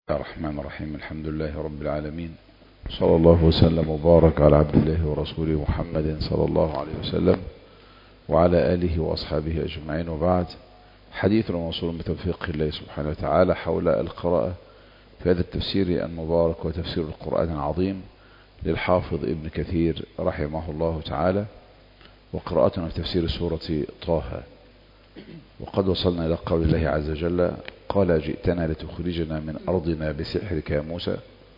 الرحمن الرحيم. الحمد لله رب العالمين، صلى الله وسلم وبارك على عبد الله ورسوله محمد صلى الله عليه وسلم وعلى آله وأصحابه أجمعين، وبعد. حديث موصول بتوفيق الله سبحانه وتعالى حول القراءة في هذا التفسير المبارك وتفسير القرآن العظيم للحافظ ابن كثير رحمه الله تعالى، وقراءتنا في تفسير سورة طه. وقد وصلنا إلى قول الله عز وجل: قال جئتنا لتخرجنا من أرضنا بسحرك يا موسى.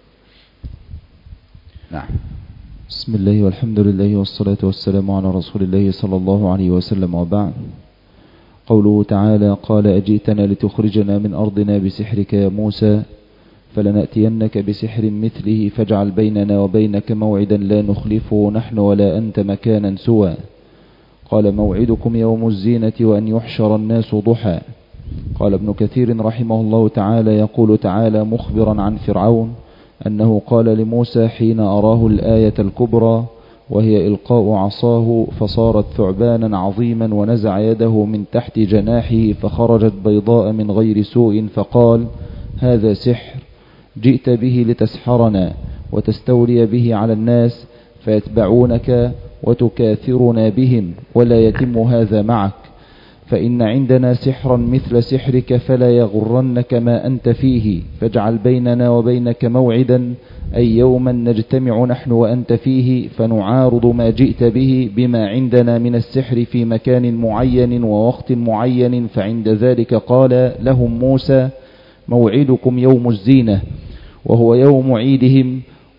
نعم. بسم الله والحمد لله والصلاة والسلام على رسول الله صلى الله عليه وسلم، وبعد. قوله تعالى: قال أجئتنا لتخرجنا من أرضنا بسحرك يا موسى فلنأتينك بسحر مثله فاجعل بيننا وبينك موعدا لا نخلفه نحن ولا أنت مكانا سوى. قال: موعدكم يوم الزينة وأن يحشر الناس ضحى. قال ابن كثير رحمه الله تعالى: يقول تعالى مخبرا عن فرعون أنه قال لموسى حين أراه الآية الكبرى وهي إلقاء عصاه فصارت ثعبانا عظيما، ونزع يده من تحت جناحه فخرجت بيضاء من غير سوء، فقال: هذا سحر جئت به لتسحرنا وتستولي به على الناس فيتبعونك وتكاثرنا بهم، ولا يتم هذا معك، فإن عندنا سحرا مثل سحرك فلا يغرنك ما أنت فيه، فاجعل بيننا وبينك موعدا أي يوما نجتمع نحن وأنت فيه فنعارض ما جئت به بما عندنا من السحر في مكان معين ووقت معين. فعند ذلك قال لهم موسى: موعدكم يوم الزينة، وهو يوم عيدهم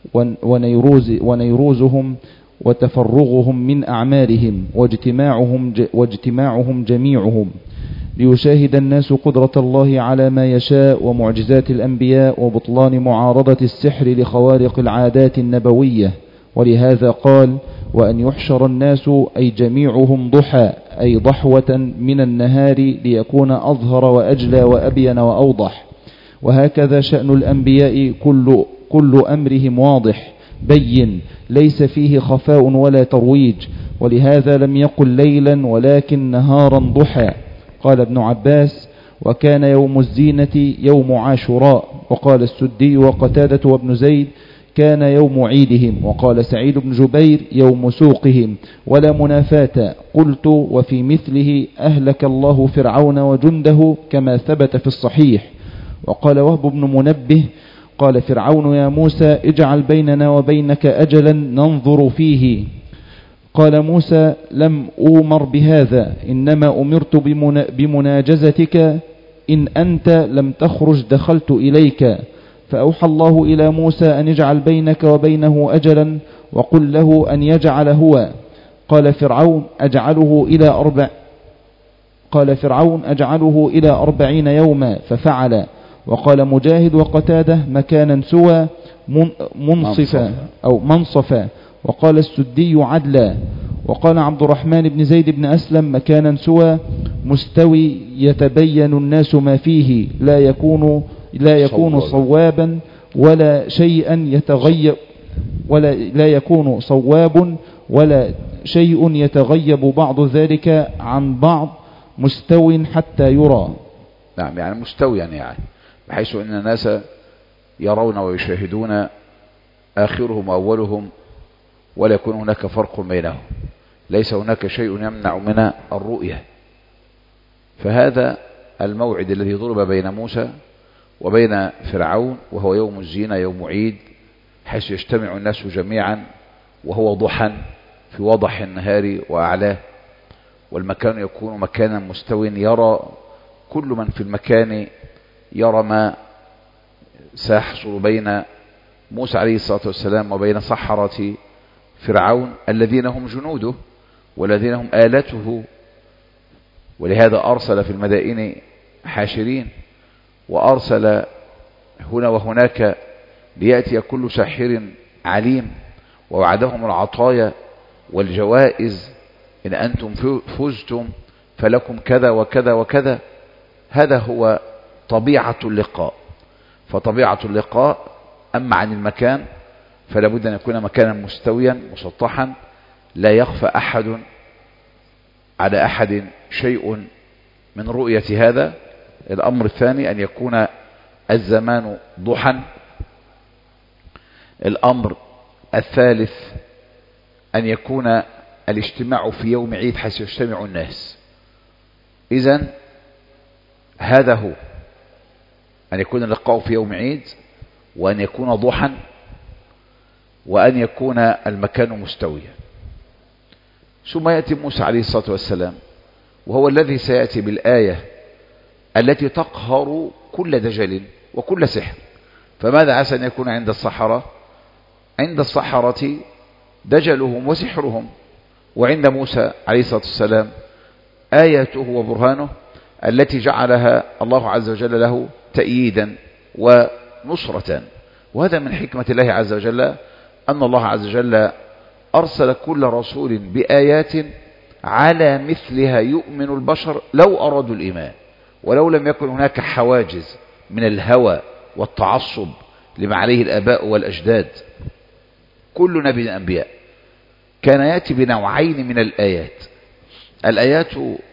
ونيروزهم وتفرغهم من أعمالهم واجتماعهم جميعهم، ليشاهد الناس قدرة الله على ما يشاء ومعجزات الأنبياء وبطلان معارضة السحر لخوارق العادات النبوية. ولهذا قال: وأن يحشر الناس أي جميعهم ضحى، أي ضحوة من النهار، ليكون أظهر وأجلى وأبين وأوضح. وهكذا شأن الأنبياء، كل أمرهم واضح بين ليس فيه خفاء ولا ترويج، ولهذا لم يقل ليلا ولكن نهارا ضحى. قال ابن عباس: وكان يوم الزينة يوم عاشوراء. وقال السدي وقتادة وابن زيد: كان يوم عيدهم. وقال سعيد بن جبير: يوم سوقهم، ولا منافاة. قلت: وفي مثله أهلك الله فرعون وجنده كما ثبت في الصحيح. وقال وهب بن منبه: قال فرعون يا موسى اجعل بيننا وبينك أجلا ننظر فيه. قال موسى: لم أؤمر بهذا، إنما أمرت بمناجزتك، إن أنت لم تخرج دخلت إليك. فأوحى الله إلى موسى أن يجعل بينك وبينه أجلا وقل له أن يجعل هو. قال فرعون: أجعله إلى 40 يوما، ففعل. وقال مجاهد وقتاده: مكانا سوى منصفا. وقال السدي: عدلا. وقال عبد الرحمن بن زيد بن أسلم: مكانا سوى مستوي يتبين الناس ما فيه، لا يكون صوابا ولا شيئا يتغيب، لا يكون صواب ولا شيء يتغيب بعض ذلك عن بعض، مستو حتى يرى. نعم، يعني مستويا، يعني بحيث أن الناس يرون ويشاهدون آخرهم وأولهم، ولا يكون هناك فرق بينهم، ليس هناك شيء يمنع من الرؤية. فهذا الموعد الذي ضرب بين موسى وبين فرعون، وهو يوم الزينة، يوم عيد، حيث يجتمع الناس جميعا، وهو ضحى في وضح النهار وأعلاه، والمكان يكون مكانا مستوٍ، يرى كل من في المكان يرى ما سيحصل بين موسى عليه الصلاة والسلام وبين سحرة فرعون الذين هم جنوده والذين هم آلته. ولهذا أرسل في المدائن حاشرين، وأرسل هنا وهناك ليأتي كل ساحر عليم، ووعدهم العطايا والجوائز: إن أنتم فزتم فلكم كذا وكذا وكذا. هذا هو طبيعة اللقاء. فطبيعة اللقاء أما عن المكان فلا بد أن يكون مكانا مستويا مسطحا، لا يخفى أحد على أحد شيء من رؤية هذا. الأمر الثاني أن يكون الزمان ضحى. الأمر الثالث أن يكون الاجتماع في يوم عيد حيث يجتمع الناس. إذن هذا هو، أن يكون اللقاء في يوم عيد، وأن يكون ضحى، وأن يكون المكان مستويا. ثم يأتي موسى عليه الصلاة والسلام، وهو الذي سيأتي بالآية التي تقهر كل دجل وكل سحر. فماذا عسى أن يكون عند السحرة؟ عند السحرة دجلهم وسحرهم، وعند موسى عليه الصلاة والسلام آياته وبرهانه التي جعلها الله عز وجل له تأييدا ونصرة. وهذا من حكمة الله عز وجل، أن الله عز وجل أرسل كل رسول بآيات على مثلها يؤمن البشر لو أرادوا الإيمان، ولو لم يكن هناك حواجز من الهوى والتعصب لما عليه الآباء والأجداد. كل نبي من الأنبياء كان يأتي بنوعين من الآيات. الآيات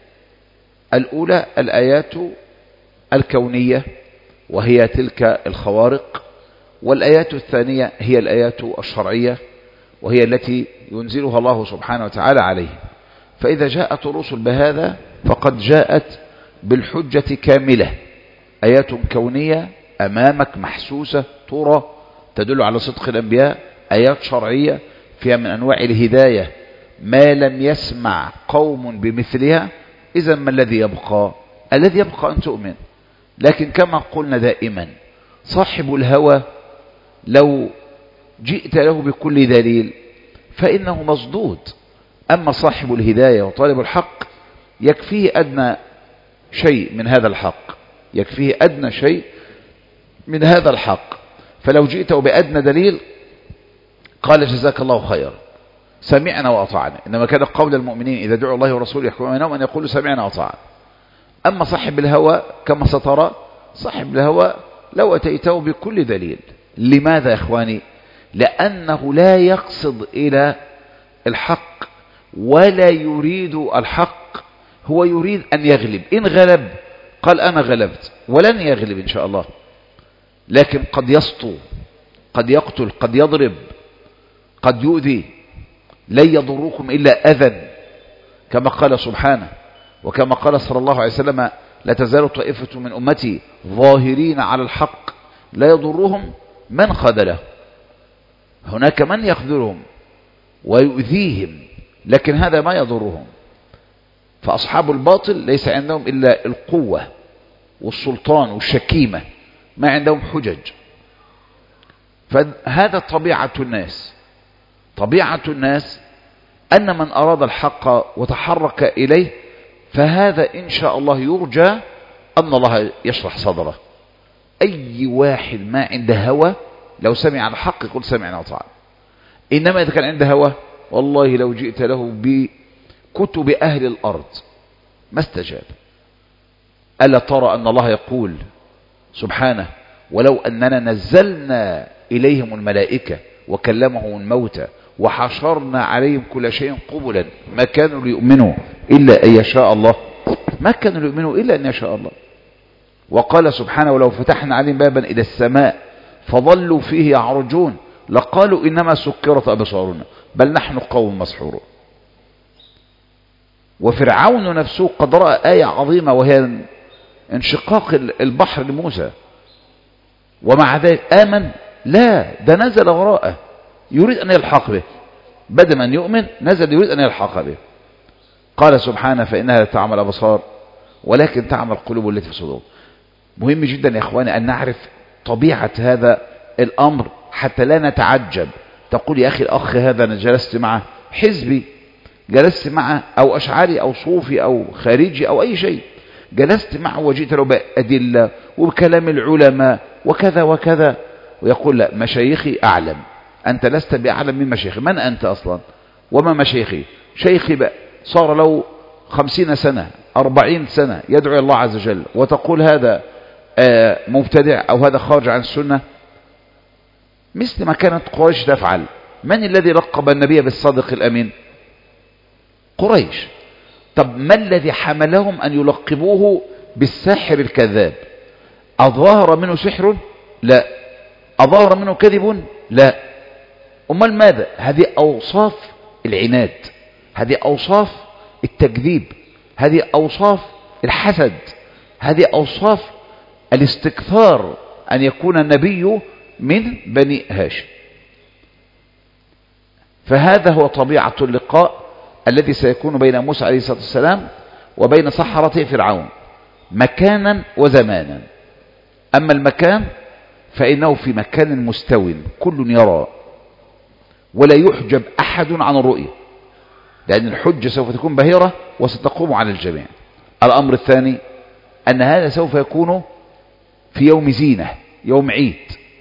الأولى الآيات الكونية، وهي تلك الخوارق، والآيات الثانية هي الآيات الشرعية، وهي التي ينزلها الله سبحانه وتعالى عليه. فإذا جاءت الرسل بهذا فقد جاءت بالحجة كاملة، آيات كونية أمامك محسوسة ترى تدل على صدق الأنبياء، آيات شرعية فيها من أنواع الهداية ما لم يسمع قوم بمثلها. إذا ما الذي يبقى؟ الذي يبقى أن تؤمن. لكن كما قلنا دائما، صاحب الهوى لو جئت له بكل دليل فإنه مصدود. أما صاحب الهداية وطالب الحق يكفيه أدنى شيء من هذا الحق، يكفيه أدنى شيء من هذا الحق. فلو جئته بأدنى دليل قال جزاك الله خيرا، سمعنا وأطعنا. إنما كان قول المؤمنين إذا دعوا الله ورسوله يحكم بينهم أن يقولوا سمعنا وأطعنا. أما صاحب الهوى كما سترى، صاحب الهوى لو أتيته بكل دليل. لماذا يا إخواني؟ لأنه لا يقصد إلى الحق ولا يريد الحق، هو يريد أن يغلب. إن غلب قال أنا غلبت، ولن يغلب إن شاء الله. لكن قد يسطو، قد يقتل، قد يضرب، قد يؤذي. لن يضركم إلا أذى، كما قال سبحانه، وكما قال صلى الله عليه وسلم لا تزال طائفة من أمتي ظاهرين على الحق لا يضرهم من خذله. هناك من يخذلهم ويؤذيهم، لكن هذا ما يضرهم. فأصحاب الباطل ليس عندهم إلا القوة والسلطان والشكيمة، ما عندهم حجج. فهذا طبيعة الناس. طبيعة الناس أن من أراد الحق وتحرك إليه فهذا إن شاء الله يرجى أن الله يشرح صدره. أي واحد ما عنده هوى لو سمع الحق يقول سمعنا وطعنا. إنما إذا كان عنده هوى والله لو جئت له بكتب أهل الأرض ما استجاب. ألا ترى أن الله يقول سبحانه ولو أننا نزلنا إليهم الملائكة وكلمهم الموتى وحشرنا عليهم كل شيء قبلا ما كانوا ليؤمنوا إلا أن يشاء الله. ما كانوا ليؤمنوا إلا أن يشاء الله. وقال سبحانه ولو فتحنا عليهم بابا إلى السماء فظلوا فيه يعرجون لقالوا إنما سكرت أبصارنا بل نحن قوم مسحورون. وفرعون نفسه قد رأى آية عظيمة وهي انشقاق البحر لموسى، ومع ذلك آمن؟ لا، ده نزل وراءه يريد أن يلحق به، بدل من يؤمن نزل يريد أن يلحق به. قال سبحانه فإنها لا تعمل الأبصار ولكن تعمل القلوب التي في الصدور. مهم جدا يا إخواني أن نعرف طبيعة هذا الأمر حتى لا نتعجب. تقول يا أخي الأخ هذا أنا جلست معه حزبي، جلست معه أو أشعري أو صوفي أو خارجي أو أي شيء، جلست معه وجئت له بأدلة وبكلام العلماء وكذا وكذا، ويقول لا مشايخي أعلم. أنت لست بأعلم من مشايخي. من أنت أصلا؟ وما مشايخي؟ شيخي بقى صار له 50 سنة 40 سنة يدعو الله عز وجل، وتقول هذا مبتدع أو هذا خارج عن السنة، مثل ما كانت قريش تفعل. من الذي لقب النبي بالصادق الأمين؟ قريش. طب ما الذي حملهم أن يلقبوه بالساحر الكذاب؟ أظهر منه سحر؟ لا. أظهر منه كذب؟ لا. أمال ماذا؟ هذه أوصاف العناد، هذه أوصاف التكذيب، هذه أوصاف الحسد، هذه أوصاف الاستكثار أن يكون النبي من بني هاشم. فهذا هو طبيعة اللقاء الذي سيكون بين موسى عليه الصلاة والسلام وبين سحرة فرعون مكانا وزمانا. أما المكان فإنه في مكان مستوٍ كل يرى ولا يحجب أحد عن الرؤية، لأن الحجة سوف تكون باهرة وستقوم على الجميع. الأمر الثاني أن هذا سوف يكون في يوم زينة، يوم عيد.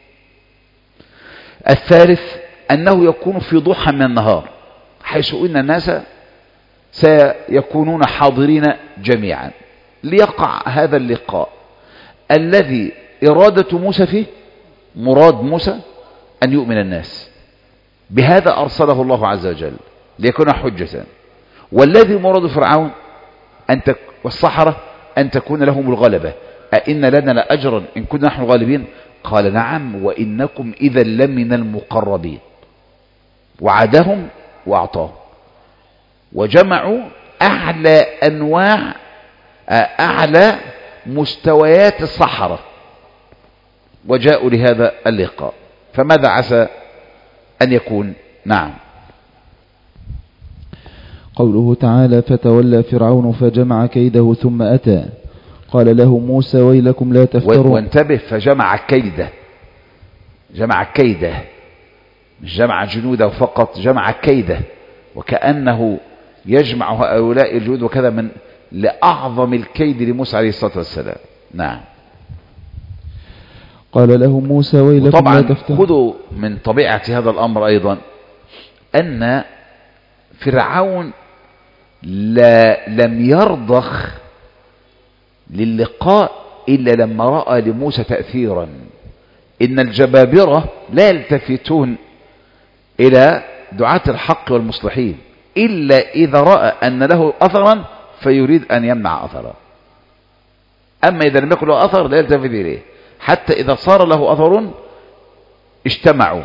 الثالث أنه يكون في ضحى من النهار، حيث إن الناس سيكونون حاضرين جميعا ليقع هذا اللقاء الذي إرادة موسى فيه، مراد موسى أن يؤمن الناس، بهذا أرسله الله عز وجل ليكون حجة. والذي مراد فرعون والسحرة أن تكون لهم الغلبة. أئن لنا لأجرا إن كنا نحن الغالبين؟ قال نعم وإنكم إذا لمن المقربين. وعدهم وأعطاهم، وجمعوا أعلى أنواع أعلى مستويات السحرة وجاءوا لهذا اللقاء. فماذا عسى أن يكون؟ نعم. قوله تعالى فتولى فرعون فجمع كيده ثم أتى قال له موسى ويلكم لا تفتروا. وانتبه، فجمع كيده، جمع كيده، مش جمع جنوده فقط، جمع كيده، وكأنه يجمع هؤلاء الجنود وكذا من لأعظم الكيد لموسى عليه الصلاة والسلام. نعم. قال له موسى ويلكم لا تفتروا. طبعا خذوا من طبيعة هذا الأمر أيضا أن فرعون لم يرضخ للقاء إلا لما رأى لموسى تأثيرا. إن الجبابرة لا يلتفتون إلى دعاة الحق والمصلحين إلا إذا رأى أن له أثرا فيريد أن يمنع أثرا. أما إذا لم يكن له أثر لا يلتفت إليه، حتى إذا صار له أثر اجتمعوا،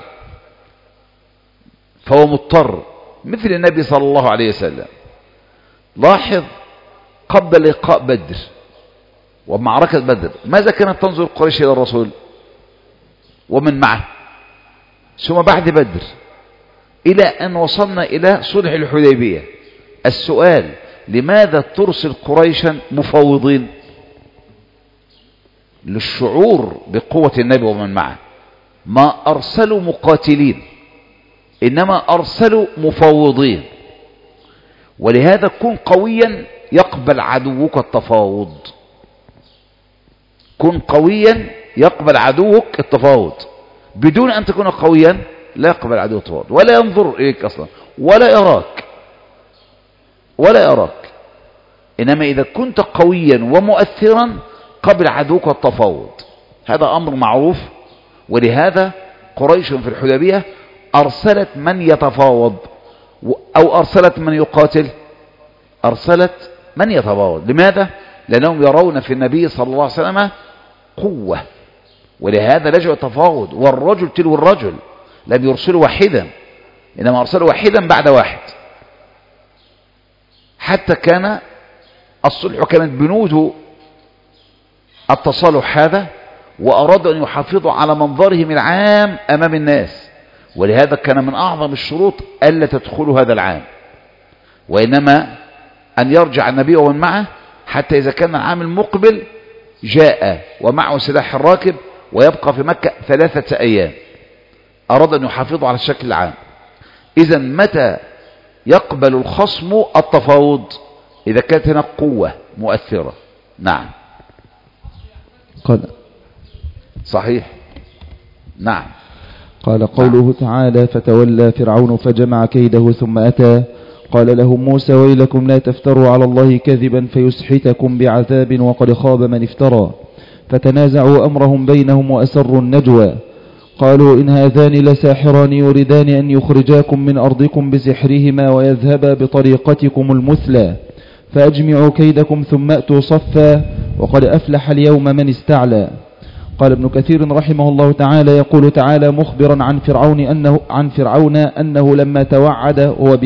فهو مضطر، مثل النبي صلى الله عليه وسلم. لاحظ قبل لقاء بدر ومعركة بدر ماذا كانت تنظر قريش إلى الرسول ومن معه، ثم بعد بدر إلى أن وصلنا إلى صلح الحديبية. السؤال: لماذا ترسل قريشا مفوضين؟ للشعور بقوة النبي ومن معه. ما أرسلوا مقاتلين، إنما أرسلوا مفوضين. ولهذا كن قويا يقبل عدوك التفاوض، كن قويا يقبل عدوك التفاوض. بدون أن تكون قويا لا يقبل عدوك التفاوض، ولا ينظر إليك أصلا، ولا يراك. إنما إذا كنت قويا ومؤثرا قبل عدوك التفاوض. هذا أمر معروف. ولهذا قريش في الحديبية أرسلت من يتفاوض أو أرسلت من يقاتل، أرسلت من يتفاوض. لماذا؟ لأنهم يرون في النبي صلى الله عليه وسلم قوة، ولهذا لجأوا التفاوض. والرجل تلو الرجل، لم يرسلوا واحدا، إنما أرسلوا واحدا بعد واحد، حتى كان الصلح كانت بنود التصالح هذا، وأرادوا أن يحافظوا على منظرهم العام أمام الناس. ولهذا كان من أعظم الشروط ألا تدخلوا هذا العام، وإنما أن يرجع النبي ومن معه، حتى إذا كان العام المقبل جاء ومعه سلاح الراكب ويبقى في مكة 3 أيام. أراد أن يحافظوا على الشكل العام. إذا متى يقبل الخصم التفاوض؟ إذا كانت هناك قوة مؤثرة. نعم. قال صحيح. نعم. قال قوله تعالى فتولى فرعون فجمع كيده ثم أتى قال له موسى ويلكم لا تفتروا على الله كذبا فيسحتكم بعذاب وقد خاب من افترى. فتنازعوا أمرهم بينهم وأسروا النجوى قالوا إن هذان لساحران يريدان أن يخرجاكم من أرضكم بسحرهما ويذهبا بطريقتكم المثلى فأجمعوا كيدكم ثم أتوا صفا وقد أفلح اليوم من استعلى. قال ابن كثير رحمه الله تعالى: يقول تعالى مخبرا عن فرعون أنه لما توعد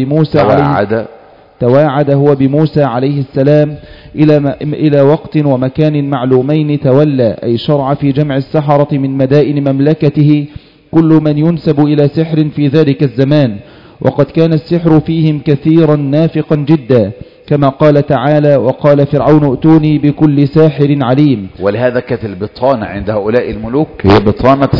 هو بموسى عليه السلام إلى وقت ومكان معلومين تولى، أي شرع في جمع السحرة من مدائن مملكته كل من ينسب إلى سحر في ذلك الزمان، وقد كان السحر فيهم كثيرا نافقا جدا، كما قال تعالى: وقال فرعون ائتوني بكل ساحر عليم. ولهذا كانت البطانة عند هؤلاء الملوك هي بطانة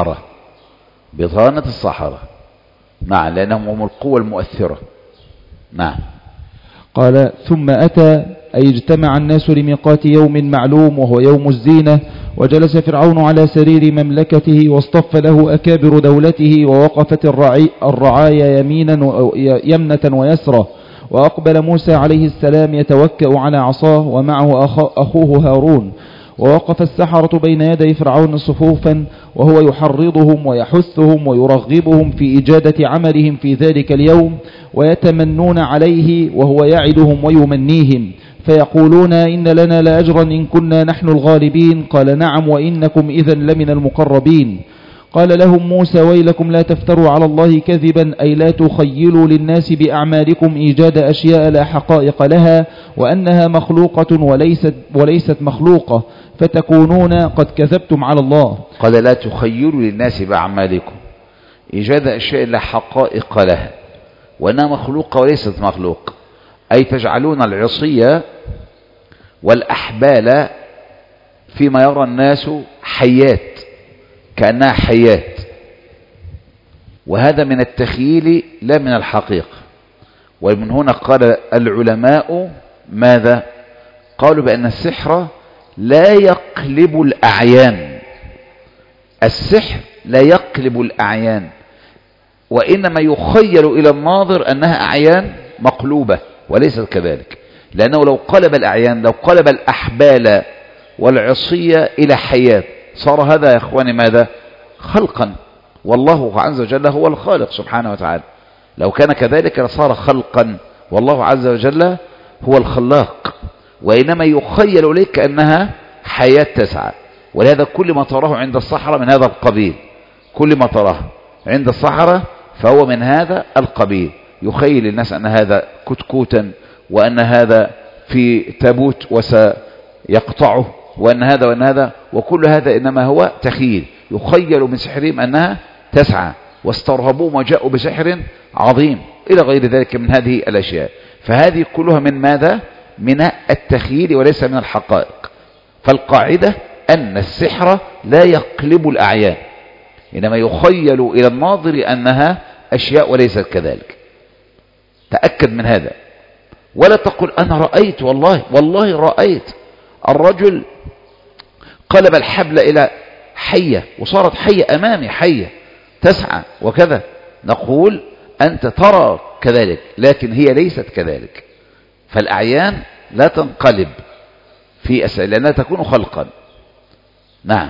السحرة. نعم، لأنهم هم القوة المؤثرة. نعم. قال: ثم أتى، أي اجتمع الناس لميقات يوم معلوم وهو يوم الزينة، وجلس فرعون على سرير مملكته واصطف له أكابر دولته، ووقفت الرعايا يمنة ويسرة، وأقبل موسى عليه السلام يتوكأ على عصاه ومعه أخوه هارون، ووقف السحرة بين يدي فرعون صفوفا، وهو يحرضهم ويحثهم ويرغبهم في إجادة عملهم في ذلك اليوم، ويتمنون عليه وهو يعدهم ويمنيهم، فيقولون: إن لنا لأجرا إن كنا نحن الغالبين. قال: نعم، وإنكم إذن لمن المقربين. قال لهم موسى: ويلكم لا تفتروا على الله كذبا، أي لا تخيلوا للناس بأعمالكم إيجاد أشياء لا حقائق لها، وأنها مخلوقة وليست مخلوقة، فتكونون قد كذبتم على الله. قال: لا تخيلوا للناس بأعمالكم إيجاد أشياء لا حقائق لها، وأنها مخلوقة وليست مخلوقة، أي تجعلون العصية والأحبال فيما يرى الناس حيات، كأنها حيات، وهذا من التخيل لا من الحقيقة. ومن هنا قال العلماء ماذا؟ قالوا بأن السحر لا يقلب الأعيان، السحر لا يقلب الأعيان، وإنما يخيل إلى الناظر أنها أعيان مقلوبة، وليست كذلك، لأنه لو قلب الأعيان، لو قلب الأحبال والعصية إلى حياة، صار هذا يا إخواني ماذا؟ خلقا، والله عز وجل هو الخالق سبحانه وتعالى. لو كان كذلك لصار خلقا، والله عز وجل هو الخلاق، وإنما يخيل إليك أنها حياة تسعى. ولهذا كل ما تراه عند الصحراء من هذا القبيل، كل ما تراه عند الصحراء فهو من هذا القبيل، يخيل الناس أن هذا كتكوتا، وأن هذا في تابوت وسيقطعه، وأن هذا وأن هذا، وكل هذا إنما هو تخيل، يخيل من سحرهم أنها تسعى، واسترهبوهم وجاءوا بسحر عظيم إلى غير ذلك من هذه الأشياء. فهذه كلها من ماذا؟ من التخيل وليس من الحقائق. فالقاعدة أن السحر لا يقلب الأعيان، إنما يخيل إلى الناظر أنها أشياء وليست كذلك. تأكد من هذا، ولا تقل أنا رأيت، والله رأيت الرجل قلب الحبل إلى حية وصارت حية أمامي، حية تسعى وكذا. نقول أنت ترى كذلك، لكن هي ليست كذلك. فالأعيان لا تنقلب في أسئلة لأنها تكون خلقا. نعم.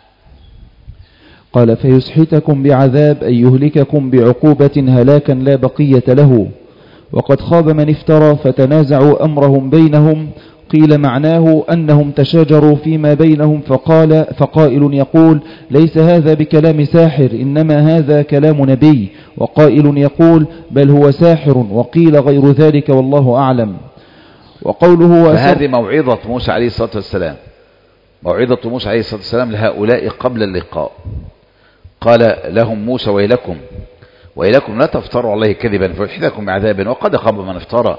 قال: فيسحتكم بعذاب، أي يهلككم بعقوبة هلاكا لا بقية له. وقد خاب من افترى فتنازعوا أمرهم بينهم. قيل معناه أنهم تشاجروا فيما بينهم، فقائل يقول: ليس هذا بكلام ساحر، إنما هذا كلام نبي. وقائل يقول: بل هو ساحر. وقيل غير ذلك، والله أعلم. وقوله فهذه موعظة موسى عليه الصلاة والسلام، موعظة موسى عليه الصلاة والسلام لهؤلاء قبل اللقاء. قال لهم موسى: ويلكم لا تفتروا عليه كذبا فيحيثكم بعذاب، وقد خاب من افترى.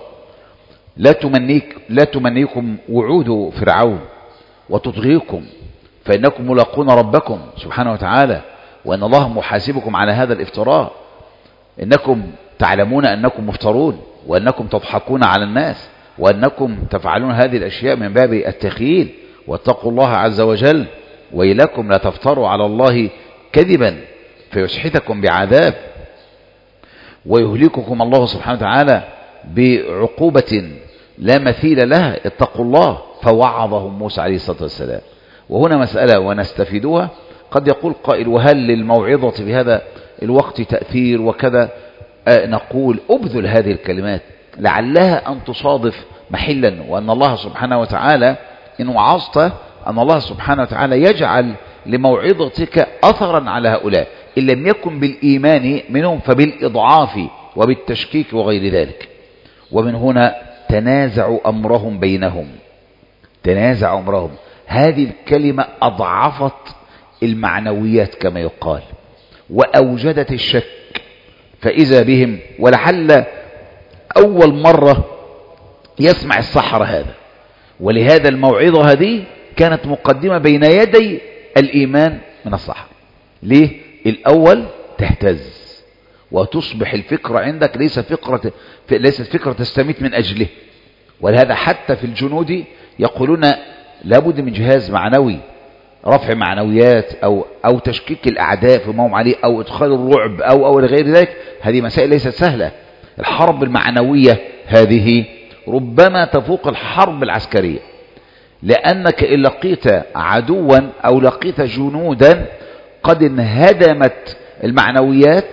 لا تمنيكم وعود فرعون وتطغيكم، فإنكم ملاقون ربكم سبحانه وتعالى، وأن الله محاسبكم على هذا الافتراء. إنكم تعلمون أنكم مفترون، وأنكم تضحكون على الناس، وأنكم تفعلون هذه الأشياء من باب التخيل. واتقوا الله عز وجل، ويلكم لا تفتروا على الله كذبا فيسحتكم بعذاب، ويهلككم الله سبحانه وتعالى بعقوبة لا مثيل لها. اتقوا الله. فوعظهم موسى عليه الصلاة والسلام. وهنا مسألة ونستفيدها. قد يقول قائل: وهل للموعظة في هذا الوقت تأثير وكذا؟ نقول: أبذل هذه الكلمات لعلها أن تصادف محلا، وأن الله سبحانه وتعالى إن وعظت أن الله سبحانه وتعالى يجعل لموعظتك أثرا على هؤلاء، إن لم يكن بالإيمان منهم فبالإضعاف وبالتشكيك وغير ذلك. ومن هنا تنازعوا أمرهم بينهم. تنازعوا أمرهم، هذه الكلمة أضعفت المعنويات كما يقال وأوجدت الشك، فإذا بهم ولعل أول مرة يسمع السحرة هذا، ولهذا الموعظة هذه كانت مقدمة بين يدي الإيمان من السحرة. ليه؟ الأول تهتز وتصبح الفكرة عندك ليست فكرة تستميت من أجله. ولهذا حتى في الجنود يقولون لابد من جهاز معنوي، رفع معنويات أو تشكيك الأعداء فيما هم عليه، أو إدخال الرعب أو لغير ذلك. هذه مسائل ليست سهلة. الحرب المعنوية هذه ربما تفوق الحرب العسكرية، لأنك إن لقيت عدوا أو لقيت جنودا قد انهدمت المعنويات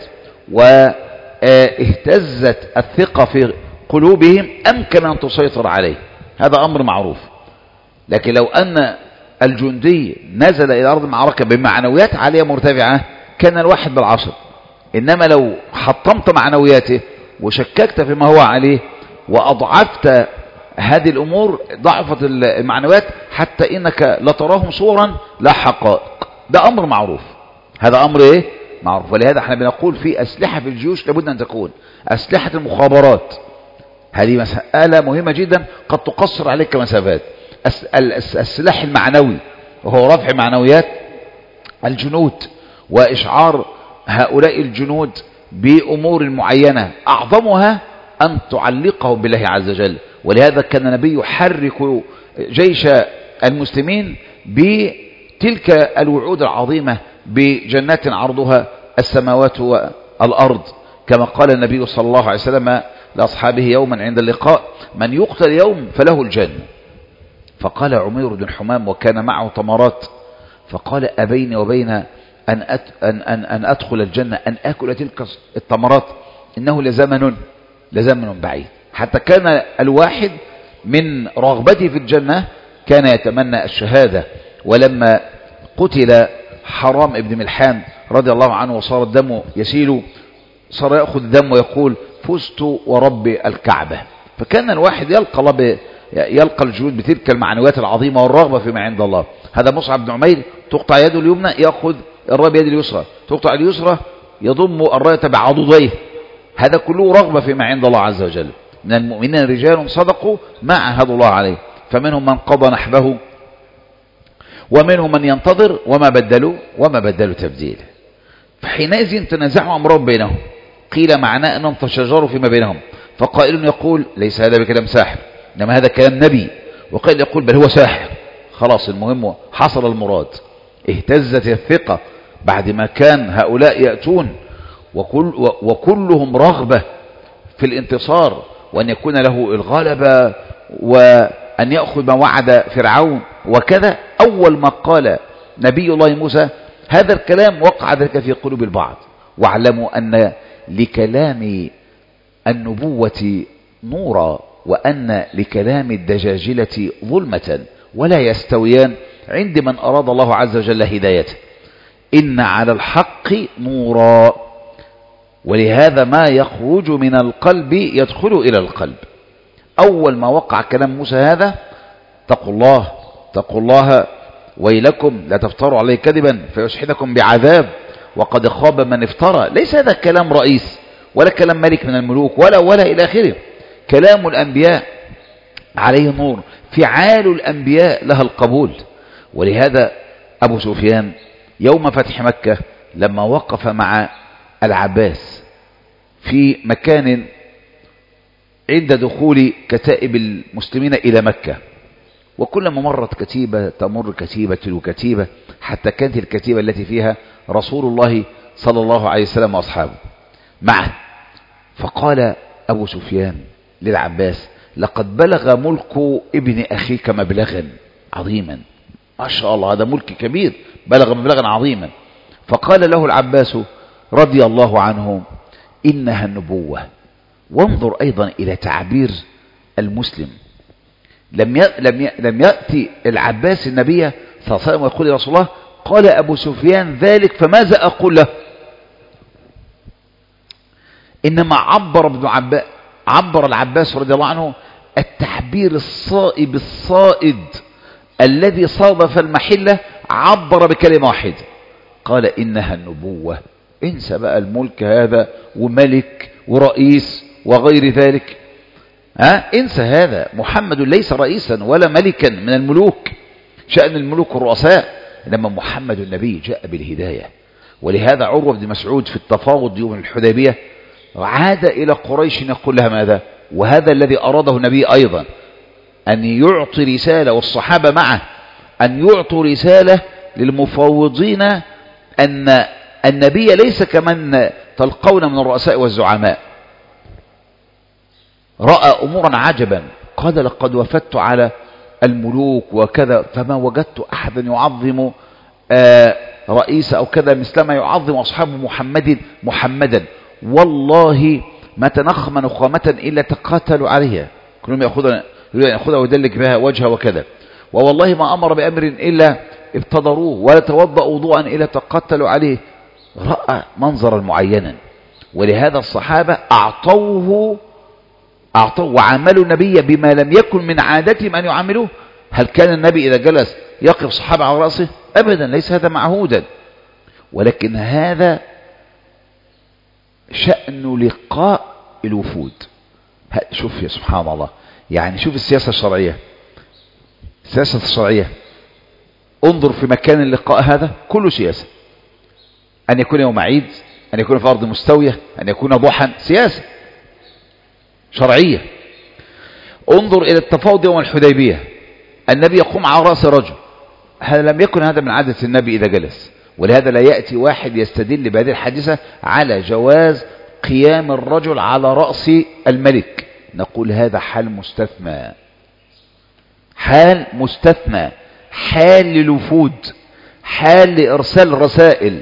واهتزت الثقة في قلوبهم، أمكن أن تسيطر عليه. هذا أمر معروف. لكن لو أن الجندي نزل إلى أرض المعركة بمعنويات عالية مرتفعة كان الواحد بالعشر. إنما لو حطمت معنوياته وشككت فيما هو عليه وأضعفت هذه الأمور، ضعفت المعنويات حتى إنك لا تراهم صورا لا حقائق. ده أمر معروف. هذا أمر إيه؟ معروف. ولهذا احنا بنقول في أسلحة في الجيوش لابد أن تكون أسلحة المخابرات. هذه مسألة مهمة جدا قد تقصر عليك مسافات. السلاح المعنوي وهو رفع معنويات الجنود وإشعار هؤلاء الجنود بأمور معينة، أعظمها أن تعلقهم بالله عز وجل. ولهذا كان النبي يحرك جيش المسلمين بتلك الوعود العظيمة بجنات عرضها السماوات والأرض، كما قال النبي صلى الله عليه وسلم لأصحابه يوما عند اللقاء: من يقتل يوم فله الجنة. فقال عمير بن حمام وكان معه تمرات، فقال: أبيني وبين أن أدخل الجنة أن أكل تلك التمرات؟ إنه لزمن بعيد. حتى كان الواحد من رغبته في الجنة كان يتمنى الشهادة. ولما قتل حرام ابن ملحان رضي الله عنه وصار الدم يسيل، صار يأخذ الدم ويقول: فزت ورب الكعبة. فكان الواحد يلقى الجهود بتلك المعنويات العظيمة والرغبة فيما عند الله. هذا مصعب بن عمير تقطع يده اليمنى يأخذ الراية بيد اليسرى، تقطع اليسرى يضم الراية بعضديه. هذا كله رغبة فيما عند الله عز وجل. من المؤمنين رجال صدقوا ما عاهدوا الله عليه، فمنهم من قضى نحبه ومنهم من ينتظر وما بدلوا تبديلا. فحينئذ تنازعوا أمرهم بينهم. قيل معناه أنهم تشاجروا فيما بينهم، فقائل يقول: ليس هذا بكلام ساحر، إنما هذا كلام نبي. وقائل يقول: بل هو ساحر. خلاص المهم حصل المراد. اهتزت الثقة بعد ما كان هؤلاء يأتون وكلهم رغبة في الانتصار وأن يكون له الغلبة وأن يأخذ ما وعد فرعون وكذا. أول ما قال نبي الله موسى هذا الكلام وقع ذلك في قلوب البعض. واعلموا أن لكلام النبوة نورا وأن لكلام الدجاجلة ظلمة ولا يستويان عند من أراد الله عز وجل هدايته. إن على الحق نورا، ولهذا ما يخرج من القلب يدخل إلى القلب. أول ما وقع كلام موسى هذا: اتقوا الله ويلكم لا تفتروا عليه كذبا فيسحتكم بعذاب وقد خاب من افترى. ليس هذا كلام رئيس ولا كلام ملك من الملوك ولا إلى آخره. كلام الأنبياء عليه نور، فعال الأنبياء لها القبول. ولهذا أبو سفيان يوم فتح مكة لما وقف مع العباس في مكان عند دخول كتائب المسلمين إلى مكة، وكلما مرت كتيبة تمر كتيبة وكتيبة حتى كانت الكتيبة التي فيها رسول الله صلى الله عليه وسلم وأصحابه معه. فقال أبو سفيان للعباس: لقد بلغ ملك ابن أخيك مبلغا عظيما. ما شاء الله، هذا ملك كبير، بلغ مبلغا عظيما. فقال له العباس رضي الله عنه: إنها النبوة. وانظر أيضا إلى تعبير المسلم. لم يأتي العباس النبي صلى الله عليه وسلم ويقول: يا رسول الله قال أبو سفيان ذلك فماذا أقول له؟ إنما عبر العباس رضي الله عنه التعبير الصائب الصائد الذي صادف المحلة، عبر بكلمة واحدة قال إنها النبوة. انسى بقى الملك هذا وملك ورئيس وغير ذلك، انسى هذا. محمد ليس رئيسا ولا ملكا من الملوك، شأن الملوك الرؤساء، لما محمد النبي جاء بالهداية. ولهذا عروة بن مسعود في التفاوض يوم الحديبية عاد إلى قريش يقول لها ماذا؟ وهذا الذي أراده النبي أيضا، أن يعطي رسالة والصحابة معه، أن يعطوا رسالة للمفاوضين أن النبي ليس كمن تلقون من الرؤساء والزعماء. رأى أمورا عجبا، قال لقد وفدت على الملوك وكذا فما وجدت أحدا يعظم رئيس أو كذا مثلما يعظم أصحاب محمدا، والله ما تنخم نخامة إلا تقاتلوا عليها، كلهم يأخذها ويدلك بها وجهه وكذا، ووالله ما أمر بأمر إلا ابتدروه ولا توضأ وضوءا إلا تقاتلوا عليه. رأى منظرا معينا، ولهذا الصحابة أعطوه وعاملوا النبي بما لم يكن من عادتهم أن يعاملوه. هل كان النبي إذا جلس يقف صحابة على رأسه؟ أبدا، ليس هذا معهودا، ولكن هذا شأن لقاء الوفود. شوف يا سبحان الله، يعني شوف السياسة الشرعية، السياسة الشرعية، انظر في مكان اللقاء هذا كله سياسة، أن يكون يوم عيد، أن يكون في أرض مستوية، أن يكون ضحى، سياسة شرعية. انظر إلى التفاوض يوم الحديبية، النبي يقوم على رأس رجل، هذا لم يكن هذا من عادة النبي إذا جلس، ولهذا لا يأتي واحد يستدل بهذه الحادثة على جواز قيام الرجل على رأس الملك. نقول هذا حال مستثنى، حال مستثنى، حال للوفود، حال لإرسال رسائل.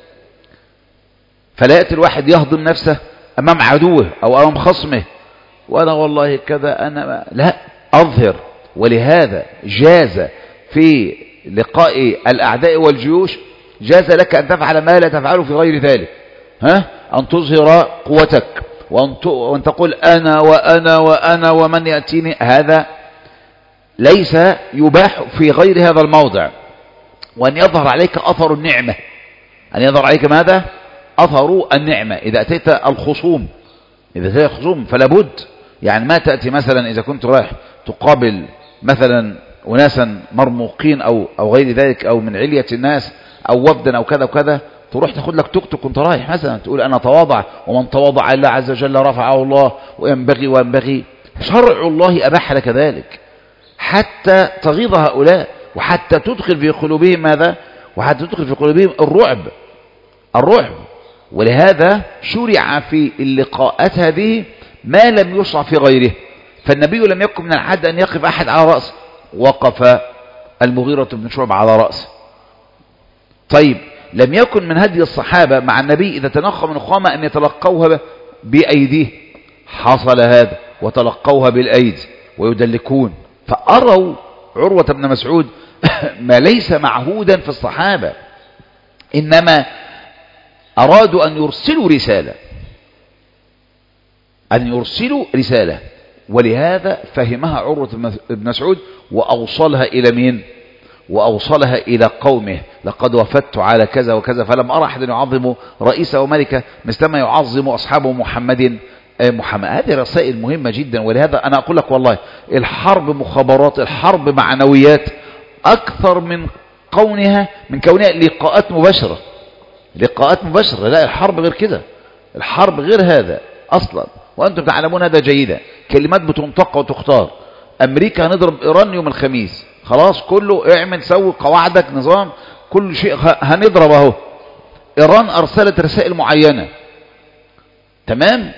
فلا يأتي الواحد يهضم نفسه أمام عدوه أو أمام خصمه، وأنا والله كذا أنا لا أظهر. ولهذا جاز في لقاء الأعداء والجيوش، جاز لك أن تفعل ما لا تفعله في غير ذلك، أن تظهر قوتك وأن تقول أنا وأنا وأنا ومن يأتيني، هذا ليس يباح في غير هذا الموضع. وأن يظهر عليك أثر النعمة، أن يظهر عليك ماذا؟ أثر النعمة. إذا أتيت الخصوم، فلا بد، يعني ما تأتي مثلا إذا كنت رايح تقابل مثلا أناسا مرموقين أو غير ذلك، أو من علية الناس أو وفدا أو كذا وكذا، تروح تاخد لك توك توك وانت رايح مثلا تقول أنا تواضع، ومن تواضع الله عز وجل رفعه الله، وينبغي شرع الله أباح لك ذلك حتى تغيظ هؤلاء، وحتى تدخل في قلوبهم ماذا؟ وحتى تدخل في قلوبهم الرعب. ولهذا شرع في اللقاءات هذه ما لم يشرع في غيره. فالنبي لم يكن من العادة أن يقف أحد على رأسه، وقف المغيرة بن شعبة على رأسه. طيب، لم يكن من هدي الصحابة مع النبي إذا تنخم نخامة أن يتلقوها بأيديه، حصل هذا وتلقوها بالأيدي ويدلكون، فأروا عروة بن مسعود ما ليس معهودا في الصحابة، إنما أرادوا أن يرسلوا رسالة، ولهذا فهمها عروة بن مسعود وأوصلها إلى مين؟ وأوصلها إلى قومه، لقد وفدت على كذا وكذا فلم أرى أحد يعظم رئيسه وملكه مثلما يعظم أصحابه محمد. هذه رسائل مهمة جدا. ولهذا أنا أقول لك والله الحرب مخابرات، الحرب معنويات أكثر من كونها لقاءات مباشرة. لا، الحرب غير كده، الحرب غير هذا أصلا، وأنتم تعلمون هذا جيدا. كلمات بتنطق وتختار. أمريكا هنضرب إيران يوم الخميس، خلاص كله اعمل سوي قواعدك نظام كل شيء هنضرب اهو. إيران أرسلت رسائل معينة، تمام،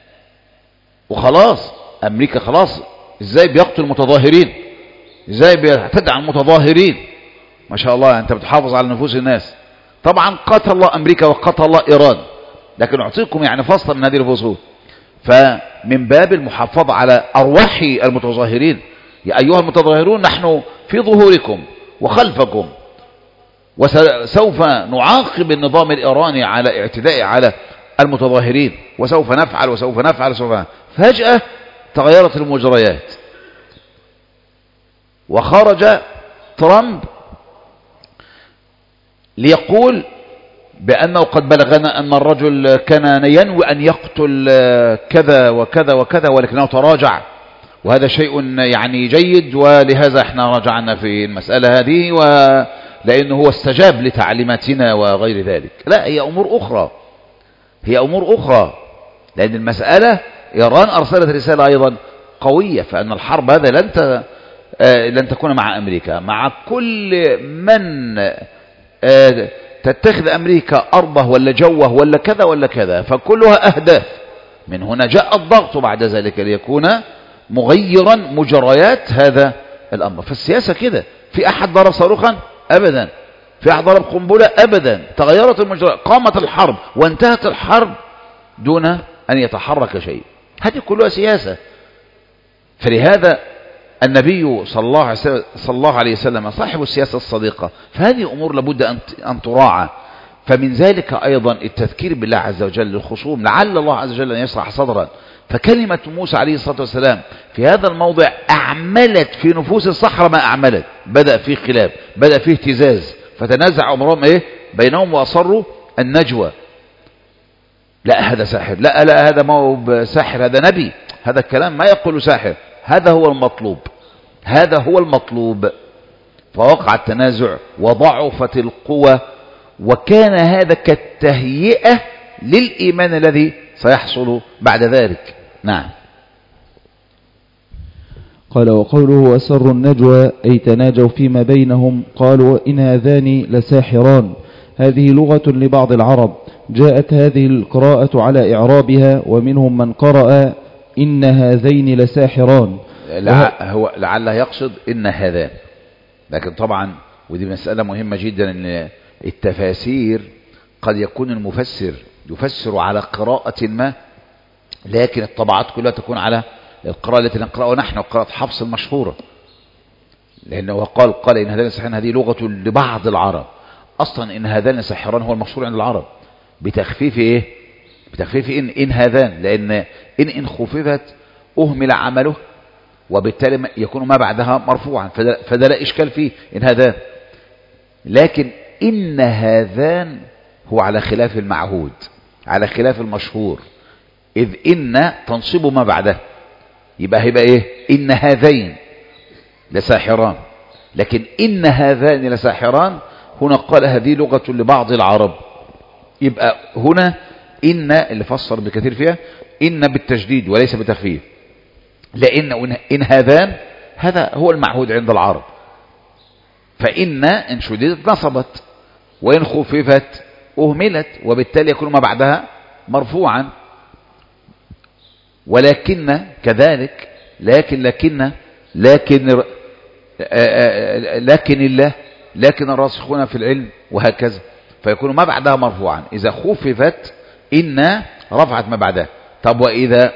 وخلاص أمريكا خلاص ازاي بيقتل المتظاهرين، ازاي بيعتدي على المتظاهرين، ما شاء الله انت بتحافظ على نفوس الناس. طبعا قتل الله أمريكا وقتل الله إيران، لكن أعطيكم يعني فصلا من هذه الفصول. فمن باب المحافظة على أرواح المتظاهرين، يا أيها المتظاهرون نحن في ظهوركم وخلفكم، وسوف نعاقب النظام الإيراني على اعتداء على المتظاهرين، وسوف نفعل وسوف نفعل وسوف نفعل. فجأة تغيرت المجريات، وخرج ترامب ليقول بأنه قد بلغنا أن الرجل كان ينوي أن يقتل كذا وكذا وكذا ولكنه تراجع، وهذا شيء يعني جيد، ولهذا احنا رجعنا في المسألة هذه لأنه هو استجاب لتعليماتنا وغير ذلك. لا، هي أمور أخرى، هي أمور أخرى، لأن المسألة إيران أرسلت رسالة أيضا قوية، فأن الحرب هذا لن تكون مع أمريكا، مع كل من تتخذ أمريكا أرضه ولا جوه ولا كذا ولا كذا، فكلها أهداف. من هنا جاء الضغط بعد ذلك ليكون مغيرا مجريات هذا الأمر. فالسياسة كده، في أحد ضرب صاروخا؟ أبدا. في أحد ضرب قنبلة؟ أبدا. تغيرت المجريات، قامت الحرب وانتهت الحرب دون أن يتحرك شيء. هذه كلها سياسة. فلهذا النبي صلى الله عليه وسلم صاحب السياسة الصديقة، فهذه أمور لابد أن تراعى. فمن ذلك أيضا التذكير بالله عز وجل للخصوم، لعل الله عز وجل أن يشرح صدرا. فكلمة موسى عليه الصلاة والسلام في هذا الموضع أعملت في نفوس الصحراء ما أعملت. بدأ فيه خلاف، بدأ فيه اهتزاز، فتنازع أمرهم بينهم وأصروا النجوى. لا هذا ساحر، لا هذا ما هو ساحر، هذا نبي. هذا الكلام ما يقول ساحر، هذا هو المطلوب، هذا هو المطلوب. فوقع التنازع وضعفت القوى، وكان هذا كالتهيئة للإيمان الذي سيحصل بعد ذلك. نعم. قال وقوله وأسروا النجوى أي تناجوا فيما بينهم، قالوا إن هذان لساحران. هذه لغة لبعض العرب، جاءت هذه القراءة على إعرابها، ومنهم من قرأ إن هذين لساحران. هو لعله يقصد إن هذان، لكن طبعا ودي مسألة مهمة جدا، أن التفاسير قد يكون المفسر يفسر على قراءة ما، لكن الطبعات كلها تكون على القراءة التي نقرأها نحن، قراءة حفص المشهورة، لأنه قال إن هذان لساحران، هذه لغة لبعض العرب. أصلا إن هذان لساحران هو المشهور عند العرب، بتخفيف بتخفيف إن هذان، لأن إن خففت أهمل عمله، وبالتالي يكون ما بعدها مرفوعا، فده لا إشكال فيه إن هذان. لكن إن هذان هو على خلاف المعهود، على خلاف المشهور، إذ إن تنصب ما بعده، يبقى إن هذين لساحران. لكن إن هذان لساحران هنا قال هذه لغة لبعض العرب، يبقى هنا إن اللي فسر بكثير فيها إن بالتجديد وليس بتخفيف، لأن إن هذان هذا هو المعهود عند العرب. فإن شددت نصبت، وإن خففت أهملت، وبالتالي يكون ما بعدها مرفوعا. ولكن كذلك، لكن الله، لكن الراسخون في العلم، وهكذا، فيكون ما بعدها مرفوعا. إذا خففت إن رفعت ما بعدها. طب وإذا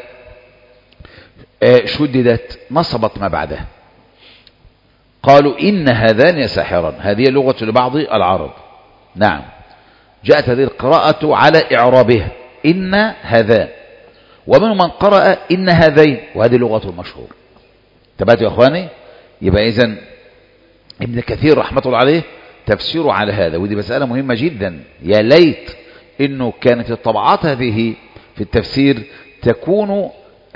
شددت نصبت ما بعدها. قالوا إن هذان ساحران، هذه لغة لبعض العرب. نعم، جاءت هذه القراءة على إعرابها إن هذان، ومن من قرأ إن هذين، وهذه لغة المشهور. تبعت يا أخواني؟ يبقى إذن ابن كثير رحمة الله عليه تفسيره على هذا، ودي مسألة مهمة جدا. يا ليت إنه كانت الطبعات هذه في التفسير تكون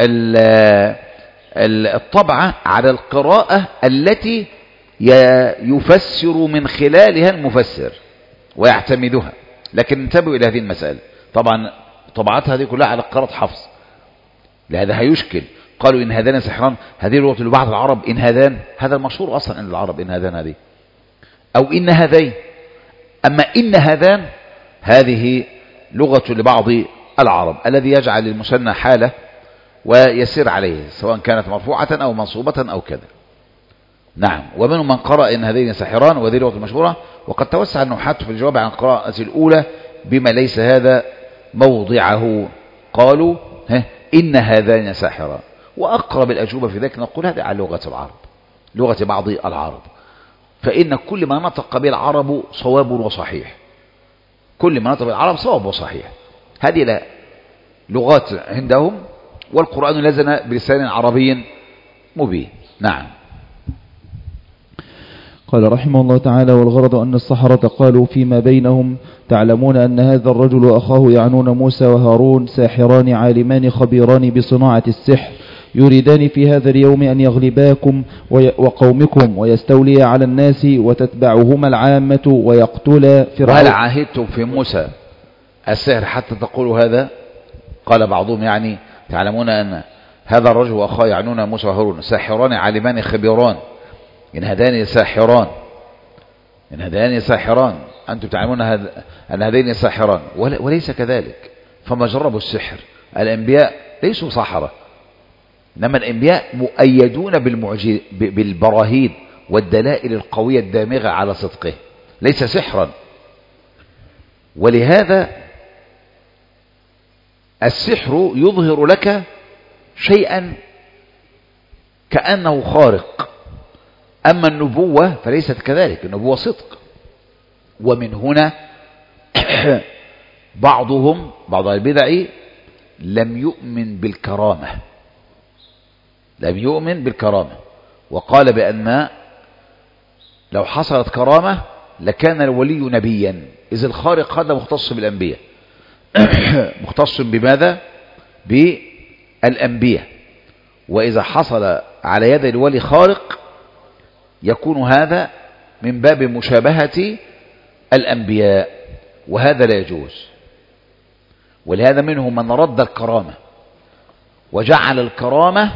الطبعة على القراءة التي يفسر من خلالها المفسر ويعتمدها. لكن انتبهوا إلى هذه المسألة، طبعا طبعات هذه كلها على قراءة حفص، لهذا هيشكل. قالوا إن هذان سحران، هذه لغة لبعض العرب. إن هذان هذا المشهور أصلا عند العرب، إن هذان هذه، أو إن هذين. أما إن هذان هذه لغة لبعض العرب، الذي يجعل المثنى حالة ويسير عليه، سواء كانت مرفوعة أو منصوبة أو كذا. نعم. ومنهم من قرأ إن هذين ساحران، وهذه لغة المشهورة. وقد توسع النحاة في الجواب عن القراءة الأولى بما ليس هذا موضعه، قالوا إن هذين ساحران. وأقرب الأجوبة في ذلك نقول هذا على لغة العرب، لغة بعض العرب. فإن كل ما نطق به العرب صواب وصحيح، كل ما نطق به العرب صواب وصحيح. هذه لا لغات عندهم، والقرآن نزل بلسان عربي مبين. نعم. قال رحمه الله تعالى: والغرض أن السحرة قالوا فيما بينهم: تعلمون أن هذا الرجل وأخاه يعنون موسى وهارون ساحران عالمان خبيران بصناعة السحر، يريدان في هذا اليوم أن يغلباكم وقومكم ويستولي على الناس وتتبعهما العامة ويقتل فرعون. وهل عاهدتم في موسى السحر حتى تقولوا هذا؟ قال بعضهم يعني تعلمون أن هذا الرجل وأخاه يعنون موسى وهارون ساحران عالمان خبيران، إن هذان ساحران، إن هذان ساحران، أنتم تعلمون أن هذين ساحران، وليس كذلك. فما جربوا السحر. الأنبياء ليسوا سحرة، إنما الأنبياء مؤيدون بالبراهين والدلائل القوية الدامغة على صدقه، ليس سحرا. ولهذا السحر يظهر لك شيئا كأنه خارق، أما النبوة فليست كذلك، النبوة صدق. ومن هنا بعض البدع لم يؤمن بالكرامة، لم يؤمن بالكرامة، وقال بأن لو حصلت كرامة لكان الولي نبيا، إذ الخارق هذا مختص بالأنبياء. مختص بماذا؟ بالأنبياء. وإذا حصل على يد الولي خارق يكون هذا من باب مشابهة الأنبياء، وهذا لا يجوز. ولهذا منهم من رد الكرامة وجعل الكرامة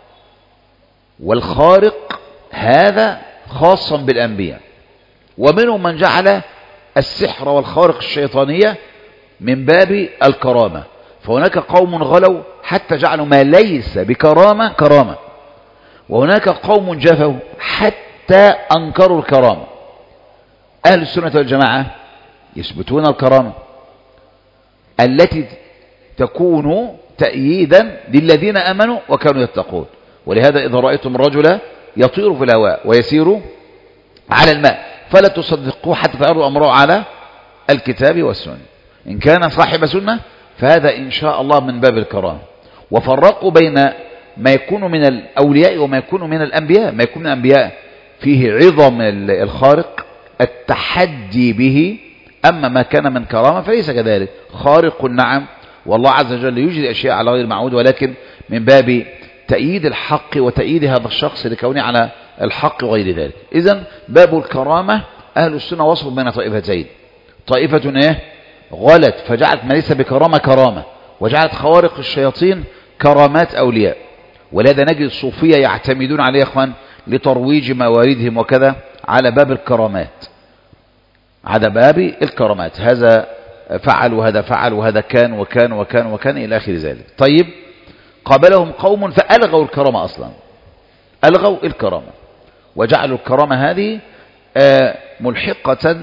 والخارق هذا خاصا بالأنبياء، ومنهم من جعل السحر والخارق الشيطانية من باب الكرامة. فهناك قوم غلوا حتى جعلوا ما ليس بكرامة كرامة، وهناك قوم جفوا حتى أنكروا الكرامة. أهل السنة والجماعة يثبتون الكرامة التي تكون تأييدا للذين آمنوا وكانوا يتقون. ولهذا إذا رأيتم الرجل يطير في الهواء ويسير على الماء فلا تصدقوه حتى تعرضوا أمره على الكتاب والسنة. إن كان صاحب سنة فهذا إن شاء الله من باب الكرامة. وفرقوا بين ما يكون من الأولياء وما يكون من الأنبياء. ما يكون من الأنبياء فيه عظم الخارق التحدي به، أما ما كان من كرامة فليس كذلك. خارق نعم، والله عز وجل يجري أشياء على غير معود، ولكن من باب تأييد الحق وتأييد هذا الشخص لكونه على الحق وغير ذلك. إذن باب الكرامة أهل السنة وصفوا بين طائفتين: طائفة غلت فجعلت ما ليس بكرامة كرامة، وجعلت خوارق الشياطين كرامات أولياء. ولهذا نجد الصوفية يعتمدون عليه يا أخوان لترويج مواردهم وكذا على باب الكرامات، على باب الكرامات، هذا فعل وهذا فعل وهذا كان وكان وكان وكان إلى آخر ذلك. طيب، قابلهم قوم فألغوا الكرامة أصلا، ألغوا الكرامة وجعلوا الكرامة هذه ملحقة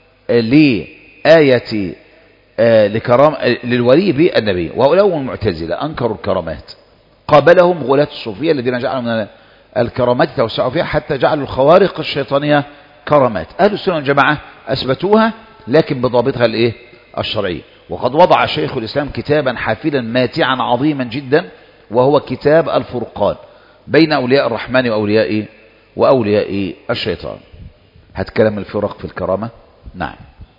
لآية للولي بالنبي. وهؤلاء هم المعتزلة أنكروا الكرامات. قابلهم غلاة الصوفية الذين جعلوا من الكرامات توسعوا فيها حتى جعلوا الخوارق الشيطانية كرامات. أهل السنة والجماعة أثبتوها لكن بضابطها الإيه؟ الشرعي. وقد وضع شيخ الإسلام كتابا حافلا ماتعا عظيما جدا، وهو كتاب الفرقان بين أولياء الرحمن وأولياء الشيطان. هتكلم الفرق في الكرامة. نعم.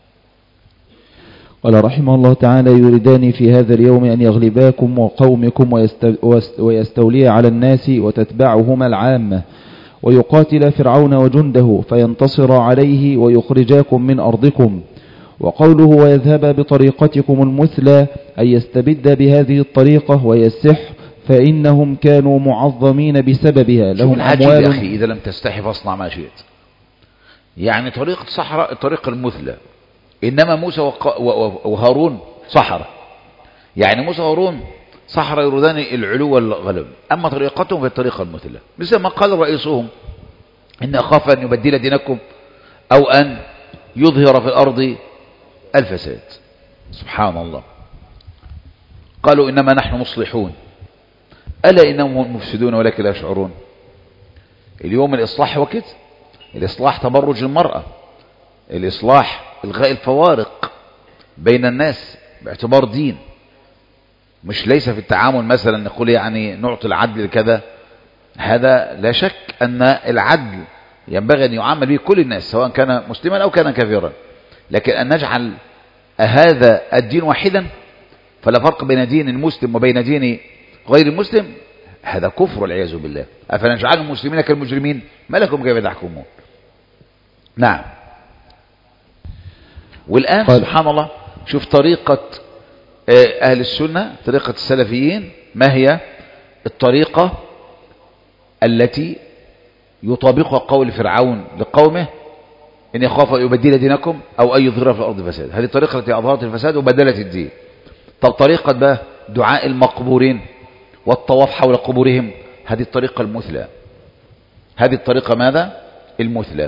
قال رحمه الله تعالى: يريدان في هذا اليوم أن يغلباكم وقومكم ويستولي على الناس وتتبعهما العامة ويقاتل فرعون وجنده فينتصر عليه ويخرجاكم من أرضكم. وقوله ويذهب بطريقتكم المثلى أي يستبد بهذه الطريقة وهي السحر، فإنهم كانوا معظمين بسببها، لهم أموال. يا أخي إذا لم تستحي فاصنع ما شئت. يعني طريقة صحراء الطريقة المثلى، إنما موسى وهارون صحراء. يعني موسى وهارون صحراء يريدان العلو والغلب، أما طريقتهم في الطريقة المثلى، مثل ما قال رئيسهم: إن أخاف أن يبدل دينكم أو أن يظهر في الأرض الفساد. سبحان الله. قالوا إنما نحن مصلحون ألا إنهم هم المفسدون ولكن لا يشعرون. اليوم الإصلاح وكده، الإصلاح تبرج المرأة، الإصلاح إلغاء الفوارق بين الناس باعتبار دين، مش ليس في التعامل مثلا نقول يعني نعطي العدل كذا. هذا لا شك أن العدل ينبغي أن يعامل به كل الناس سواء كان مسلما أو كان كافرا، لكن أن نجعل هذا الدين واحدا فلا فرق بين دين المسلم وبين دين غير المسلم، هذا كفر والعياذ بالله. أفنجعل المسلمين كالمجرمين ما لكم كيف تحكمون. نعم. والآن سبحان الله شوف طريقة أهل السنة، طريقة السلفيين، ما هي الطريقة التي يطابقها قول فرعون لقومه إن يخاف أن يبدل دينكم أو أن يظهر في الأرض فساد. هذه الطريقة التي أظهرت الفساد وبدلت الدين. طب طريقة بقى دعاء المقبورين والطواف حول قبورهم، هذه الطريقة المثلى. هذه الطريقة ماذا؟ المثلى.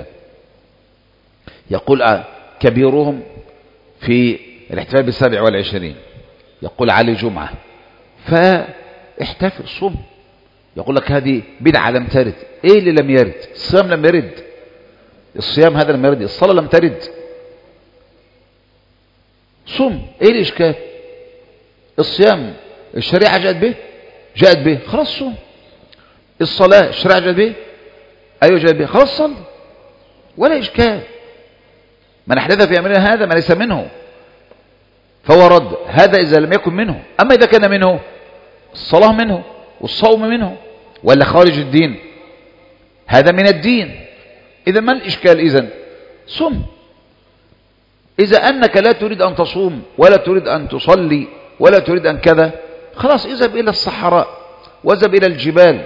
يقول كبيرهم في الاحتفال ب27 يقول علي جمعة فاحتفل صم، يقول لك هذه بدعة لم ترد. ايه اللي لم يرد؟ الصيام لم يرد، الصيام هذا لم يرد، الصلاة لم ترد، صم. ايه الاشكال؟ الصيام الشريعة جاءت به خلاص صم. الصلاة الشريعة جاءت به، ايوه جاءت به، خلاص صل، ولا اشكال. من احدث في امرنا هذا ما ليس منه فهو رد. هذا اذا لم يكن منه. اما اذا كان منه، الصلاة منه والصوم منه، ولا خارج الدين؟ هذا من الدين. اذا ما الاشكال؟ اذا صم. اذا انك لا تريد ان تصوم ولا تريد ان تصلي ولا تريد ان كذا، خلاص اذهب الى الصحراء واذهب الى الجبال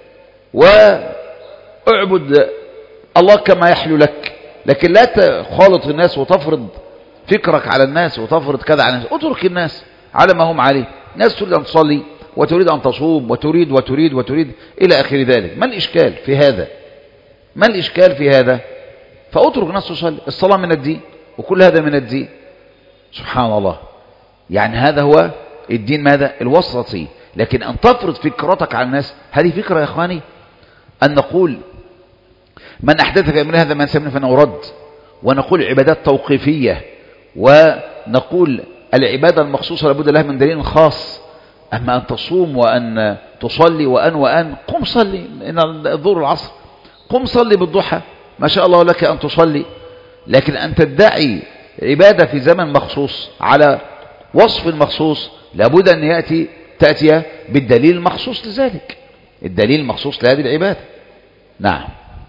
واعبد الله كما يحلو لك، لكن لا تخالط الناس وتفرض فكرك على الناس وتفرض كذا على الناس. اترك الناس على ما هم عليه. ناس تريد ان تصلي وتريد ان تصوم وتريد وتريد وتريد الى اخر ذلك. ما الاشكال في هذا؟ ما الاشكال في هذا؟ فاترك الناس تصلي. الصلاة من الدين وكل هذا من الدين. سبحان الله. يعني هذا هو الدين ماذا؟ الوسطي. لكن ان تفرض فكرتك على الناس، هذه فكرة يا اخواني. ان نقول من احدث في امرنا هذا ما ليس منه فانه رد، ونقول عبادات توقيفية، ونقول العبادة المخصوصة لابد لها من دليل خاص. أما أن تصوم وأن تصلي وأن قم صلي إن الظهر العصر، قم صلي بالضحى، ما شاء الله لك أن تصلي. لكن أن تدعي عبادة في زمن مخصوص على وصف مخصوص، لابد أن تأتي بالدليل المخصوص لذلك، الدليل المخصوص لهذه العبادة. نعم.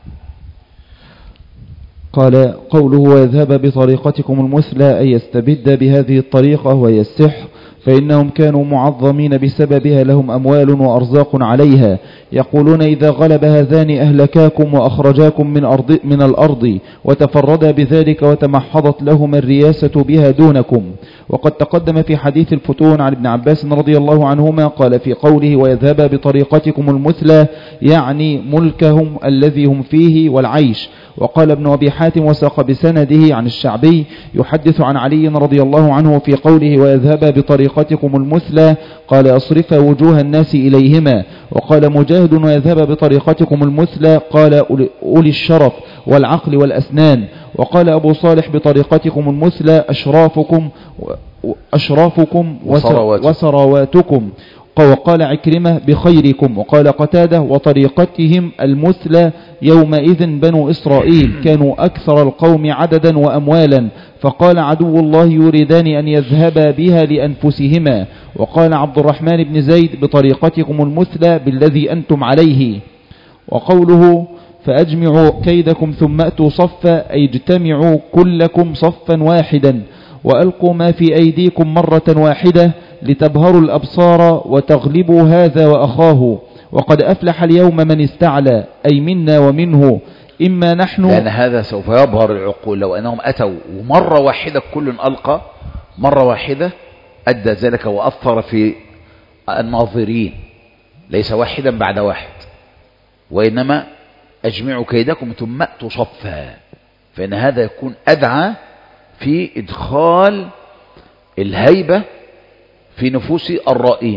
قال قوله ويذهب بطريقتكم المثلى أي يستبد بهذه الطريقة وهي السحر، فإنهم كانوا معظمين بسببها، لهم أموال وأرزاق عليها، يقولون إذا غلب هذان أهلكاكم وأخرجاكم من الأرض، وتفردا بذلك وتمحضت لهم الرياسة بها دونكم. وقد تقدم في حديث الفتون عن ابن عباس رضي الله عنهما قال في قوله ويذهب بطريقتكم المثلى يعني ملكهم الذي هم فيه والعيش. وقال ابن أبي حاتم وساق بسنده عن الشعبي يحدث عن علي رضي الله عنه في قوله ويذهب بطريقتكم المثلى قال أصرف وجوه الناس إليهما. وقال مجاهد ويذهب بطريقتكم المثلى قال أولي الشرف والعقل والأسنان. وقال أبو صالح بطريقتكم المثلى أشرافكم وثرواتكم. وقال عكرمة بخيركم. وقال قتادة وطريقتهم المثلى يومئذ بنو إسرائيل كانوا أكثر القوم عددا وأموالا، فقال عدو الله يريدان أن يذهبا بها لأنفسهما. وقال عبد الرحمن بن زيد بطريقتكم المثلى بالذي أنتم عليه. وقوله فأجمعوا كيدكم ثم أتوا صفا أي اجتمعوا كلكم صفا واحدا وألقوا ما في أيديكم مرة واحدة لتبهروا الأبصار وتغلبوا هذا وأخاه. وقد أفلح اليوم من استعلى أي منا ومنه إما نحن، لأن هذا سوف يبهر العقول. لو أنهم أتوا ومرة واحدة كل ألقى مرة واحدة أدى ذلك وأثر في الناظرين، ليس واحدا بعد واحد، وإنما أجمعوا كيدكم ثم أتوا صفا، فإن هذا يكون أدعى في إدخال الهيبة في نفوس الرائين.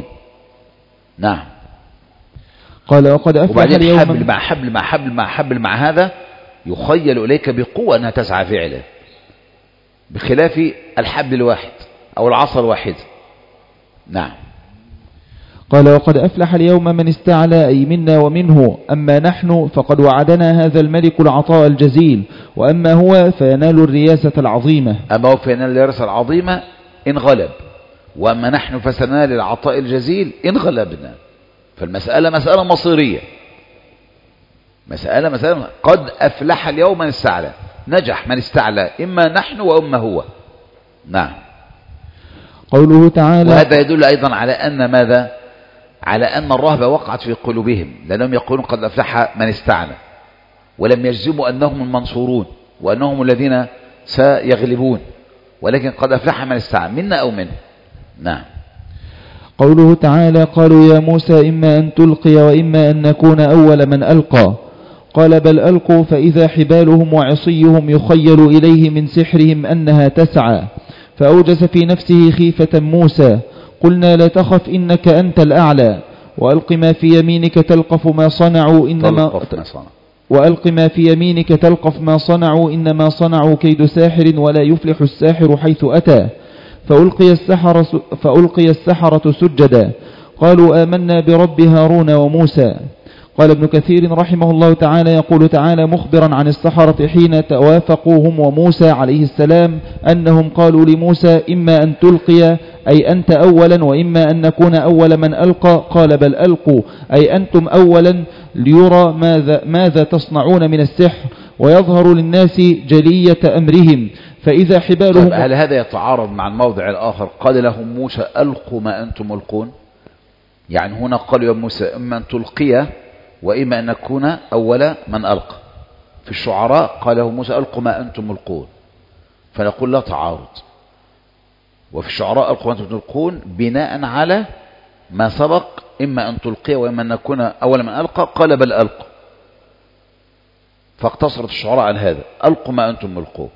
نعم. قال وقد أفلح وبعدين اليوم حبل مع حبل مع حبل مع حبل مع هذا يخيل إليك بقوة أنها تسعى فعلا، بخلاف الحبل الواحد أو العصا الواحد. نعم. قال وقد أفلح اليوم من استعلى أي منا ومنه، أما نحن فقد وعدنا هذا الملك العطاء الجزيل، وأما هو فينال الرياسة العظيمة. أما هو فينال الرياسة العظيمة إن غلب، وأما نحن فسنال العطاء الجزيل إن غلبنا. فالمسألة مسألة مصيرية، مسألة قد أفلح اليوم من استعلى، نجح من استعلى، إما نحن وإما هو. نعم. قوله تعالى. وهذا يدل أيضا على أن ماذا؟ على أن الرهبة وقعت في قلوبهم، لأنهم يقولون قد أفلح من استعلى، ولم يجزموا أنهم المنصورون وأنهم الذين سيغلبون، ولكن قد أفلح من استعلى منا أو منه. نعم. قوله تعالى قالوا يا موسى إما أن تلقي وإما أن نكون أول من ألقى، قال بل ألقوا فإذا حبالهم وعصيهم يخيل إليه من سحرهم أنها تسعى، فأوجس في نفسه خيفة موسى، قلنا لا تخف إنك أنت الأعلى، وألق ما في يمينك تلقف ما صنعوا إنما صنعوا كيد ساحر ولا يفلح الساحر حيث أتى. فألقي السحرة سجدا قالوا آمنا برب هارون وموسى. قال ابن كثير رحمه الله تعالى يقول تعالى مخبرا عن السحرة حين توافقوهم وموسى عليه السلام أنهم قالوا لموسى إما أن تلقي أي أنت أولا وإما أن نكون أول من ألقى، قال بل ألقوا أي أنتم أولا ليرى ماذا تصنعون من السحر ويظهر للناس جلية أمرهم. فإذا حبالهم. هل هذا يتعارض مع الموضع الآخر؟ قال لهم موسى ألقوا ما أنتم ملقون، يعني هنا قالوا يا موسى إما أن تلقي وإما أن نكون أول من ألقى. في الشعراء قال له موسى ألقوا ما أنتم ملقون، فنقول لا تعارض. وفي الشعراء ألقوا ما أنتم ملقون بناء على ما سبق إما أن تلقي وإما أن نكون أول من ألقى، قال بل ألقوا، فاقتصرت الشعراء على هذا ألقوا ما أنتم ملقون،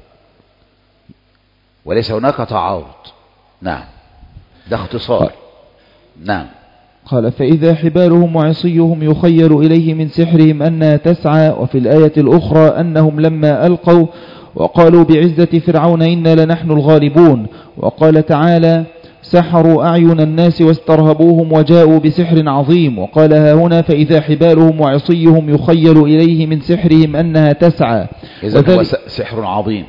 وليس هناك تعارض. نعم، ده اختصار. نعم. قال فإذا حبالهم وعصيهم يخيل إليه من سحرهم أنها تسعى. وفي الآية الأخرى أنهم لما ألقوا وقالوا بعزة فرعون إنا لنحن الغالبون. وقال تعالى سحروا أعين الناس واسترهبوهم وجاءوا بسحر عظيم. وقال ها هنا فإذا حبالهم وعصيهم يخيل إليه من سحرهم أنها تسعى. إذن هو سحر عظيم،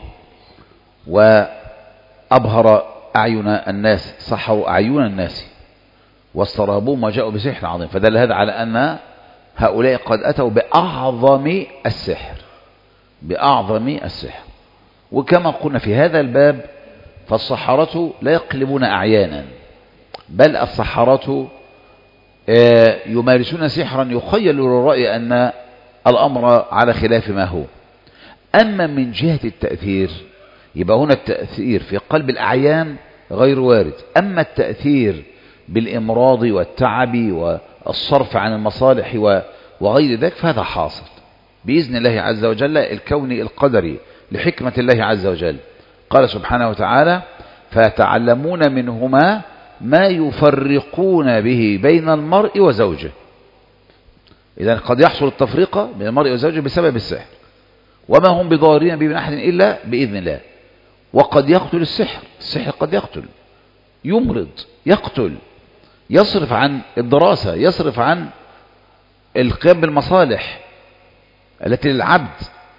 وأبهر أعين الناس، سحروا أعين الناس واسترهبوهم وجاءوا بسحر عظيم، فدل هذا على أن هؤلاء قد أتوا بأعظم السحر، بأعظم السحر. وكما قلنا في هذا الباب فالسحرة لا يقلبون أعيانا، بل السحرة يمارسون سحرا يخيل للرأي أن الأمر على خلاف ما هو. أما من جهة التأثير يبقى هنا التأثير في قلب الأعيان غير وارد، أما التأثير بالإمراض والتعب والصرف عن المصالح وغير ذلك فهذا حاصل بإذن الله عز وجل الكوني القدري لحكمة الله عز وجل. قال سبحانه وتعالى فيتعلمون منهما ما يفرقون به بين المرء وزوجه. إذن قد يحصل التفرقة بين المرء وزوجه بسبب السحر، وما هم بضارين به من أحد إلا بإذن الله. وقد يقتل السحر قد يقتل، يمرض، يقتل، يصرف عن الدراسة، يصرف عن القيام بالمصالح التي للعبد،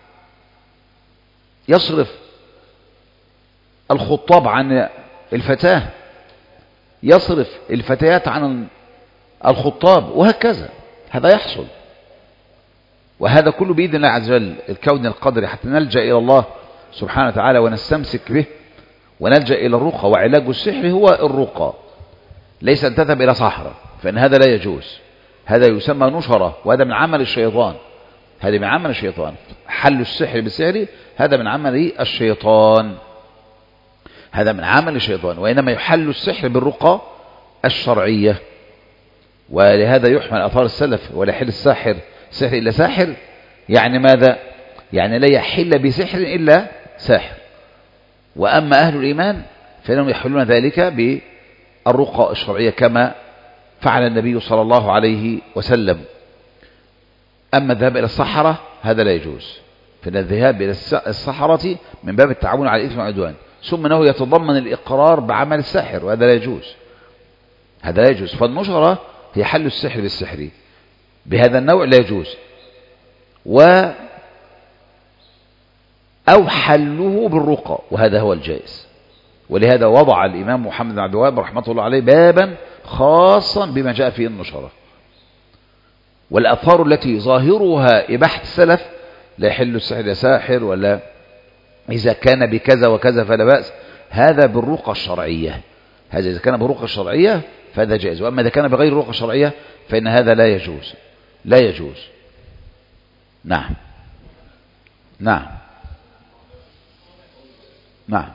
يصرف الخطاب عن الفتاة، يصرف الفتيات عن الخطاب، وهكذا. هذا يحصل، وهذا كله بإذن الله عز وجل الكون القدري، حتى نلجأ إلى الله سبحانه وتعالى ونستمسك به ونلجأ إلى الرقى. وعلاج السحر هو الرقى، ليس أن تذهب إلى صحراء، فإن هذا لا يجوز، هذا يسمى نشرة، وهذا من عمل الشيطان، هذا من عمل الشيطان. حل السحر بالسحر هذا من عمل الشيطان، هذا من عمل الشيطان. وإنما يحل السحر بالرقى الشرعية. ولهذا يحمل أثار السلف ولا يحل الساحر سحر إلا ساحر، يعني ماذا؟ يعني لا يحل بسحر إلا ساحر. وأما أهل الإيمان فإنهم يحلون ذلك بالرقى الشرعية كما فعل النبي صلى الله عليه وسلم. أما الذهاب إلى الصحراء هذا لا يجوز، فإن الذهاب إلى السحرة من باب التعاون على الإثم والعدوان، ثم أنه يتضمن الإقرار بعمل الساحر، وهذا لا يجوز، هذا لا يجوز. فالنشرة هي حل السحر بالسحر بهذا النوع لا يجوز، أو حله بالرقى، وهذا هو الجائز. ولهذا وضع الإمام محمد بن عبد الوهاب رحمة الله عليه بابا خاصا بما جاء فيه النشرة. والآثار التي ظاهرها إباحة السلف، لا يحل السحر إلى ساحر، ولا إذا كان بكذا وكذا فلا بأس، هذا بالرقى الشرعية، هذا إذا كان بالرقى الشرعية فهذا جائز. وأما إذا كان بغير الرقى الشرعية فإن هذا لا يجوز، لا يجوز. نعم نعم نعم.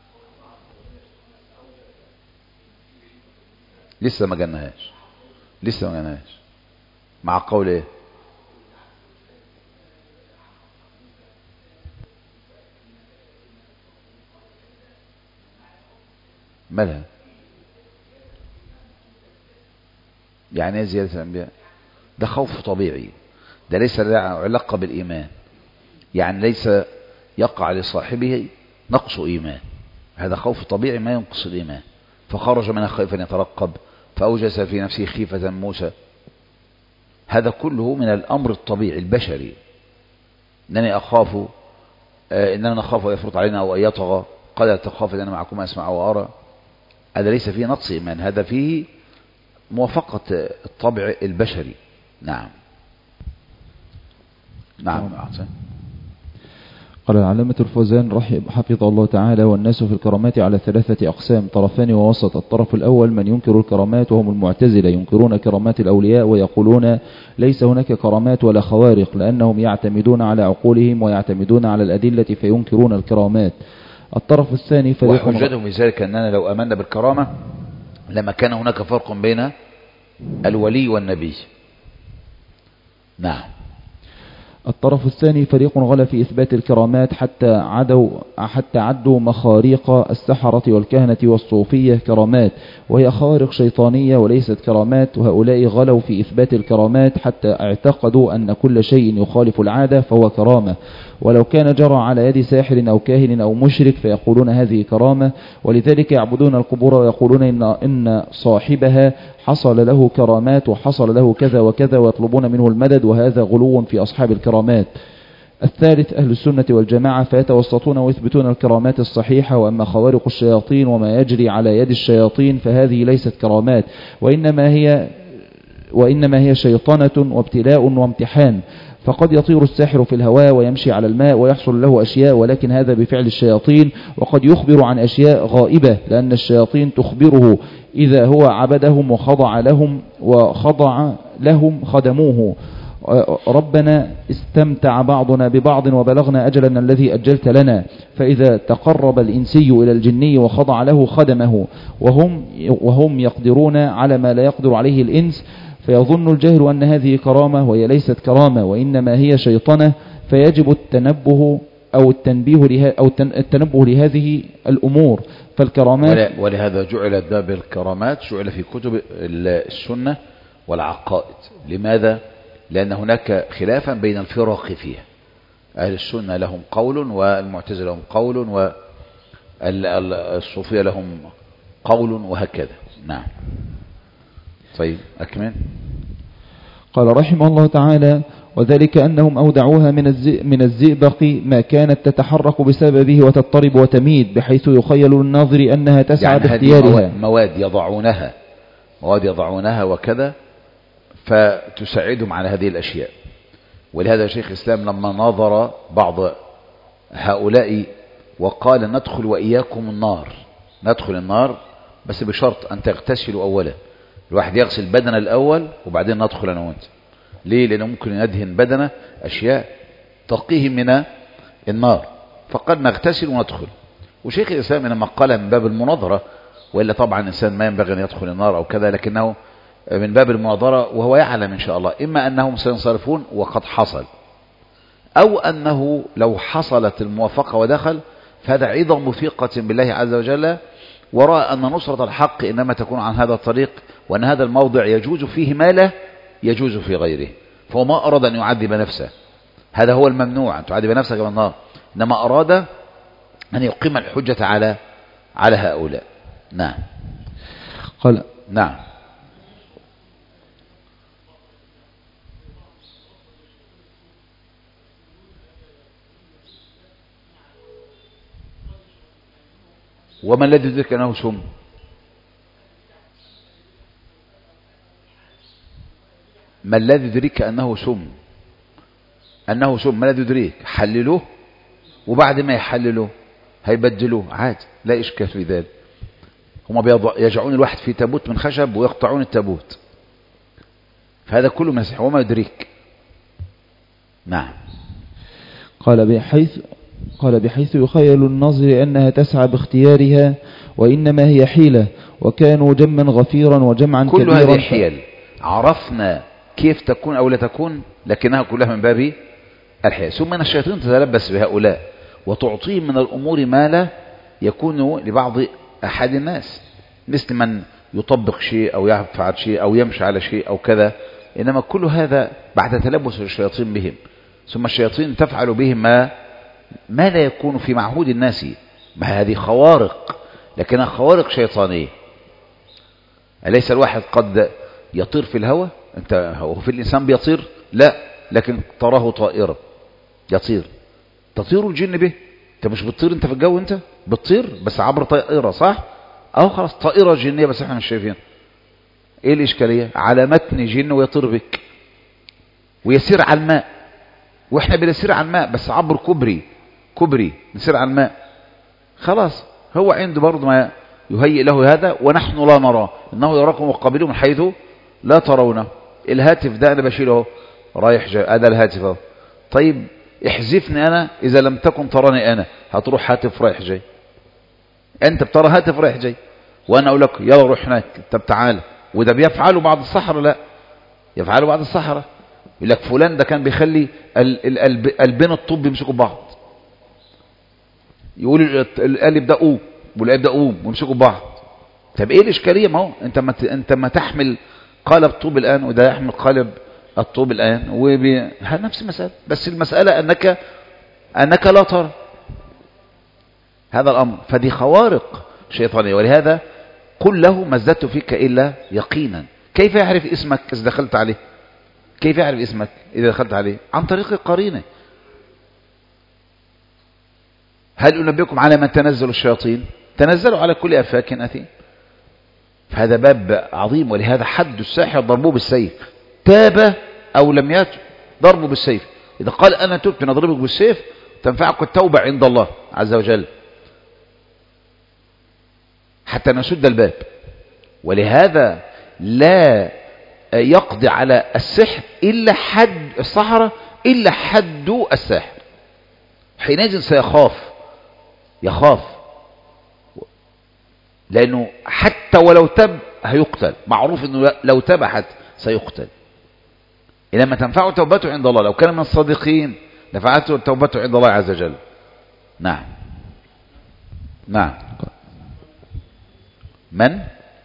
لسه ما جناهاش، لسه ما جناهاش. مع قول ايه؟ مالها؟ يعني ايه زيادة الأنبياء؟ ده خوف طبيعي، ده ليس له علاقة بالإيمان، يعني ليس يقع لصاحبه نقص إيمان، هذا خوف طبيعي ما ينقص الإيمان. فخرج منها خائفا يترقب فأوجس في نفسه خيفة موسى، هذا كله من الأمر الطبيعي البشري. إنني أخاف، إننا نخاف يفرط علينا أو أن يطغى، قال تخاف أن أنا معكم أسمع وأرى، هذا ليس فيه نقص إيمان، هذا فيه موافقة الطبع البشري. نعم نعم. قال العلامة الفوزان حفظه الله تعالى: والناس في الكرامات على 3 أقسام، طرفان ووسط. الطرف الأول من ينكر الكرامات وهم المعتزلة، ينكرون كرامات الأولياء ويقولون ليس هناك كرامات ولا خوارق، لأنهم يعتمدون على عقولهم ويعتمدون على الأدلة فينكرون الكرامات. الطرف الثاني فريق وحجتهم في ذلك أننا لو أمنا بالكرامة لما كان هناك فرق بين الولي والنبي. نعم. الطرف الثاني فريق غلا في إثبات الكرامات حتى عدوا مخاريق السحرة والكهنة والصوفية كرامات، وهي خوارق شيطانية وليست كرامات. وهؤلاء غلوا في إثبات الكرامات حتى اعتقدوا أن كل شيء يخالف العادة فهو كرامة، ولو كان جرى على يد ساحر أو كاهن أو مشرك فيقولون هذه كرامة. ولذلك يعبدون القبور ويقولون إن صاحبها حصل له كرامات وحصل له كذا وكذا، ويطلبون منه المدد، وهذا غلو في أصحاب الكرامات. الثالث أهل السنة والجماعة، فيتوسطون ويثبتون الكرامات الصحيحة. وأما خوارق الشياطين وما يجري على يد الشياطين فهذه ليست كرامات، وإنما هي شيطنة وابتلاء وامتحان. فقد يطير الساحر في الهواء ويمشي على الماء ويحصل له أشياء، ولكن هذا بفعل الشياطين. وقد يخبر عن أشياء غائبة، لأن الشياطين تخبره إذا هو عبدهم وخضع لهم خدموه. ربنا استمتع بعضنا ببعض وبلغنا أجلنا الذي أجلت لنا. فإذا تقرب الإنسي إلى الجني وخضع له خدمه، وهم يقدرون على ما لا يقدر عليه الإنس، فيظن الجاهل أن هذه كرامة، وهي ليست كرامة وإنما هي شيطنة. فيجب التنبه أو التنبه لهذه الأمور. فالكرامات ولهذا جعل باب الكرامات جعل في كتب السنة والعقائد. لماذا؟ لأن هناك خلافا بين الفرق فيها، أهل السنة لهم قول والمعتزلة لهم قول والصوفية لهم قول وهكذا. نعم. طيب أكمل. قال رحمه الله تعالى: وذلك أنهم أودعوها من الزئبق ما كانت تتحرك بسببه وتضطرب وتميد، بحيث يخيل للناظر أنها تسعى يعني باختيارها. مواد يضعونها وكذا، فتساعدهم على هذه الأشياء. ولهذا شيخ الإسلام لما ناظر بعض هؤلاء وقال: ندخل وإياكم النار، ندخل النار بس بشرط أن تغتسلوا أولا، الواحد يغسل بدنه الأول وبعدين ندخل أنا وأنت. ليه؟ لأنه ممكن يدهن بدنه أشياء تقيه من النار، فقد نغتسل وندخل. وشيخ الإسلام لما قال من باب المناظرة، وإلا طبعا الإنسان ما ينبغي أن يدخل النار أو كذا، لكنه من باب المناظرة، وهو يعلم إن شاء الله إما أنهم سينصرفون وقد حصل، أو أنه لو حصلت الموافقة ودخل فهذا عظم ثقة بالله عز وجل، ورأى أن نصرة الحق إنما تكون عن هذا الطريق، وأن هذا الموضع يجوز فيه ما لا يجوز في غيره، فهو ما أراد أن يعذب نفسه، هذا هو الممنوع، أن تعذب نفسك بالنار. إنما أراد أن يقيم الحجة على هؤلاء. نعم. قال نعم. وما الذي يدرك أنه سم؟ ما الذي يدرك أنه سم؟ أنه سم، ما الذي يدرك؟ حللوه، وبعد ما يحللوه هيبدلوه عادي، لا إشكال في ذلك. هم يجعون الواحد في تابوت من خشب ويقطعون التابوت، فهذا كله مسح وما يدرك. نعم. قال بحيث يخيل الناظر أنها تسعى باختيارها وإنما هي حيلة، وكانوا جما غفيرا وجمعا كبيرا. كل هذه حيل عرفنا كيف تكون أو لا تكون، لكنها كلها من باب الحيل. ثم أن الشياطين تتلبس بهؤلاء وتعطيهم من الأمور ما لا يكون لبعض أحد الناس، مثل من يطبق شيء أو يفعل شيء أو يمشي على شيء أو كذا. إنما كل هذا بعد تلبس الشياطين بهم، ثم الشياطين تفعل بهم ما لا يكون في معهود الناس. ما هذه خوارق، لكنها خوارق شيطانية. أليس الواحد قد يطير في الهواء؟ هو في الإنسان بيطير؟ لا، لكن تراه طائرة يطير، تطير الجن به. انت مش بتطير انت في الجو، انت بتطير بس عبر طائرة، صح؟ او خلاص طائرة جنية بس احنا مش شايفين. ايه الاشكالية؟ على متن جن ويطير بك ويسير على الماء، واحنا بنسير على الماء بس عبر كبري نسير على الماء. خلاص هو عنده برضه ما يهيئ له هذا، ونحن لا نراه، انه يراكم وقابله من حيث لا ترونه. الهاتف ده انا بشيله رايح جاي، هذا الهاتف اهو. طيب احذفني انا اذا لم تكن تراني انا، هتروح هاتف رايح جاي. انت بترى هاتف رايح جاي، وانا اقول لك يلا روح هناك، طب تعالى. وده بيفعله بعض السحرة، لا يفعله بعض السحرة. يقول لك فلان ده كان بيخلي البين الطب يمسكوا بعض، يقول القالب ده قوم والقالب ده قوم ويمسكوا بعض. طب ايه الاشكاليه؟ ما هو انت ما تحمل قالب طوب الان وده يحمل قالب الطوب الان، نفس المساله، بس المساله انك لا ترى هذا الامر. فدي خوارق شيطانيه. ولهذا قل له ما ازددت فيك الا يقينا. كيف يعرف اسمك اذا دخلت عليه؟ كيف يعرف اسمك اذا دخلت عليه؟ عن طريق القرينه. هل أنبئكم على من تنزل الشياطين؟ تنزلوا على كل أفاك أثيم. فهذا باب عظيم. ولهذا حد الساحر ضربوه بالسيف، تاب أو لم يتب ضربه بالسيف. إذا قال أنا تبت نضربك بالسيف تنفعك التوبة عند الله عز وجل حتى نسد الباب. ولهذا لا يقضي على السحر إلا حد السحرة إلا حد الساحر. حينئذ يخاف، لأنه حتى ولو تاب هيقتل، معروف أنه لو تاب حتى سيقتل. إنما تنفعه توبته عند الله، لو كان من الصادقين نفعته توبته عند الله عز وجل. نعم. من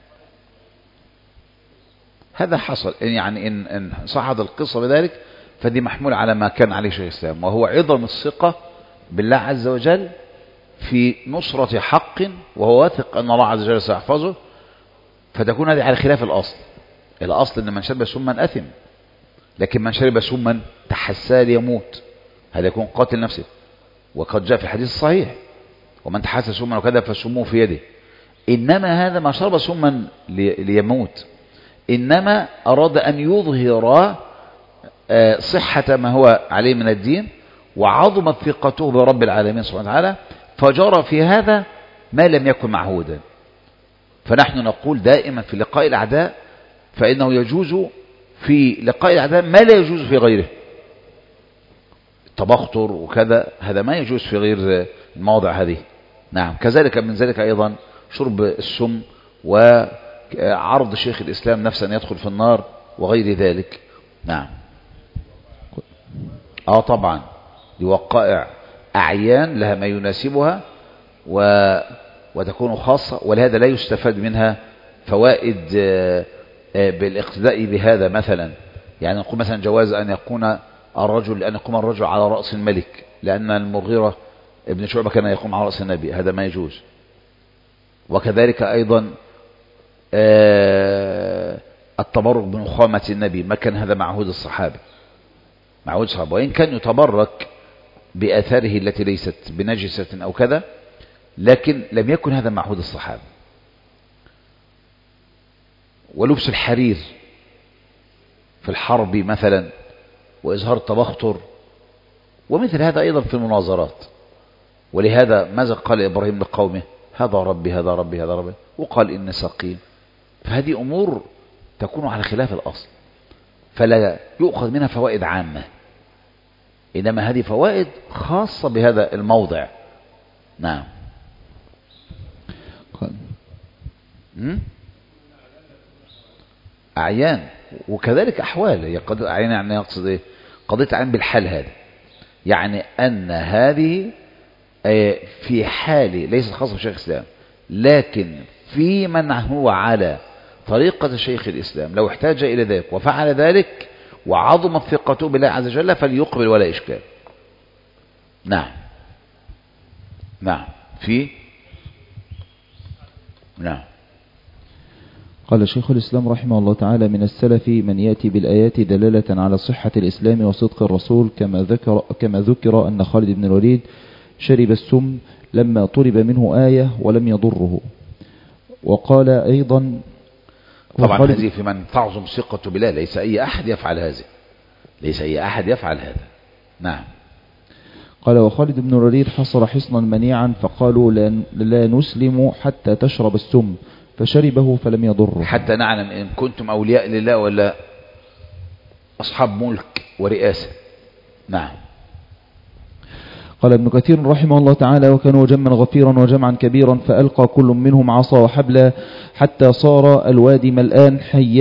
هذا حصل يعني إن صعد القصة بذلك فدي محمول على ما كان عليه شيخ الإسلام، وهو عظم الثقة بالله عز وجل في نصرة حق، وهو واثق أن الله عز وجل سيحفظه. فتكون هذه على خلاف الأصل أن من شرب سما أثم، لكن من شرب سما تحسى ليموت هذا يكون قاتل نفسه. وقد جاء في الحديث الصحيح ومن تحسى سما وكذا فسموه في يده. إنما هذا ما شرب سما ليموت، إنما أراد أن يظهر صحة ما هو عليه من الدين، وعظمت ثقته برب العالمين سبحانه وتعالى، فجرى في هذا ما لم يكن معهودا. فنحن نقول دائما في لقاء الأعداء فإنه يجوز في لقاء الأعداء ما لا يجوز في غيره. التبختر وكذا هذا ما يجوز في غير المواضع هذه. نعم. كذلك من ذلك أيضا شرب السم، وعرض شيخ الإسلام نفسه أن يدخل في النار وغير ذلك. نعم. طبعا دي وقائع أعيان لها ما يناسبها وتكون خاصة، ولهذا لا يستفاد منها فوائد بالاقتداء بهذا. مثلا يعني نقول مثلا جواز أن يكون الرجل أن يقوم الرجل على رأس الملك، لأن المغيرة ابن شعبة كان يقوم على رأس النبي، هذا ما يجوز. وكذلك أيضا التبرك بنخامة النبي، ما كان هذا معهود الصحابة، معهود الصحابة، وإن كان يتبرك بآثاره التي ليست بنجسة أو كذا، لكن لم يكن هذا معهود الصحابة. ولبس الحرير في الحرب مثلا، وإظهار التبختر، ومثل هذا أيضا في المناظرات. ولهذا ماذا قال إبراهيم لقومه؟ هذا ربي هذا ربي هذا ربي، وقال إن سقيم. فهذه أمور تكون على خلاف الأصل، فلا يؤخذ منها فوائد عامة، إنما هذه فوائد خاصة بهذا الموضع. نعم. أعيان وكذلك أحوال. هي أعيان يعني يقصد إيه؟ قضية عين بالحال، هذا يعني أن هذه في حال ليست خاصة بشيخ الإسلام، لكن في من هو على طريقة شيخ الإسلام لو احتاج إلى ذلك وفعل ذلك وعظمت ثقته بالله عز وجل فليقبل ولا إشكال. نعم. نعم. نعم. قال شيخ الإسلام رحمه الله تعالى: من السلف من يأتي بالآيات دلالة على صحة الإسلام وصدق الرسول، كما ذكر أن خالد بن الوليد شرب السم لما طلب منه آية ولم يضره. وقال أيضا طبعا هذه في من تعظم ثقة بالله، ليس أي أحد يفعل هذا، ليس أي أحد يفعل هذا. نعم. قال: وخالد بن الوليد حصر حصنا منيعا فقالوا لا نسلم حتى تشرب السم، فشربه فلم يضره. حتى نعلم إن كنتم أولياء لله ولا أصحاب ملك ورئاسة. نعم. قال ابن كثير رحمه الله تعالى: وكانوا جما غفيرا وجمعا كبيرا، فألقى كل منهم عصا وحبلا حتى صار الوادي ملآن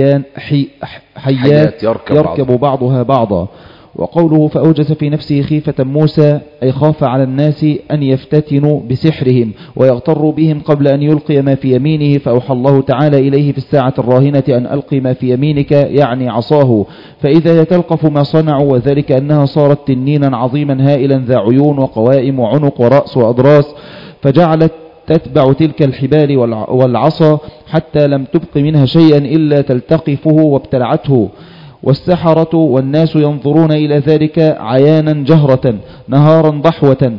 حيات يركب بعضها بعضا. وقوله: فأوجس في نفسه خيفة موسى، أي خاف على الناس أن يفتتنوا بسحرهم ويغتروا بهم قبل أن يلقي ما في يمينه، فأوحى الله تعالى إليه في الساعة الراهنة أن ألقي ما في يمينك، يعني عصاه، فإذا يتلقف ما صنعوا، وذلك أنها صارت تنينا عظيما هائلا ذا عيون وقوائم وعنق ورأس وأضراس، فجعلت تتبع تلك الحبال والعصا حتى لم تبق منها شيئا إلا تلتقفه وابتلعته. والسحرة والناس ينظرون إلى ذلك عيانا جهرة نهارا ضحوة،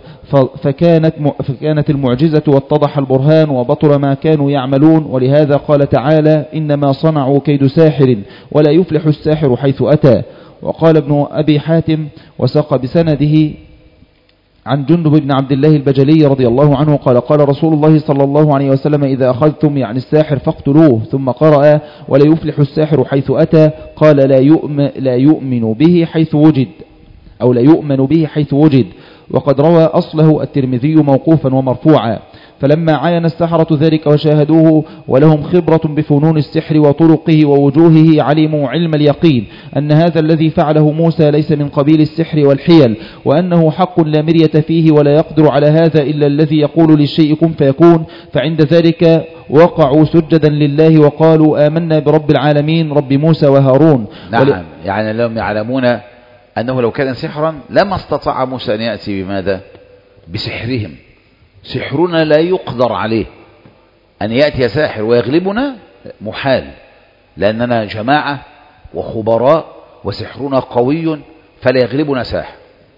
فكانت المعجزة واتضح البرهان وبطل ما كانوا يعملون. ولهذا قال تعالى: إنما صنعوا كيد ساحر ولا يفلح الساحر حيث أتى. وقال ابن أبي حاتم وساق بسنده عن جندب بن عبد الله البجلي رضي الله عنه قال: قال رسول الله صلى الله عليه وسلم: إذا أخذتم يعني الساحر فاقتلوه. ثم قرأ: ولا يفلح الساحر حيث أتى، قال: لا يؤمن به حيث وجد، أو لا يؤمن به حيث وجد. وقد روى أصله الترمذي موقوفا ومرفوعا. فلما عاين السحرة ذلك وشاهدوه ولهم خبرة بفنون السحر وطرقه ووجوهه، علموا علم اليقين أن هذا الذي فعله موسى ليس من قبيل السحر والحيل، وأنه حق لا مرية فيه، ولا يقدر على هذا إلا الذي يقول للشيء كن فيكون. فعند ذلك وقعوا سجدا لله وقالوا: آمنا برب العالمين رب موسى وهارون. نعم. يعني لهم يعلمون أنه لو كان سحرا لما استطاع موسى أن يأتي بماذا؟ بسحرهم. سحرنا لا يقدر عليه، أن يأتي ساحر ويغلبنا محال، لأننا جماعة وخبراء وسحرنا قوي فلا يغلبنا ساحر.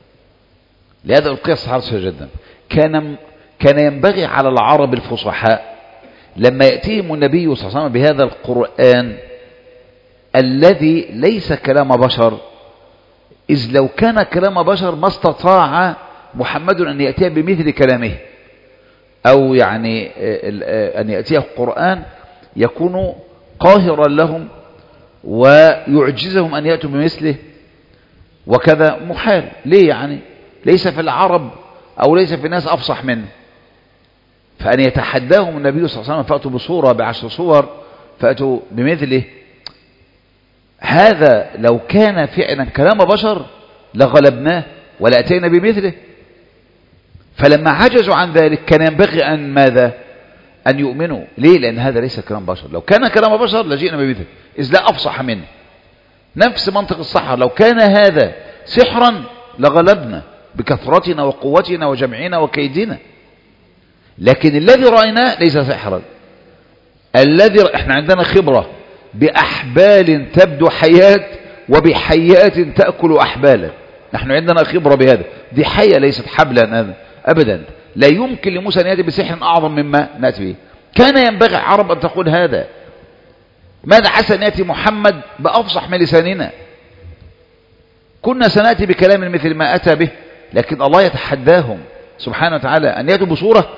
لهذا ألقي السحرة سجدا. كان ينبغي على العرب الفصحاء لما يأتيهم النبي صلى الله عليه وسلم بهذا القرآن الذي ليس كلام بشر، إذ لو كان كلام بشر ما استطاع محمد أن يأتي بمثل كلامه، أو يعني أن يأتيه القرآن يكون قاهرا لهم ويعجزهم أن يأتوا بمثله، وكذا محال. ليه؟ يعني ليس في العرب أو ليس في الناس أفصح منه، فأن يتحداهم النبي صلى الله عليه وسلم فأتوا بصورة ب10 صور فأتوا بمثله، هذا لو كان فعلا كلام بشر لغلبناه ولا أتينا بمثله. فلما عجزوا عن ذلك كان ينبغي أن ماذا؟ أن يؤمنوا. ليه؟ لأن هذا ليس كلام بشر. لو كان كلام بشر لجئنا بمثله، إذ لا أفصح منه. نفس منطق السحر، لو كان هذا سحرا لغلبنا بكثرتنا وقوتنا وجمعنا وكيدنا، لكن الذي رأيناه ليس سحرا. احنا عندنا خبرة بأحبال تبدو حيات وبحيات تأكل أحبالا، نحن عندنا خبرة بهذا، دي حية ليست حبلا أبدا. لا يمكن لموسى أن يأتي بسحر أعظم مما نأتي به. كان ينبغي عرب أن تقول هذا. ماذا حسن أن يأتي محمد بأفصح من لساننا؟ كنا سنأتي بكلام مثل ما أتى به، لكن الله يتحداهم سبحانه وتعالى أن يأتوا بصورة،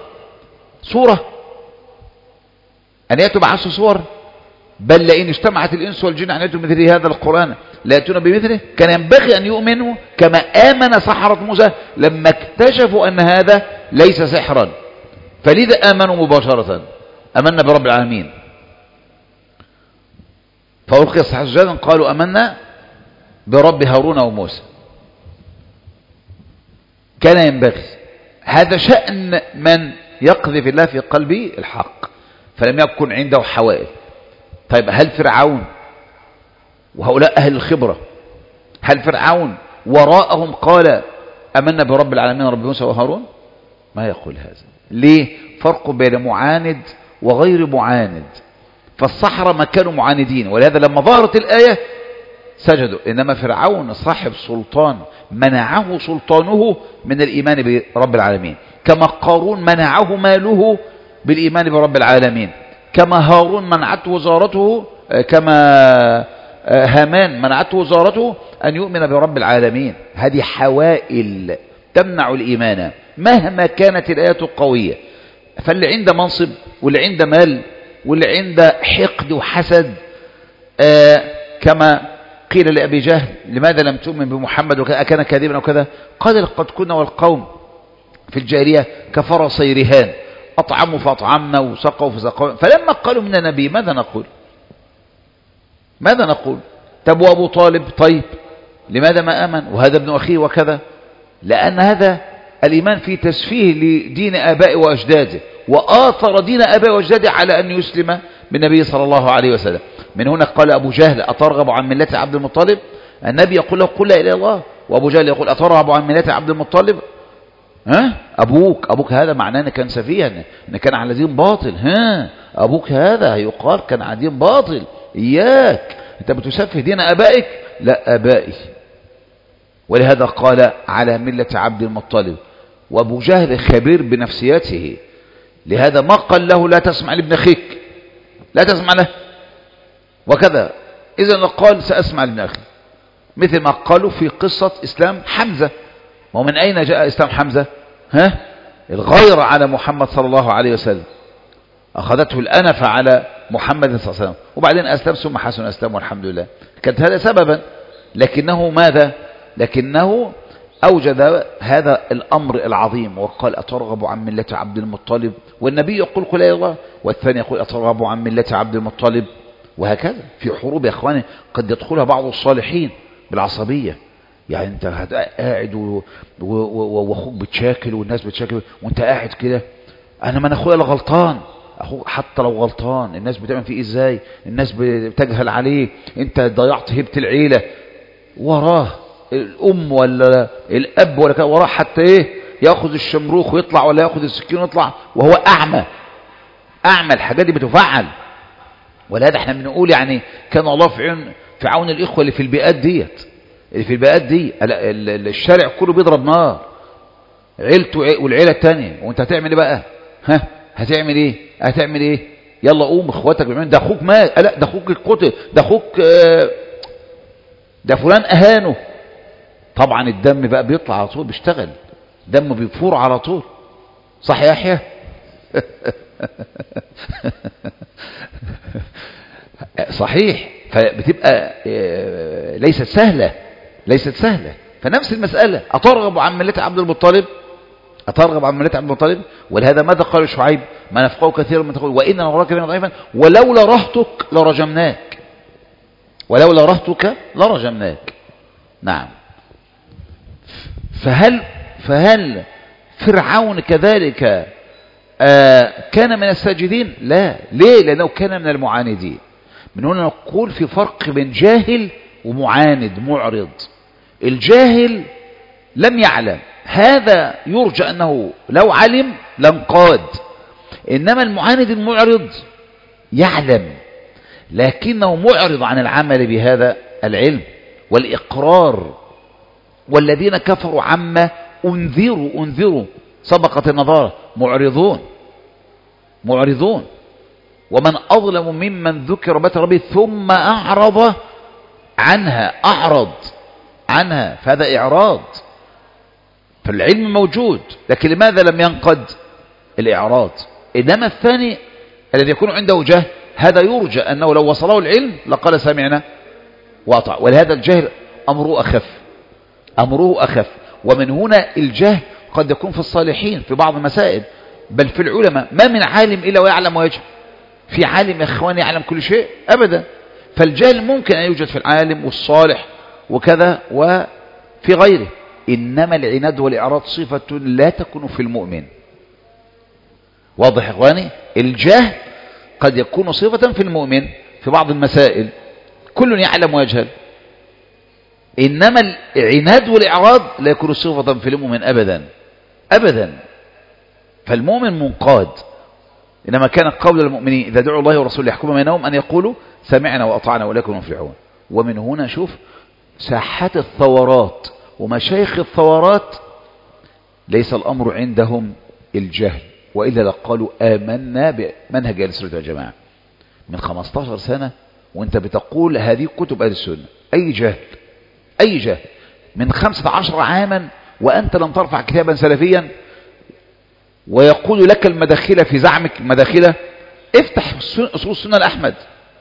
أن يأتوا بعشر صور، بل لئن اجتمعت الإنس والجن أن يأتوا مثل هذا القرآن لا يأتون بمثله. كان ينبغي أن يؤمنوا كما آمن سحرة موسى لما اكتشفوا أن هذا ليس سحرا، فلذا آمنوا مباشرة، آمنا برب العالمين. فألقي السحرة سجدا قالوا آمنا برب هارون وموسى. كان ينبغي، هذا شأن من يقذف الله في قلبه الحق فلم يكن عنده حوائل. طيب هل فرعون وهؤلاء أهل الخبرة، هل فرعون وراءهم قال أمنا برب العالمين رب موسى وهارون؟ ما يقول هذا. ليه؟ فرق بين معاند وغير معاند. فالسحرة ما كانوا معاندين، ولهذا لما ظهرت الآية سجدوا. إنما فرعون صاحب سلطان منعه سلطانه من الإيمان برب العالمين، كما قارون منعه ماله بالإيمان برب العالمين، كما هارون منعته وزارته، كما هامان منعته وزارته أن يؤمن برب العالمين. هذه حوائل تمنع الإيمان مهما كانت الآيات قوية. فاللي عنده منصب واللي عنده مال واللي عنده حقد وحسد، كما قيل لأبي جهل لماذا لم تؤمن بمحمد وكان كاذبا أو كذا، قال لقد كنا والقوم في الجارية كفرسي رهان أطعموا فأطعمنا وسقوا فسقوا. فلما قالوا من نبي ماذا نقول؟ طب وأبو طالب طيب لماذا ما آمن وهذا ابن أخيه وكذا؟ لأن هذا الإيمان في تسفيه لدين آبائه وأجداده، وآثر دين آبائه وأجداده على أن يسلم بالنبي صلى الله عليه وسلم. من هنا قال أبو جهل أترغب عن ملة عبد المطلب؟ النبي يقول له قل لا إله إلا الله، وأبو جهل يقول أترغب عن ملة عبد المطلب؟ أبوك هذا معناه أنه كان سفيها، أنه كان على دين باطل. أبوك هذا يقال كان على دين باطل. إياك أنت بتسفه دين أبائك؟ لا أبائي. ولهذا قال على ملة عبد المطلب. وأبو جهل خبير بنفسياته، لهذا ما قال له لا تسمع لابن أخيك، لا تسمع له وكذا. إذن قال سأسمع لابن أخي، مثل ما قالوا في قصة إسلام حمزة. ومن أين جاء إسلام حمزة؟ الغير على محمد صلى الله عليه وسلم أخذته الأنفة على محمد صلى الله عليه وسلم، وبعدين أسلم ثم حسن أسلم والحمد لله. كانت هذا سببا، لكنه ماذا؟ لكنه أوجد هذا الأمر العظيم وقال أترغب عن ملة عبد المطلب، والنبي يقول قل لا الله، والثاني يقول أترغب عن ملة عبد المطلب. وهكذا في حروب يا أخواني قد يدخلها بعض الصالحين بالعصبية. يعني انت قاعد واخوك بتشاكل والناس بتشاكل وانت قاعد كده، انا ما اخويا لا غلطان، اخوك حتى لو غلطان الناس بتعمل فيه ازاي؟ الناس بتجهل عليه، انت ضيعت هبة العيلة. وراه الام ولا الاب ولا كده، وراه حتى ايه ياخذ الشمروخ ويطلع ولا ياخذ السكين ويطلع وهو اعمى. الحاجات دي بتفعل. ولهذا احنا بنقول يعني كان الله في عون الاخوه اللي في البيئات ديت، اللي في البيئات دي. الشارع كله بيضرب نار، عيلته والعيله الثانيه، وانت هتعمل ايه بقى؟ هتعمل ايه؟ يلا قوم، اخواتك بيعملوا، ده اخوك مات، لا ده اخوك قتل، ده اخوك ده فلان اهانه. طبعا الدم بقى بيطلع على طول، بيشتغل دم بيفور على طول. صح يا يحيى؟ صحيح. فبتبقى ليست سهلة. فنفس المسألة أترغب عن ملة عبد المطلب. ولهذا ماذا قال شعيب؟ ما نفقه كثيرا من تقول وإن نراك بنا ضعيفا ولولا رهتك لرجمناك. نعم. فهل فرعون كذلك كان من الساجدين؟ لا. ليه؟ لأنه كان من المعاندين. من هنا نقول في فرق بين جاهل ومعاند معرض. الجاهل لم يعلم، هذا يرجى أنه لو علم لانقاد. إنما المعاند المعرض يعلم لكنه معرض عن العمل بهذا العلم والإقرار. والذين كفروا عما أنذروا سبقت النظارة معرضون. ومن أظلم ممن ذكر بآيات ربه ثم أعرض عنها فهذا إعراض. فالعلم موجود لكن لماذا لم ينقد؟ الإعراض. إنما الثاني الذي يكون عنده جهل هذا يرجى أنه لو وصله العلم لقال سمعنا وأطع. ولهذا الجهل أمره أخف. ومن هنا الجهل قد يكون في الصالحين في بعض المسائل، بل في العلماء. ما من عالم إلا ويعلم ويجهل. في عالم يا إخواني يعلم كل شيء أبدا. فالجهل ممكن أن يوجد في العالم والصالح وكذا وفي غيره. إنما العناد والإعراض صفة لا تكون في المؤمن. واضح يا إخواني؟ الجهل قد يكون صفة في المؤمن في بعض المسائل، كل يعلم ويجهل. إنما العناد والإعراض لا يكون صفة في المؤمن أبدا. فالمؤمن منقاد. إنما كان قول المؤمنين إذا دعوا الله ورسوله يحكم بينهم أن يقولوا سمعنا وأطعنا وإليكم المفلحون. ومن هنا شوف ساحات الثورات ومشايخ الثورات ليس الأمر عندهم الجهل، وإلا لقالوا آمنا بمنهج أهل السنة والجماعة. من 15 سنة وانت بتقول هذه كتب أهل السنة. أي جهل من 15 عاما وأنت لم ترفع كتابا سلفيا. ويقول لك المداخلة في زعمك مداخلة. افتح أصول السنة الأحمد،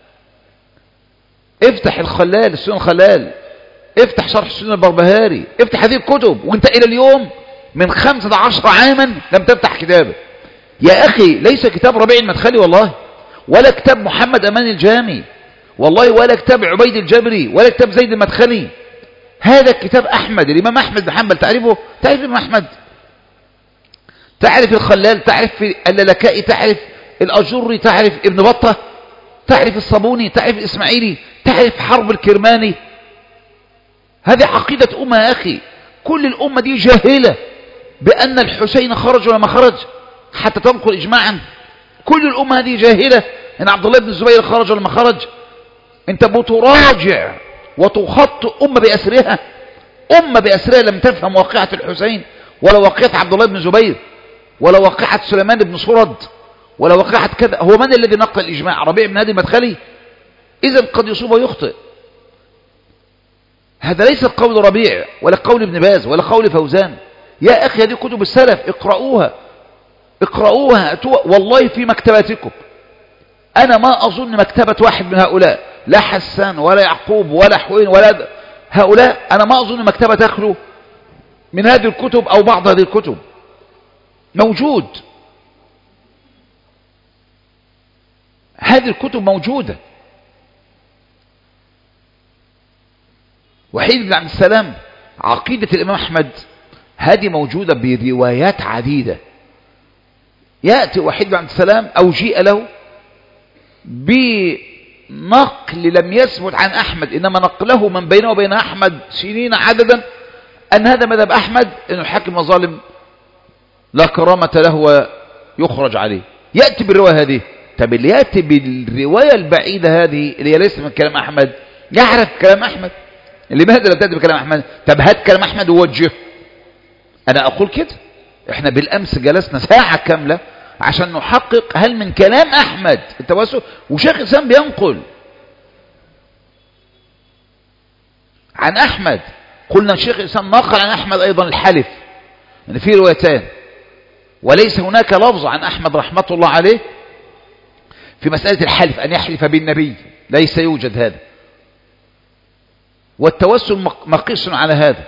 افتح السنة الخلال، افتح شرح السنة البربهاري، افتح هذه الكتب وانت إلى اليوم من 15 عاما لم تفتح كتابه. يا أخي ليس كتاب ربيع المدخلي والله، ولا كتاب محمد أمان الجامي والله، ولا كتاب عبيد الجبري، ولا كتاب زيد المدخلي. هذا كتاب أحمد، الإمام أحمد بن حنبل. تعرف الإمام أحمد، تعرف الخلال، تعرف اللالكائي، تعرف الأجري، تعرف ابن بطة، تعرف الصابوني، تعرف الإسماعيلي، تعرف حرب الكرماني. هذه عقيدة أمة يا أخي. كل الأمة دي جاهلة بأن الحسين خرج ولا ما خرج حتى تنقل إجماعا. كل الأمة هذه جاهلة أن عبد الله بن الزبير خرج ولا ما خرج. أنت بتراجع وتخطئ أمة بأسرها لم تفهم واقعة الحسين ولا واقعة عبد الله بن الزبير ولا واقعة سليمان بن صرد ولا واقعة كذا. هو من الذي نقل الإجماع؟ ربيع بن هادي المدخلي. إذن قد يصيب ويخطئ. هذا ليس قول ربيع ولا قول ابن باز ولا قول فوزان. يا أخي هذه كتب السلف، اقرأوها والله في مكتباتكم. أنا ما أظن مكتبة واحد من هؤلاء، لا حسان ولا يعقوب ولا حوين ولا هؤلاء، أنا ما أظن مكتبة تخلو من هذه الكتب أو بعض هذه الكتب. موجود، هذه الكتب موجودة. وحيد بن عبد السلام عقيدة الإمام أحمد هذه موجودة بروايات عديدة. يأتي وحيد بن عبد السلام أو جيء له بنقل لم يثبت عن أحمد، إنما نقله من بينه وبين أحمد سنين عددا، أن هذا مذهب أحمد أنه الحاكم مظالم لا كرامة له ويخرج عليه. يأتي بالرواية هذه. طب اللي يأتي بالرواية البعيدة هذه اللي هي ليس من كلام أحمد يعرف كلام أحمد. لماذا لا تأتي بكلام أحمد؟ طب هات كلام أحمد ووجهه. أنا أقول كده، إحنا بالأمس جلسنا ساعة كاملة عشان نحقق هل من كلام أحمد التوسل، وشيخ الإسلام بينقل عن أحمد. قلنا الشيخ الإسلام نقل عن أحمد أيضا الحلف، يعني في روايتان، وليس هناك لفظ عن أحمد رحمة الله عليه في مسألة الحلف أن يحلف بالنبي، ليس يوجد هذا. والتوسل مقيس على هذا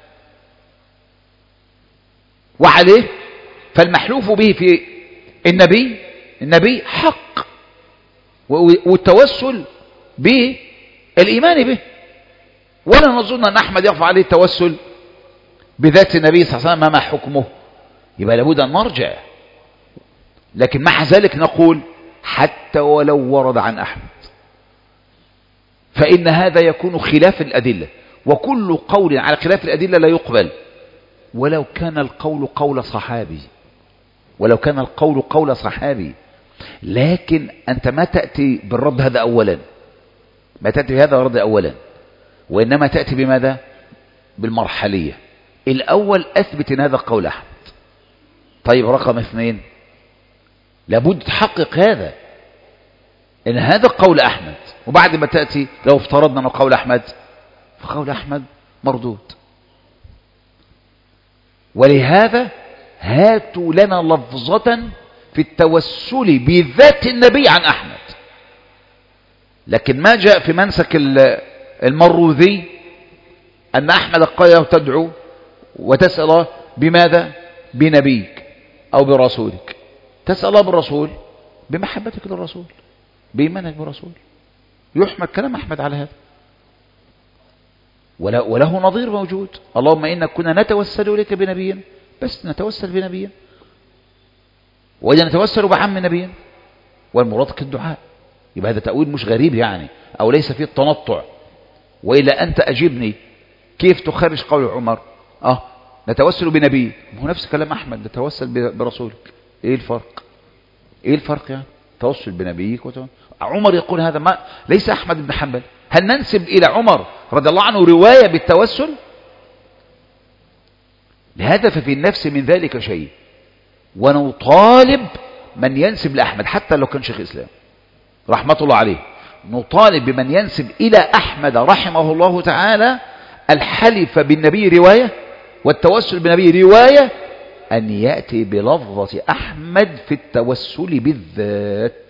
وعليه، فالمحلوف به في النبي حق، والتوسل به الإيمان به. ولا نظن أن أحمد يرفع عليه التوسل بذات النبي صلى الله عليه وسلم ما حكمه. يبقى لابد أن نرجع. لكن مع ذلك نقول حتى ولو ورد عن أحمد فإن هذا يكون خلاف الأدلة. وكل قول على خلاف الأدلة لا يقبل، ولو كان القول قول صحابي، ولو كان القول قول صحابي. لكن أنت ما تأتي بالرد هذا أولا، ما تأتي بهذا الرد أولا، وإنما تأتي بماذا؟ بالمرحلية. الأول أثبت أن هذا قول أحمد. طيب رقم 2 لابد تحقق هذا أن هذا قول أحمد، وبعد ما تأتي لو افترضنا أنه قول أحمد فقول أحمد مردود. ولهذا هاتوا لنا لفظة في التوسل بذات النبي عن أحمد. لكن ما جاء في منسك المروذي أن أحمد قال له تدعو وتسأل بماذا؟ بنبيك أو برسولك. تسأل الله بالرسول بمحبتك للرسول، بإيمانك بالرسول. يحمد كلام أحمد على هذا، وله نظير موجود. اللهم إنا كنا نتوسل إليك بنبي، بس نتوسل بنبي، وإذا نتوسل بعم نبي، والمراد كالدعاء. يبقى هذا تأويل مش غريب يعني، أو ليس فيه التنطع. وإلا أنت أجبني، كيف تخرج قول عمر نتوسل بنبي؟ هو نفس كلام أحمد، نتوسل برسولك. إيه الفرق؟ إيه الفرق يعني؟ توسل بنبيك عمر يقول هذا، ما ليس أحمد بن حنبل. هل ننسب إلى عمر رضي الله عنه رواية بالتوسل؟ لهذا ففي النفس من ذلك شيء، ونطالب من ينسب لأحمد حتى لو كان شيخ إسلام رحمة الله عليه، نطالب بمن ينسب إلى أحمد رحمه الله تعالى الحلف بالنبي رواية والتوسل بالنبي رواية، أن يأتي بلفظة أحمد في التوسل بالذات.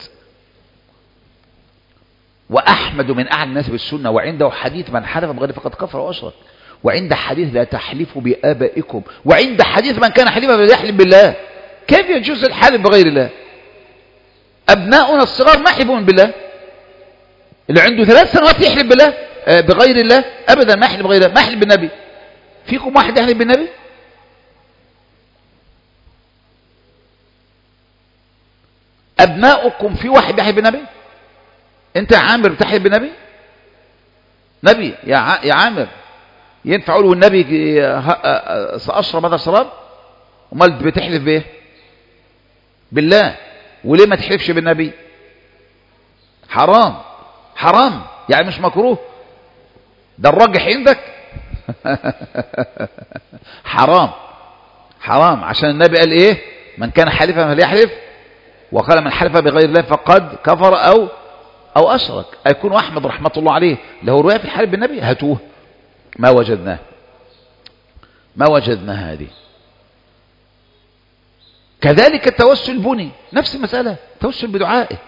وأحمد من أعلى الناس بالسنة، وعنده حديث من حلف بغير فقد كفر وأشرك، وعند حديث لا تحلفوا بآبائكم، وعند حديث من كان حليفا فليحلف بالله. كيف يجوز الحلف بغير الله؟ أبناؤنا الصغار ما يحلفون بالله، اللي عنده 3 سنوات يحلف بالله بغير الله؟ أبدا ما يحلف بغير الله، ما يحلف بالنبي. فيكم واحد يحلف بالنبي؟ أبناؤكم في واحد يحلف بالنبي؟ أنت يا عامر بتحلف بالنبي؟ نبي يا عامر ينفع أقول والنبي سأشرب هذا الشراب؟ ومال بتحلف بإيه؟ بالله. وليه ما تحلفش بالنبي؟ حرام، حرام يعني مش مكروه، ده الراجح عندك. حرام، حرام، عشان النبي قال ايه؟ من كان حالفا فليحلف، وقال من حلف بغير الله فقد كفر او اشرك. يكون احمد رحمه الله عليه له روايه في الحلف بالنبي؟ هاتوه، ما وجدنا هذه. كذلك التوسل بني نفس المسألة، توسل بدعائه.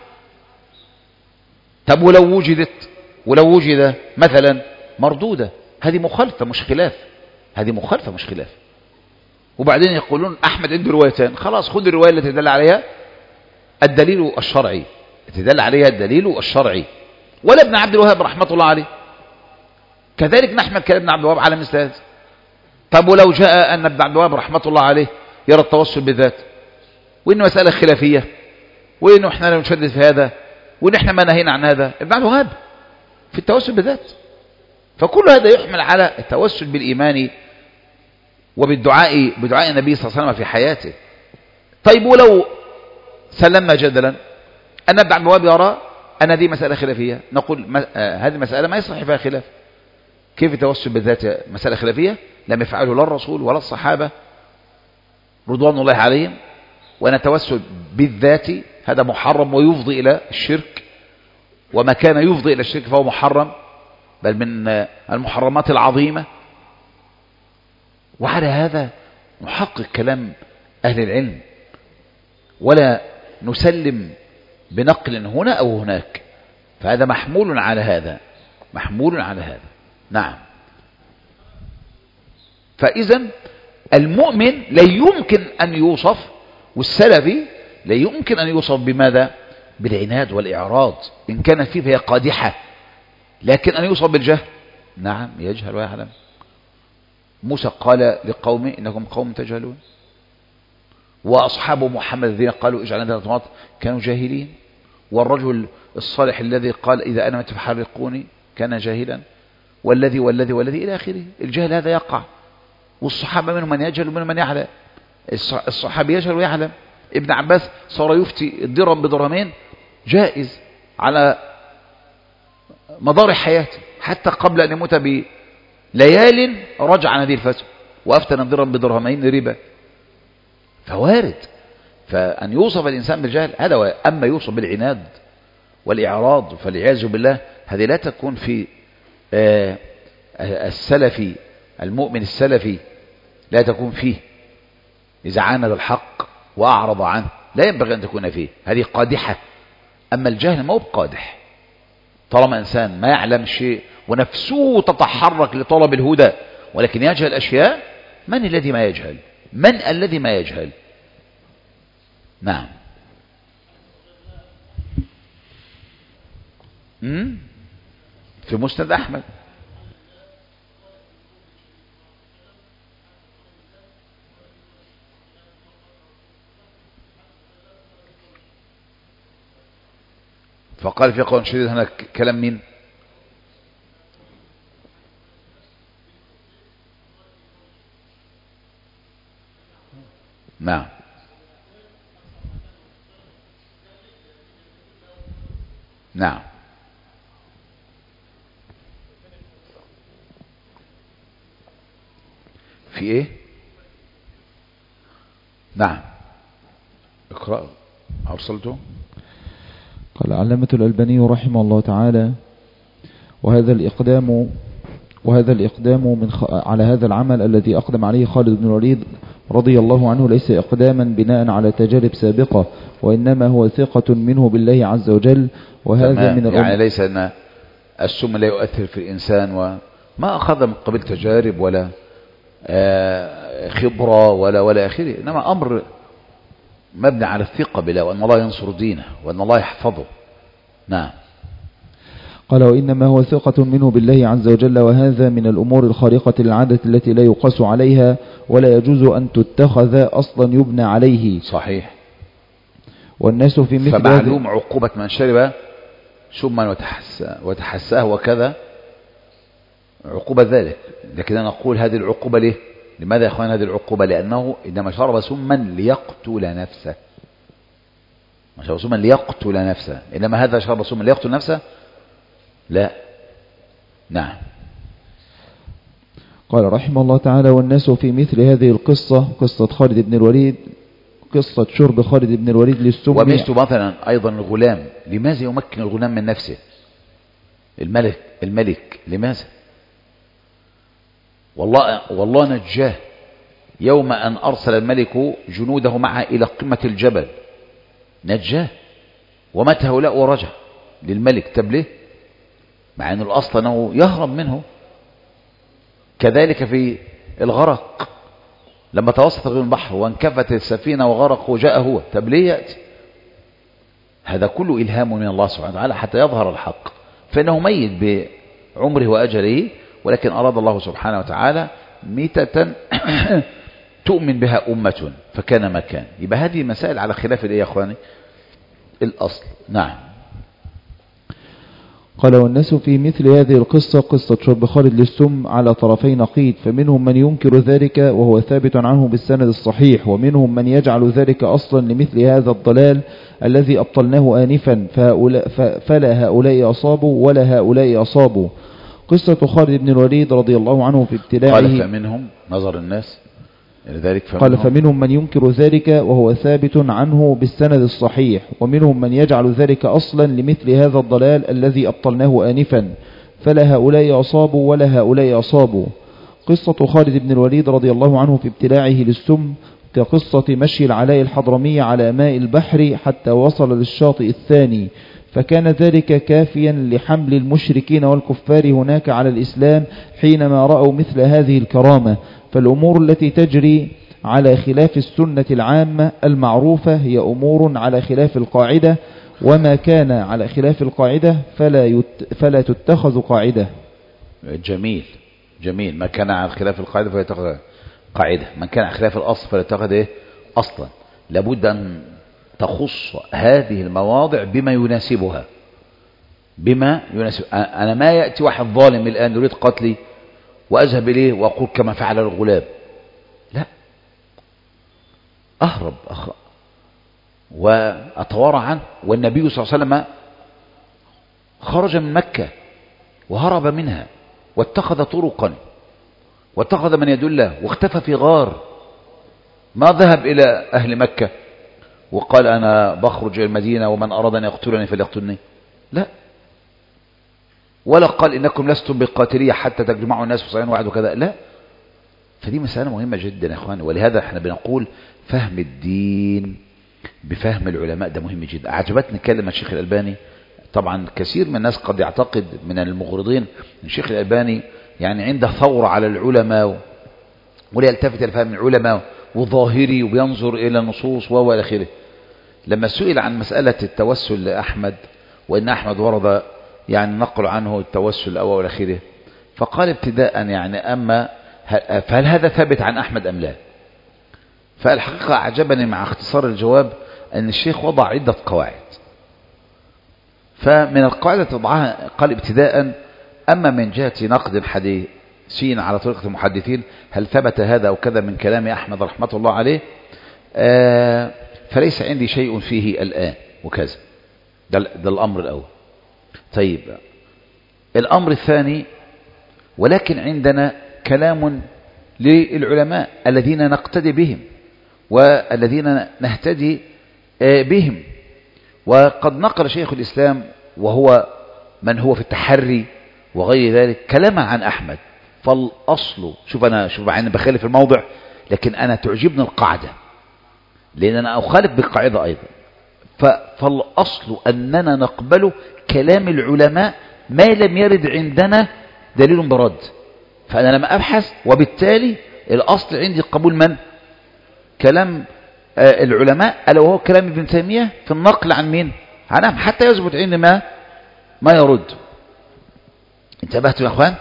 طب ولو وجد مثلا مردودة، هذه مخالفة مش خلاف، هذه مخالفة مش خلاف. وبعدين يقولون أحمد عنده روايتان، خلاص خذ الرواية التي دل عليها الدليل الشرعي، التي دل عليها الدليل الشرعي. ولا ابن عبد الوهاب رحمة الله عليه كذلك نحمل كلام ابن عبد الوهاب على مثل هذا. طب ولو جاء أن ابن عبد الوهاب رحمة الله عليه يرى التوسل بالذات، وإنه مسألة خلافية، وإنه إحنا لا نشدد في هذا، وإن إحنا ما نهينا عن هذا، ابن عبد الوهاب في التوسل بالذات. فكل هذا يحمل على التوسل بالإيمان وبالدعاء، بدعاء النبي صلى الله عليه وسلم في حياته. طيب ولو سلمنا جدلا أن ابن عبد الوهاب يرى أن هذه مسألة خلافية، نقول هذه المسألة ما يصح فيها خلاف. كيف التوسل بالذات مسألة خلافية لم يفعله لا الرسول ولا الصحابة رضوان الله عليهم، وأن التوسل بالذات هذا محرم ويفضي إلى الشرك، وما كان يفضي إلى الشرك فهو محرم، بل من المحرمات العظيمة. وعلى هذا نحقق كلام أهل العلم، ولا نسلم بنقل هنا أو هناك، فهذا محمول على هذا، محمول على هذا. نعم. فإذا المؤمن لا يمكن أن يوصف، والسلفي لا يمكن أن يوصف بماذا؟ بالعناد والإعراض، إن كان فيه فهي قادحة. لكن أن يوصف بالجهل، نعم يجهل ويعلم. موسى قال لقومه إنكم قوم تجهلون، وأصحاب محمد الذين قالوا اجعلنا ذات طماط كانوا جاهلين، والرجل الصالح الذي قال إذا أنا مت فحرقوني كان جاهلا، والذي والذي والذي إلى آخره. الجهل هذا يقع، والصحابة منهم من يجهل ومنهم من يعلم. الصحابي يجهل ويعلم. ابن عباس صار يفتي الدرهم بدرهمين جائز على مدار حياته، حتى قبل أن يموت بليال رجع عن هذه الفتوى وأفتن الدرهم بدرهمين ربا. فوارد. فأن يوصف الإنسان بالجهل هذا، أما يوصف بالعناد والإعراض فالعياذ بالله، هذه لا تكون في السلفي المؤمن السلفي، لا تكون فيه. إذا عاند الحق وأعرض عنه لا ينبغي أن تكون فيه، هذه قادحة. أما الجهل ما هو بقادح، طالما إنسان ما يعلم شيء ونفسه تتحرك لطلب الهدى ولكن يجهل أشياء. من الذي ما يجهل؟ من الذي ما يجهل؟ نعم. في مسند أحمد. فقال في قول شديد، هنا كلام مين؟ نعم. نعم. في ايه؟ نعم. اقرأ. أرسلته. قال علامة الألباني رحمه الله تعالى: وهذا الإقدام على هذا العمل الذي أقدم عليه خالد بن الوليد رضي الله عنه ليس إقداما بناء على تجارب سابقة، وإنما هو ثقة منه بالله عز وجل. وهذا من يعني ليس أن السم لا يؤثر في الإنسان وما أخذ من قبل تجارب ولا خبرة ولا آخره، إنما أمر مبني على الثقة بالله، وأن الله ينصر دينه وأن الله يحفظه. نعم. قال: وإنما هو ثقة منه بالله عز وجل، وهذا من الأمور الخارقة للعادة التي لا يقاس عليها ولا يجوز أن تتخذ أصلا يبنى عليه. صحيح. والناس في مثل فمعلوم عقوبة من شرب سما وتحساه وكذا عقوبة ذلك. لكن أنا أقول هذه العقوبة ليه؟ لماذا يا أخوان هذه العقوبة؟ لأنه إنما شرب سما ليقتل نفسه، ما شرب سما ليقتل نفسه، إنما هذا شرب سما ليقتل نفسه لا. نعم. قال رحمه الله تعالى: والناس في مثل هذه القصة، قصة خالد بن الوليد، قصة شرب خالد بن الوليد للسم. ومثل مثلا أيضا الغلام، لماذا يمكن الغلام من نفسه؟ الملك لماذا؟ والله نجاه يوم أن أرسل الملك جنوده معه إلى قمة الجبل، نجاه ومات هؤلاء ورجع للملك. طب ليه؟ مع أن الأصل أنه يهرب منه. كذلك في الغرق، لما توسط البحر وانكفت السفينة وغرق وجاء هو، طب ليه يأتي؟ هذا كله إلهام من الله سبحانه وتعالى حتى يظهر الحق، فإنه ميت بعمره وأجله، ولكن أراد الله سبحانه وتعالى ميتة تؤمن بها أمة فكان ما كان. يبقى هذه مسائل على خلاف الإيه يا أخواني؟ الأصل. نعم. قال: والناس في مثل هذه القصة، قصة شرب خالد للسم، على طرفي نقيض، فمنهم من ينكر ذلك وهو ثابت عنه بالسند الصحيح، ومنهم من يجعل ذلك أصلا لمثل هذا الضلال الذي أبطلناه آنفا، فلا هؤلاء أصابوا ولا هؤلاء أصابوا. قصة خالد بن الوليد رضي الله عنه في ابتلاعه. قال فمنهم نظر الناس لذلك، قال فمنهم من ينكر ذلك وهو ثابت عنه بالسند الصحيح، ومنهم من يجعل ذلك أصلا لمثل هذا الضلال الذي أبطلناه آنفا، فلا هؤلاء أصابوا ولا هؤلاء أصابوا. قصة خالد بن الوليد رضي الله عنه في ابتلاعه للسم كقصة مشي العلاء الحضرمي على ماء البحر حتى وصل للشاطئ الثاني، فكان ذلك كافيا لحمل المشركين والكفار هناك على الإسلام حينما رأوا مثل هذه الكرامة. فالأمور التي تجري على خلاف السنة العامة المعروفة هي أمور على خلاف القاعدة، وما كان على خلاف القاعدة فلا تتخذ قاعدة. جميل جميل. ما كان على خلاف القاعدة فلا يتخذ قاعدة، من كان على خلاف الأصل فلا يتخذ إيه؟ أصلا. لابد أن تخص هذه المواضع بما يناسبها، بما يناسب. أنا ما يأتي واحد ظالم الآن يريد قتلي وأذهب إليه وأقول كما فعل الغلام، لا، أهرب وأتوارى عنه. والنبي صلى الله عليه وسلم خرج من مكة وهرب منها واتخذ طرقا واتخذ من يدله واختفى في غار، ما ذهب إلى أهل مكة وقال أنا بخرج إلى المدينة ومن أراد أن يقتلني فليقتلني، لا، ولا قال إنكم لستم بقاتلية حتى تجمعوا الناس في صعيد واحد وكذا، لا. فدي مسألة مهمة جدا يا أخواني، ولهذا احنا بنقول فهم الدين بفهم العلماء ده مهم جدا. أعجبتني كلمة الشيخ الألباني. طبعا كثير من الناس قد يعتقد من المغرضين أن الشيخ الألباني يعني عنده ثورة على العلماء ولا يلتفت إلى فهم العلماء وظاهري وبينظر إلى النصوص وإلى آخره. لما سئل عن مسألة التوسل لأحمد وإن أحمد ورد يعني نقل عنه التوسل أو إلى آخره، فقال ابتداء يعني فهل هذا ثابت عن أحمد أم لا؟ فالحقيقة أعجبني مع اختصار الجواب أن الشيخ وضع عدة قواعد. فمن القاعدة تضعها قال ابتداء أما من جهة نقد الحديثين على طريقة المحدثين هل ثبت هذا أو كذا من كلام أحمد رحمة الله عليه، فليس عندي شيء فيه الآن وكذا. ده الأمر الأول. طيب الأمر الثاني، ولكن عندنا كلام للعلماء الذين نقتدي بهم والذين نهتدي بهم. وقد نقل شيخ الإسلام وهو من هو في التحري وغير ذلك كلام عن أحمد. فالأصل، شوف أنا بخالف الموضع، لكن أنا تعجبني القاعدة لأن أنا أخالف بالقاعدة أيضا. فالأصل أننا نقبل كلام العلماء ما لم يرد عندنا دليل برد. فأنا لما أبحث وبالتالي الأصل عندي قبول من؟ كلام العلماء، ألا وهو كلام ابن تيمية في النقل عن مين؟ عنهم، حتى يثبت عندي ما يرد. انتبهتوا يا أخوان؟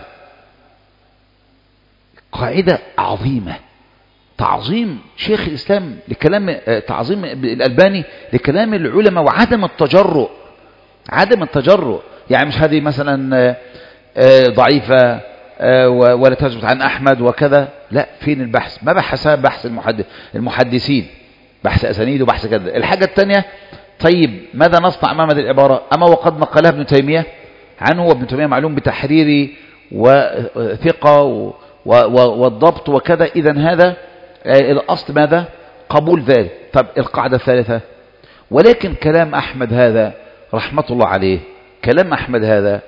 قاعدة عظيمة، تعظيم شيخ الإسلام لكلام، تعظيم الألباني لكلام العلماء، وعدم التجرؤ. عدم التجرؤ يعني مش هذه مثلا ضعيفة ولا تثبت عن أحمد وكذا، لا. فين البحث؟ ما بحثها بحث المحدثين، بحث أسانيد وبحث كذا. الحاجة الثانية، طيب ماذا نصنع أمام هذه العبارة؟ أما وقد نقلها ابن تيمية عنه، وابن تيمية معلوم بتحرير وثقة والضبط وكذا. إذن هذا الأصل ماذا؟ قبول ذلك. طب القاعدة الثالثة، ولكن كلام أحمد هذا رحمة الله عليه، كلام أحمد هذا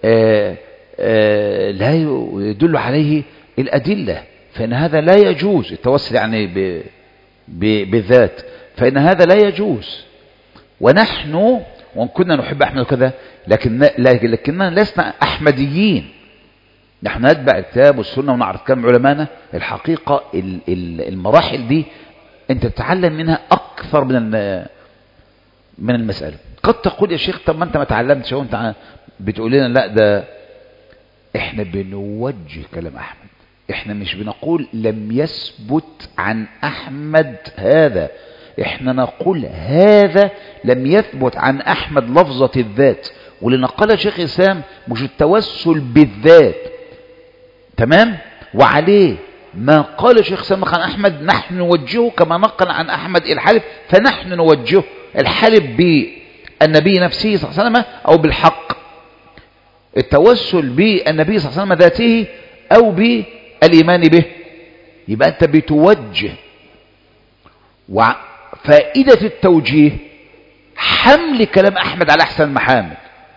لا يدل عليه الأدلة، فإن هذا لا يجوز التوسل يعني بالذات، فإن هذا لا يجوز. ونحن وإن كنا نحب أحمد وكذا لكننا لسنا أحمديين، نحن نتبع الكتاب والسنة ونعرف كلام علمانا. الحقيقة المراحل دي أنت تتعلم منها أكثر من المسألة. قد تقول يا شيخ طب ما أنت ما تعلمتش وأنت بتقول لنا لا، ده إحنا بنوجه كلام أحمد، إحنا مش بنقول لم يثبت عن أحمد هذا، إحنا نقول هذا لم يثبت عن أحمد لفظة الذات. ولنقل شيخ الإسلام مش التوسل بالذات، تمام؟ وعليه ما قال شيخ الإسلام عن أحمد نحن نوجهه كما نقل عن أحمد الحلف، فنحن نوجهه الحلف بالنبي نفسه صلى الله عليه وسلم أو بالحق، التوسل بالنبي صلى الله عليه وسلم ذاته أو بالإيمان به، يبقى أنت بتوجه. وفائدة التوجيه حمل كلام أحمد على أحسن المحامل،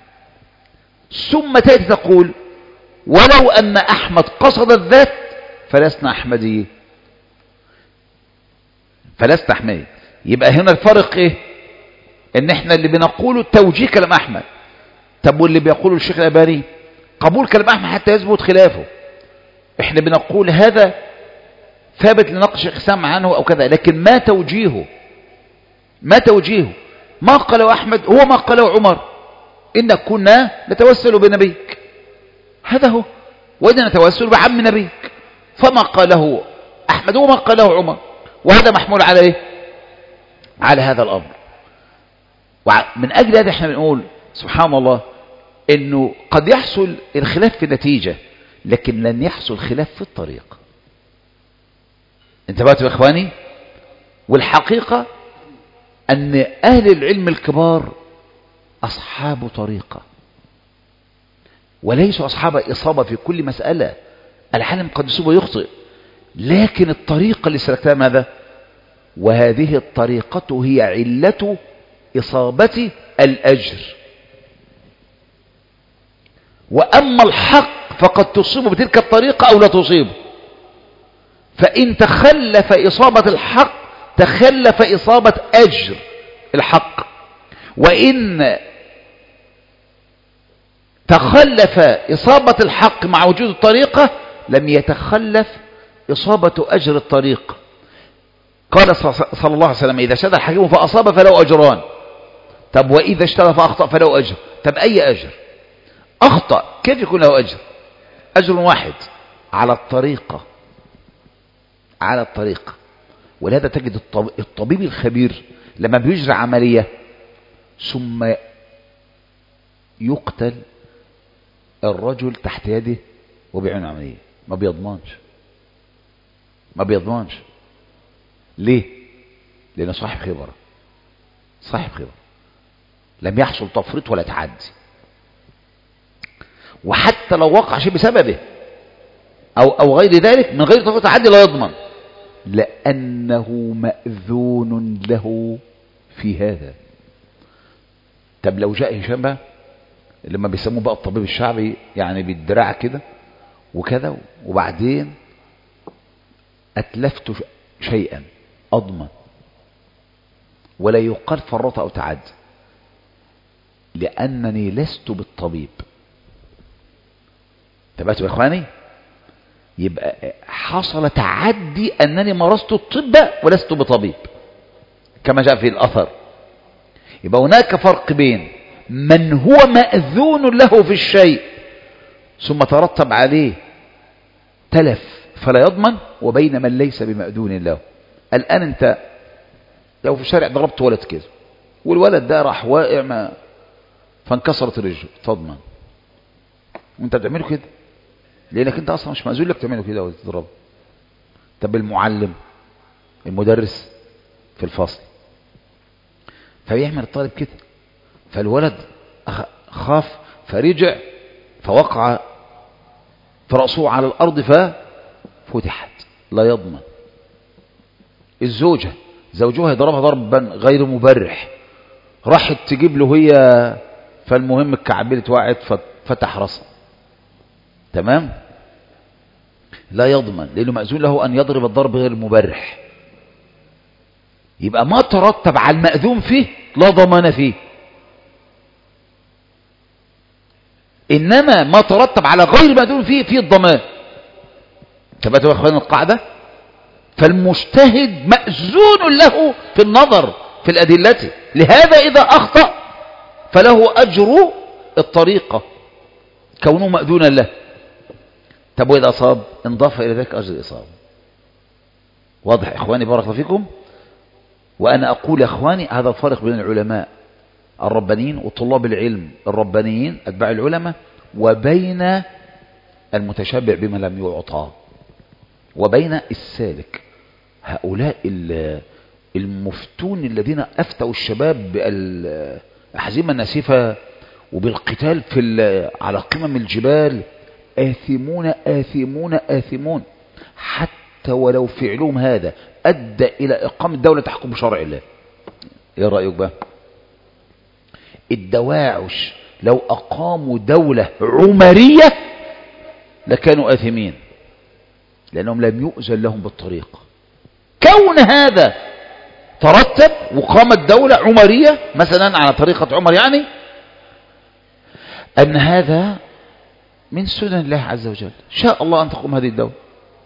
ثم تأتي تقول ولو أن أحمد قصد الذات فلسنا أحمديين، فلسنا أحمديين. يبقى هنا الفرق إيه؟ إن إحنا اللي بنقوله توجيه كلام أحمد. طب واللي بيقوله الشيخ الألباني قبول كلام أحمد حتى يثبت خلافه. إحنا بنقول هذا ثابت لنقل الشيخ الإسلام عنه أو كذا، لكن ما توجيهه ما قاله أحمد هو ما قاله عمر، إن كنا نتوسل بنبيك، هذا هو، وإن نتوسل بعم نبيك. فما قاله أحمد هو ما قاله عمر، وهذا محمول على إيه؟ على هذا الأمر. ومن أجل هذا احنا بنقول سبحان الله، انه قد يحصل الخلاف في النتيجة لكن لن يحصل خلاف في الطريق. انتبهتوا يا اخواني؟ والحقيقة ان اهل العلم الكبار اصحاب طريقة وليسوا اصحاب اصابة في كل مسألة. العالم قد يصيب ويخطئ، لكن الطريقة اللي سلكتها ماذا؟ وهذه الطريقة هي علة إصابة الأجر. وأما الحق فقد تصيب بتلك الطريقة أو لا تصيب، فإن تخلف إصابة الحق تخلف إصابة أجر الحق، وإن تخلف إصابة الحق مع وجود الطريقة لم يتخلف إصابة أجر الطريق. قال صلى الله عليه وسلم إذا اجتهد الحكيم فأصاب فله أجران. طب وإذا اجتهد فأخطأ فله أجر. طب أي أجر؟ أخطأ كيف يكون له أجر؟ أجر واحد على الطريقة، على الطريقة. ولهذا تجد الطبيب الخبير لما بيجري عملية ثم يقتل الرجل تحت يده وبيعمل عملية ما بيضمنش. ليه؟ لأنه صاحب خبرة، لم يحصل تفريط ولا تعدي. وحتى لو وقع شيء بسببه أو غير ذلك من غير تفريط وتعدي لا يضمن، لأنه مأذون له في هذا. طب لو جاء هشام بقى لما بيسموه بقى الطبيب الشعبي، يعني بالدراع كده وكذا، وبعدين أتلفت شيئا أضمن، ولا يقال فرط أو تعد، لأنني لست بالطبيب. تبعتوا يا إخواني؟ يبقى حصل تعدي أنني مارست الطب ولست بطبيب كما جاء في الأثر. يبقى هناك فرق بين من هو مأذون له في الشيء ثم ترتب عليه تلف فلا يضمن، وبين من ليس بمأذون له. الآن أنت لو في الشارع ضربت ولد كده والولد ده راح واقع فانكسرت رجله، تضمن وانت بتعمله كده لأنك انت أصلا مش مأذون لك تعمله كده وتضربه. طب المعلم المدرس في الفصل فبيعمل الطالب كده، فالولد خاف فرجع فوقع فرأسه على الأرض ففتحت، لا يضمن. الزوجة زوجها يضربها ضربا غير مبرح، راحت تجيب له هي، فالمهم الكعبلة وقعت ففتح راسها، تمام، لا يضمن لأنه مأذون له أن يضرب الضرب غير المبرح. يبقى ما ترتب على المأذون فيه لا ضمان فيه، إنما ما ترتب على غير مأذون فيه الضمان. ثبتوا يا أخوان القاعدة؟ فالمجتهد مأذون له في النظر في الأدلة، لهذا إذا أخطأ فله أجر الطريقة كونه مأذونا له. طب وإذا أصاب انضاف إلى ذلك أجر الإصابة. واضح يا إخواني بارك الله فيكم؟ وأنا أقول يا إخواني هذا الفرق بين العلماء الربانيين وطلاب العلم الربانيين أتباع العلماء، وبين المتشبع بما لم يعطى، وبين السالك. هؤلاء المفتون الذين أفتوا الشباب بالأحزمة الناسفة وبالقتال على قمم الجبال آثمون آثمون آثمون، حتى ولو فعلهم هذا أدى إلى إقامة دولة تحكم بشرع الله. إيه رأيك بقى؟ الدواعش لو أقاموا دولة عمرية لكانوا آثمين، لأنهم لم يؤذن لهم بالطريق. كون هذا ترتب وقامت دولة عمرية مثلا على طريقة عمر، يعني أن هذا من سنن الله عز وجل، شاء الله أن تقوم هذه الدولة،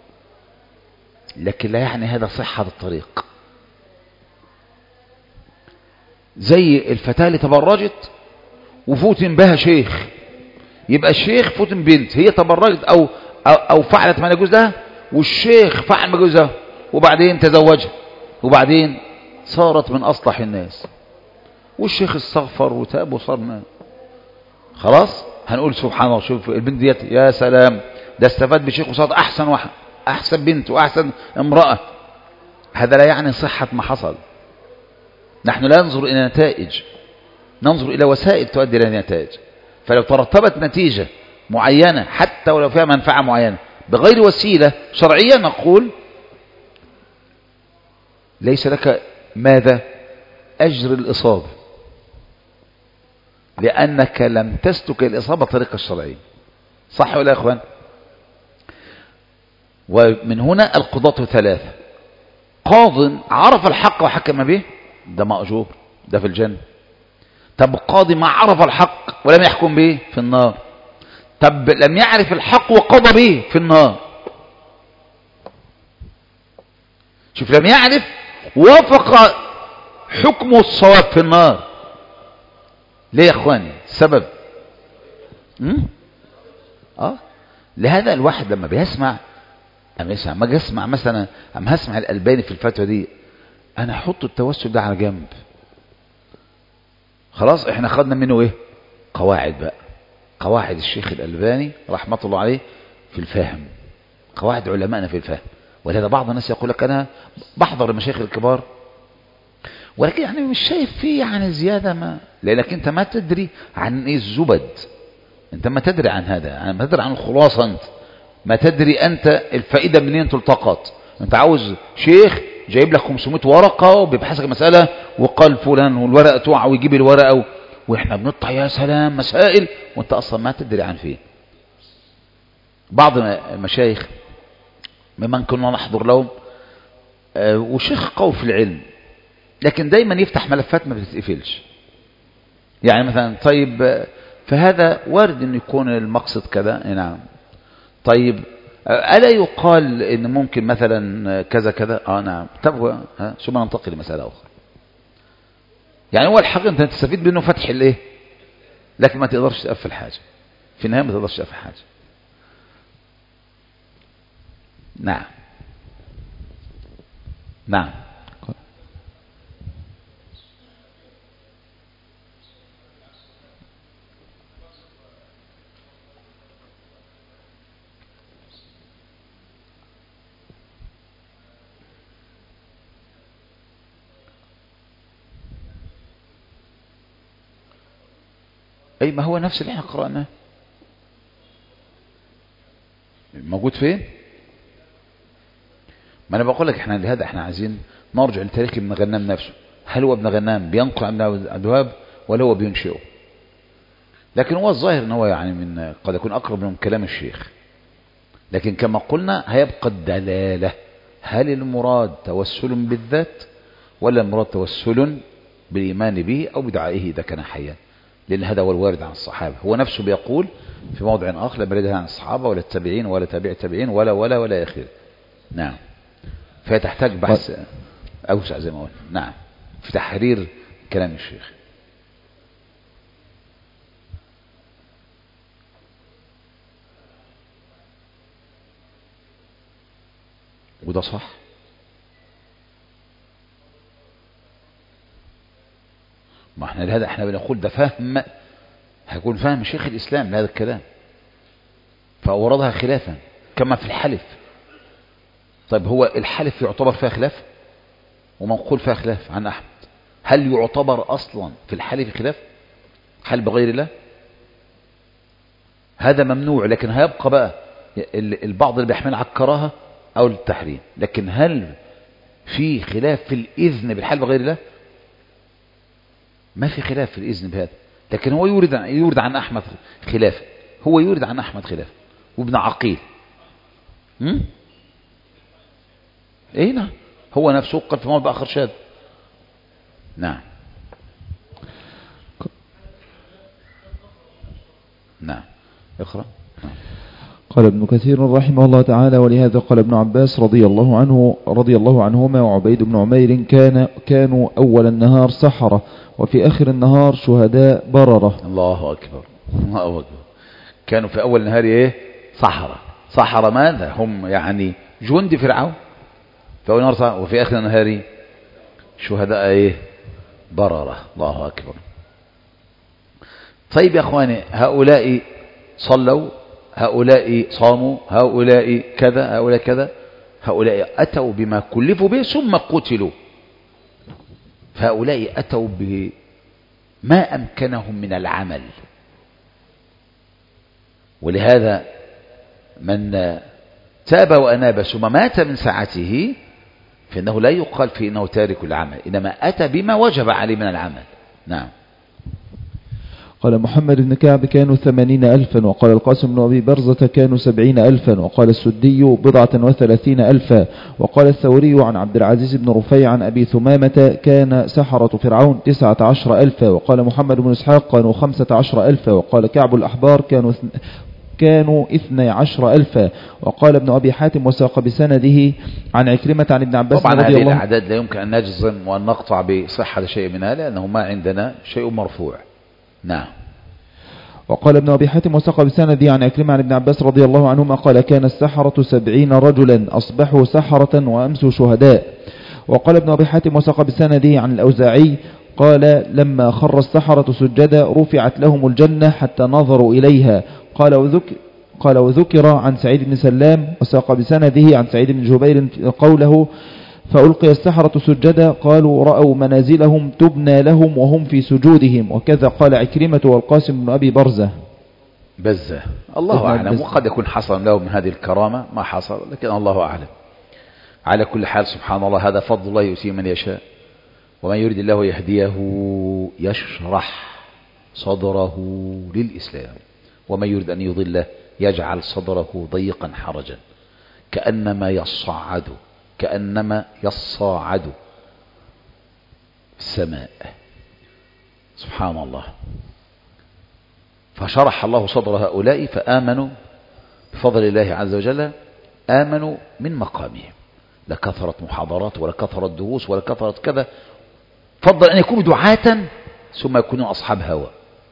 لكن لا يعني هذا صحة الطريق. زي الفتاة اللي تبرجت وفوتن بها شيخ، يبقى الشيخ فوتن بنت، هي تبرجت أو فعلت ما يجوز لها، والشيخ فعل ما يجوز له، وبعدين تزوجها، وبعدين صارت من أصلح الناس، والشيخ استغفر وتاب وصار خلاص هنقول سبحان الله، شوف البنت ديت يا سلام، ده استفاد بشيخ وصاد أحسن واحد، أحسن بنت وأحسن امرأة. هذا لا يعني صحة ما حصل. نحن لا ننظر إلى نتائج، ننظر إلى وسائل تؤدي إلى نتائج. فلو ترتبت نتيجة معينة حتى ولو فيها منفعة معينة بغير وسيلة شرعية، نقول ليس لك ماذا؟ أجر الإصابة، لأنك لم تسلك الإصابة الطريقة الشرعية. صح ولا يا أخوان؟ ومن هنا القضاة ثلاثة: قاض عرف الحق وحكم به، ده مأجور، ده في الجنة. طب قاضي ما عرف الحق ولم يحكم به، في النار. طب لم يعرف الحق وقضى به، في النار. شوف، لم يعرف وافق حكمه الصواب، في النار. ليه يا اخواني؟ السبب لهذا الواحد لما بيسمع، ما اجي اسمع مثلا، اما هسمع الألباني في الفتوى دي، انا احط التوسل ده على جنب. خلاص احنا خدنا منه ايه؟ قواعد بقى، قواعد الشيخ الألباني رحمة الله عليه في الفهم، قواعد علمائنا في الفهم. ولهذا بعض الناس يقول لك انا بحضر المشايخ الكبار ولكن يعني مش شايف فيه يعني زيادة، ما لأنك انت ما تدري عن ايه الزبد، انت ما تدري عن هذا، يعني ما تدري عن الخلاصة، انت ما تدري انت الفائدة منين تلتقط. انت عاوز شيخ جايب لك 500 ورقة وبيبحثك مسألة وقال فلان والورقة تقع ويجيب الورقة واحنا بنطلع يا سلام مسائل وانت اصلا ما تدري عن فين. بعض المشايخ ممن كنا نحضر لهم وشيخ قوي في العلم، لكن دايما يفتح ملفات ما بتتقفلش. يعني مثلا طيب فهذا وارد ان يكون المقصد كذا، نعم. طيب ألا يقال ان ممكن مثلا كذا كذا، نعم. طب ثم ننتقل لمسألة أخرى. يعني هو الحق انت تستفيد منه فتح الايه، لكن ما تقدرش تقفل حاجة في النهاية، ما تقدرش تقفل حاجة. نعم نعم. اي ما هو نفس اللي احنا قرأناه موجود فين. ما انا بقول لك احنا لهذا احنا عايزين نرجع لتاريخ ابن غنام نفسه. هل هو ابن غنام بينقل عن ابن عبد الوهاب ولا هو بينشئه؟ لكن هو الظاهر ان هو يعني من قد يكون اقرب من كلام الشيخ، لكن كما قلنا هيبقى الدلالة. هل المراد توسل بالذات ولا المراد توسل بالإيمان به أو بدعائه إذا كان حيا؟ لأن هذا هو الوارد عن الصحابة. هو نفسه بيقول في موضع آخر: لا يرد عن الصحابة ولا التابعين ولا تابع التابعين ولا آخره. نعم. فهي تحتاج بحث أوسع زي ما قلنا، نعم، في تحرير كلام الشيخ. وده صح. ما احنا لهذا احنا بنقول ده فهم، هيكون فهم شيخ الإسلام لهذا الكلام، فأوردها خلافا كما في الحلف. طيب هو الحلف يعتبر فيها خلاف ومنقول فيها خلاف عن أحمد. هل يعتبر أصلا في الحلف خلاف؟ حلف بغير الله هذا ممنوع، لكن هيبقى بقى البعض اللي بيحمل على الكراهة أو التحريم. لكن هل في خلاف في الإذن بالحلف بغير الله؟ ما في خلاف في الإذن بهذا، لكن هو يورد عن أحمد خلاف، هو يورد عن أحمد خلاف وابن عقيل. ايه نعم، هو نفسه قال في موضع آخر شاذ. نعم نعم. اقرأ. نعم. قال ابن كثير رحمه الله تعالى: ولهذا قال ابن عباس رضي الله عنهما وعبيد بن عمير كانوا أول النهار سحرة وفي آخر النهار شهداء بررة. الله أكبر الله أكبر. كانوا في أول النهار ايه؟ سحرة ماذا؟ هم يعني جند فرعون في أول النهار، وفي آخر النهار شهداء ايه؟ بررة. الله أكبر. طيب يا أخواني، هؤلاء صلوا، هؤلاء صاموا، هؤلاء كذا، هؤلاء كذا، هؤلاء أتوا بما كلفوا به ثم قتلوا. فهؤلاء أتوا بما أمكنهم من العمل. ولهذا من تاب وأناب ثم مات من ساعته فإنه لا يقال فيه إنه تارك العمل، إنما أتى بما وجب عليه من العمل. نعم. قال محمد بن كعب كانوا 80,000، وقال القاسم بن أبي برزة كانوا 70,000، وقال السدي 37,000، وقال الثوري عن عبد العزيز بن رفيع عن أبي ثمامة كان سحرة فرعون 19,000، وقال محمد بن إسحاق كانوا 15,000، وقال كعب الأحبار كانوا 12,000، وقال ابن أبي حاتم وساق بسنده عن عكرمة عن ابن عباس طبعا رضي هذه الله. الأعداد لا يمكن أن نجزم وأن نقطع بصحة شيء منها لأنه ما عندنا شيء مرفوع. نعم. وقال ابن أبي حاتم وساق بسنده عن عكرمة عن ابن عباس رضي الله عنهما قال كان السحرة 70 رجلا أصبحوا سحرة وأمسوا شهداء. وقال ابن أبي حاتم وساق بسنده عن الأوزاعي قال لما خر السحرة سجدا رفعت لهم الجنة حتى نظروا إليها. قال وذكر عن سعيد بن سلام وساق بسنده عن سعيد بن جبير قوله فألقي السحرة سجدا قالوا رأوا منازلهم تبنى لهم وهم في سجودهم. وكذا قال عكرمة والقاسم بن أبي برزة. بزة الله أعلم، وقد يكون حصل له من هذه الكرامة ما حصل، لكن الله أعلم. على كل حال سبحان الله، هذا فضل الله يؤتيه من يشاء، ومن يريد الله يهديه يشرح صدره للإسلام، ومن يريد أن يضله يجعل صدره ضيقا حرجا كأنما يصعد في السماء. سبحان الله. فشرح الله صدر هؤلاء فآمنوا بفضل الله عز وجل، آمنوا من مقامهم، لا كثرت محاضرات ولا كثرت دروس ولا كثرت كذا، فضل أن يكونوا دعاة ثم يكونوا أصحاب هوى،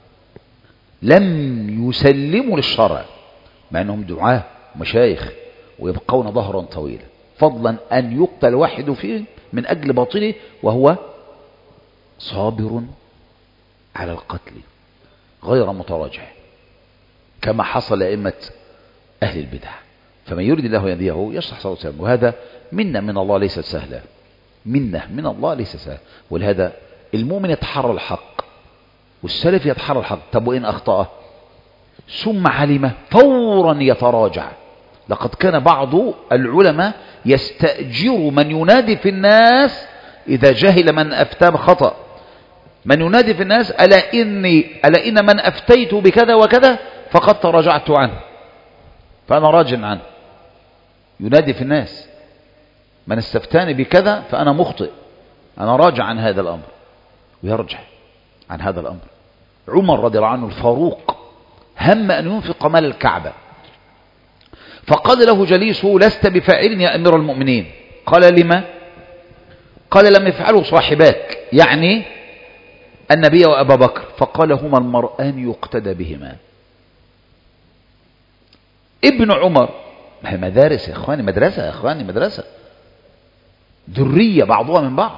لم يسلموا للشرع مع أنهم دعاة مشايخ ويبقون ظهرا طويلا، فضلا أن يقتل واحد فيهم من أجل باطله وهو صابر على القتل غير متراجع كما حصل لأئمة أهل البدع. فمن يريد الله يهديه يشرح صدره للإسلام، وهذا منة من الله ليست سهلة، منة من الله ليست سهلة. ولهذا المؤمن يتحرى الحق والسلف يتحرى الحق. طب وإن أخطأ ثم علم فورا يتراجع. لقد كان بعض العلماء يستأجر من ينادي في الناس إذا جهل من أفتى بخطأ، من ينادي في الناس ألا إن من أفتيت بكذا وكذا فقد تراجعت عنه فأنا راجع عنه. ينادي في الناس من استفتاني بكذا فأنا مخطئ، أنا راجع عن هذا الأمر، ويرجع عن هذا الأمر. عمر رضي الله عنه الفاروق هم أن ينفق مال الكعبة، فقال له جليسه لست بفاعل يا أمير المؤمنين. قال لما؟ قال لم يفعله صاحباك، يعني النبي وأبا بكر. فقال هما المرآن يقتدى بهما. ابن عمر، ما هي مدارس يا إخواني، مدرسة يا إخواني، مدرسة ذرية بعضها من بعض.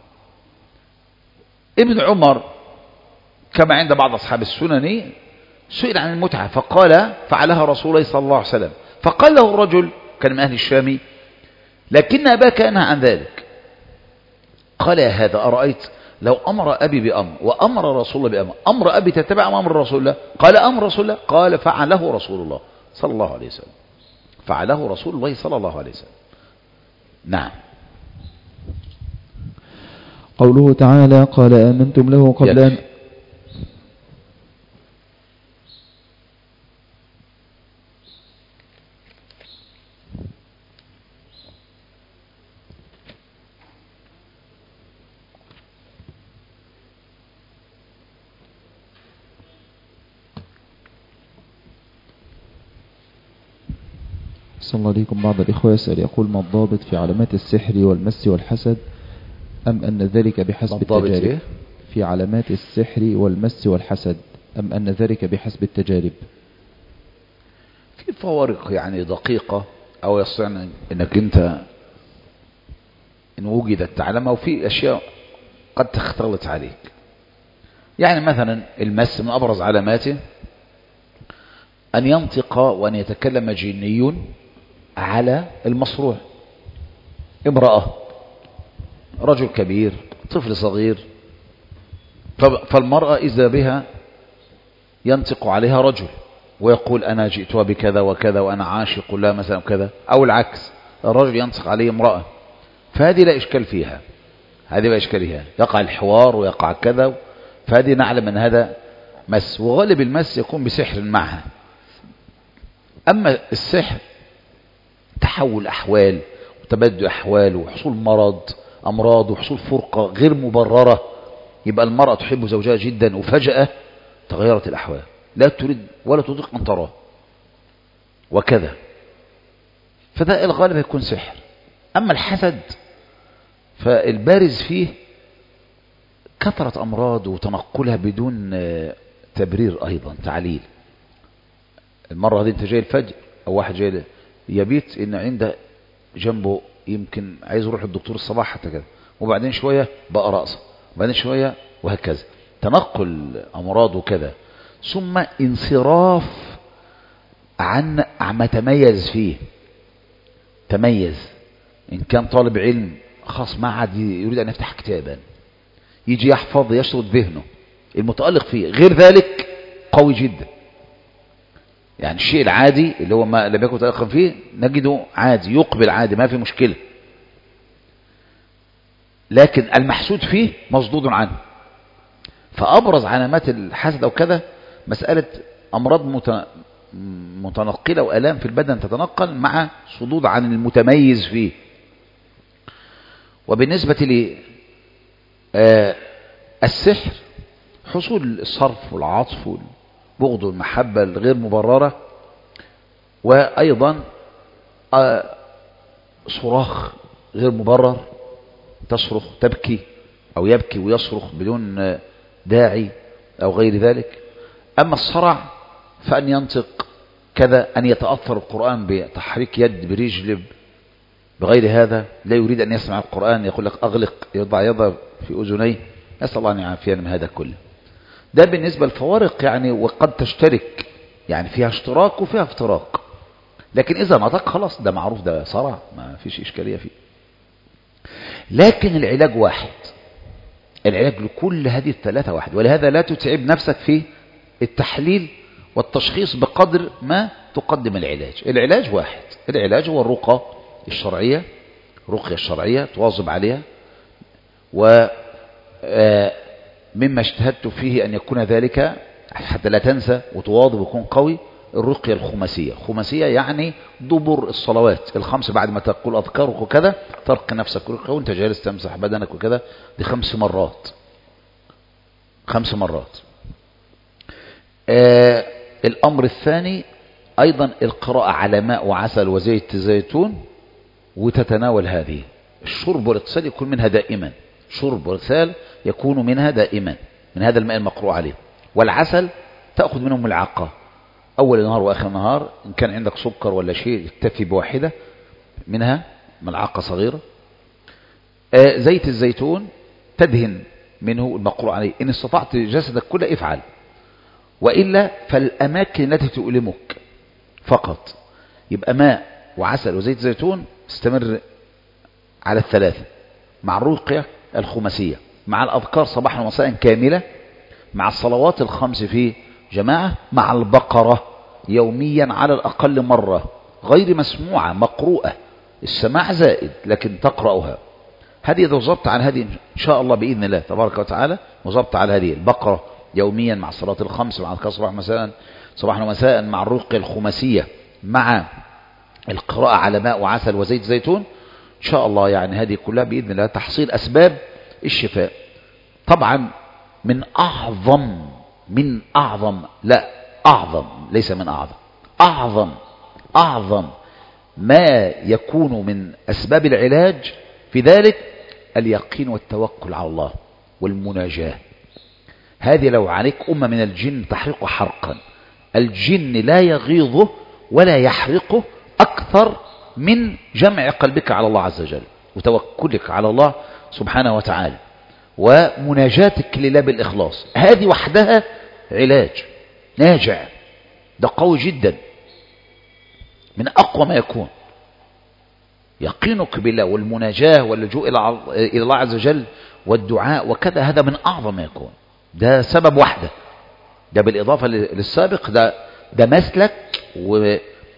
ابن عمر كما عند بعض أصحاب السنن سئل عن المتعة فقال فعلها رسول الله صلى الله عليه وسلم. فقال له الرجل كان من أهل الشام لكن أباك أنهى عن ذلك. قال يا هذا أرأيت لو أمر أبي بأمر وأمر رسول الله بأمر، أمر أبي تتبع أمر رسول الله؟ قال أمر رسول الله. قال فعله رسول الله صلى الله عليه وسلم، فعله رسول الله صلى الله عليه وسلم. نعم. قوله تعالى قال آمنتم له قبل أن صلى الله عليكم. بعض الإخوة يسأل يقول ما الضابط في علامات السحر والمس والحسد، أم أن ذلك بحسب التجارب؟ في علامات السحر والمس والحسد، أم أن ذلك بحسب التجارب؟ في فوارق يعني دقيقة أو يستطيع أنك أنت إن وجدت تعلمها، وفي أشياء قد تختلط عليك. يعني مثلا المس من أبرز علاماته أن ينطق وأن يتكلم جني على المصروع، امرأة، رجل كبير، طفل صغير، فالمرأة إذا بها ينطق عليها رجل ويقول أنا جئتها بكذا وكذا وأنا عاشق لا مثلا كذا، أو العكس الرجل ينطق عليه امرأة، فهذه لا إشكال فيها، هذه لا إشكال فيها، يقع الحوار ويقع كذا، فهذه نعلم أن هذا مس، وغالب المس يكون بسحر معها. أما السحر تحول أحوال وتبدل أحوال وحصول أمراض وحصول فرقة غير مبررة، يبقى المرأة تحب زوجها جدا وفجأة تغيرت الأحوال، لا تريد ولا تطيق أن تراه وكذا، فده الغالب يكون سحر. أما الحسد فالبارز فيه كثرة أمراض وتنقلها بدون تبرير، أيضا تعليل. المرة هذه انت جاي الفجر أو واحد جاي يبيت إن عنده جنبه يمكن عايز يروح للدكتور الصباح حتى كذا، وبعدين شوية بقى رأسه، وبعدين شوية وهكذا، تنقل أمراض وكذا، ثم انصراف عن ما تميز فيه، تميز إن كان طالب علم خاص ما عاد يريد أن يفتح كتابا يجي يحفظ يشرد ذهنه، المتألق فيه غير ذلك قوي جدا. يعني الشيء العادي اللي هو ما لم يكن متألقا فيه نجده عادي، يقبل عادي ما في مشكلة، لكن المحسود فيه مصدود عنه. فأبرز علامات الحسد أو كذا مسألة أمراض متنقلة وآلام في البدن تتنقل مع صدود عن المتميز فيه. وبالنسبة للسحر حصول الصرف والعطف والبغض والمحبة الغير مبررة، وأيضا صراخ غير مبرر، تصرخ تبكي أو يبكي ويصرخ بدون داعي أو غير ذلك. أما الصرع فأن ينطق كذا، أن يتأثر القرآن بتحريك يد برجل بغير هذا، لا يريد أن يسمع القرآن، يقول لك أغلق، يضع يده في أذنيه، نسأل الله أن يعافينا من هذا كله. ده بالنسبة للفوارق يعني، وقد تشترك يعني فيها اشتراك وفيها افتراق، لكن إذا نطق خلاص ده معروف، ده صرع ما فيش إشكالية فيه. لكن العلاج واحد، العلاج لكل هذه الثلاثة واحد، ولهذا لا تتعب نفسك في التحليل والتشخيص بقدر ما تقدم العلاج. العلاج واحد، العلاج هو الرقى الشرعية، الرقية الشرعية تواظب عليها، ومما اجتهدت فيه أن يكون ذلك حتى لا تنسى وتواظب ويكون قوي، الرقية الخماسية. خماسية يعني دبر الصلوات الخمس، بعد ما تقول أذكارك وكذا ترقي نفسك رقية وانت جالس تمسح بدنك وكذا، دي 5 مرات، 5 مرات. الأمر الثاني أيضا القراءة على ماء وعسل وزيت زيتون، وتتناول هذه. الشرب والاغتسال يكون منها دائما، شرب والاغتسال يكون منها دائما من هذا الماء المقروء عليه. والعسل تأخذ منه ملعقة أول النهار وآخر النهار، إن كان عندك سكر ولا شيء اكتفي بواحدة منها، ملعقة صغيرة. زيت الزيتون تدهن منه المقروء عليه، إن استطعت جسدك كله افعل، وإلا فالأماكن التي تؤلمك فقط. يبقى ماء وعسل وزيت زيتون استمر على الثلاثة، مع الرقية الخماسية، مع الأذكار صباحا ومساء كاملة، مع الصلوات الخمس في جماعة، مع البقرة يوميا على الأقل مرة، غير مسموعة مقروءة، السماع زائد لكن تقرأها. هذه إذا وظبت على هذه إن شاء الله بإذن الله تبارك وتعالى، وظبت على هذه البقرة يوميا مع الصلاة الخمس، مع الأذكار صباحا ومساء، مع الرقية الخماسية، مع القراءة على ماء وعسل وزيت زيتون، إن شاء الله يعني هذه كلها بإذن الله تحصيل أسباب الشفاء. طبعا من أعظم لا أعظم ليس من أعظم ما يكون من أسباب العلاج في ذلك اليقين والتوكل على الله والمناجاة. هذه لو عليك أمة من الجن تحرق حرقا، الجن لا يغيظه ولا يحرقه أكثر من جمع قلبك على الله عز وجل وتوكلك على الله سبحانه وتعالى. ومناجاتك لله بالإخلاص، هذه وحدها علاج ناجع، ده قوي جدا، من أقوى ما يكون. يقينك بالله والمناجاة واللجوء إلى الله عز وجل والدعاء وكذا، هذا من أعظم ما يكون. ده سبب وحده، ده بالإضافة للسابق، ده مسلك و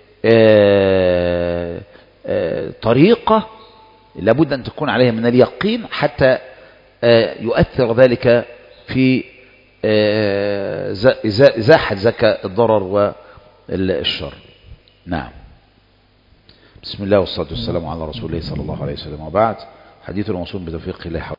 طريقة لابد أن تكون عليها من اليقين حتى يؤثر ذلك في إزاحة الضرر والشر. نعم. بسم الله والصلاة والسلام على رسول الله صلى الله عليه وسلم، وبعد. حديث الموصول بتوفيق الله.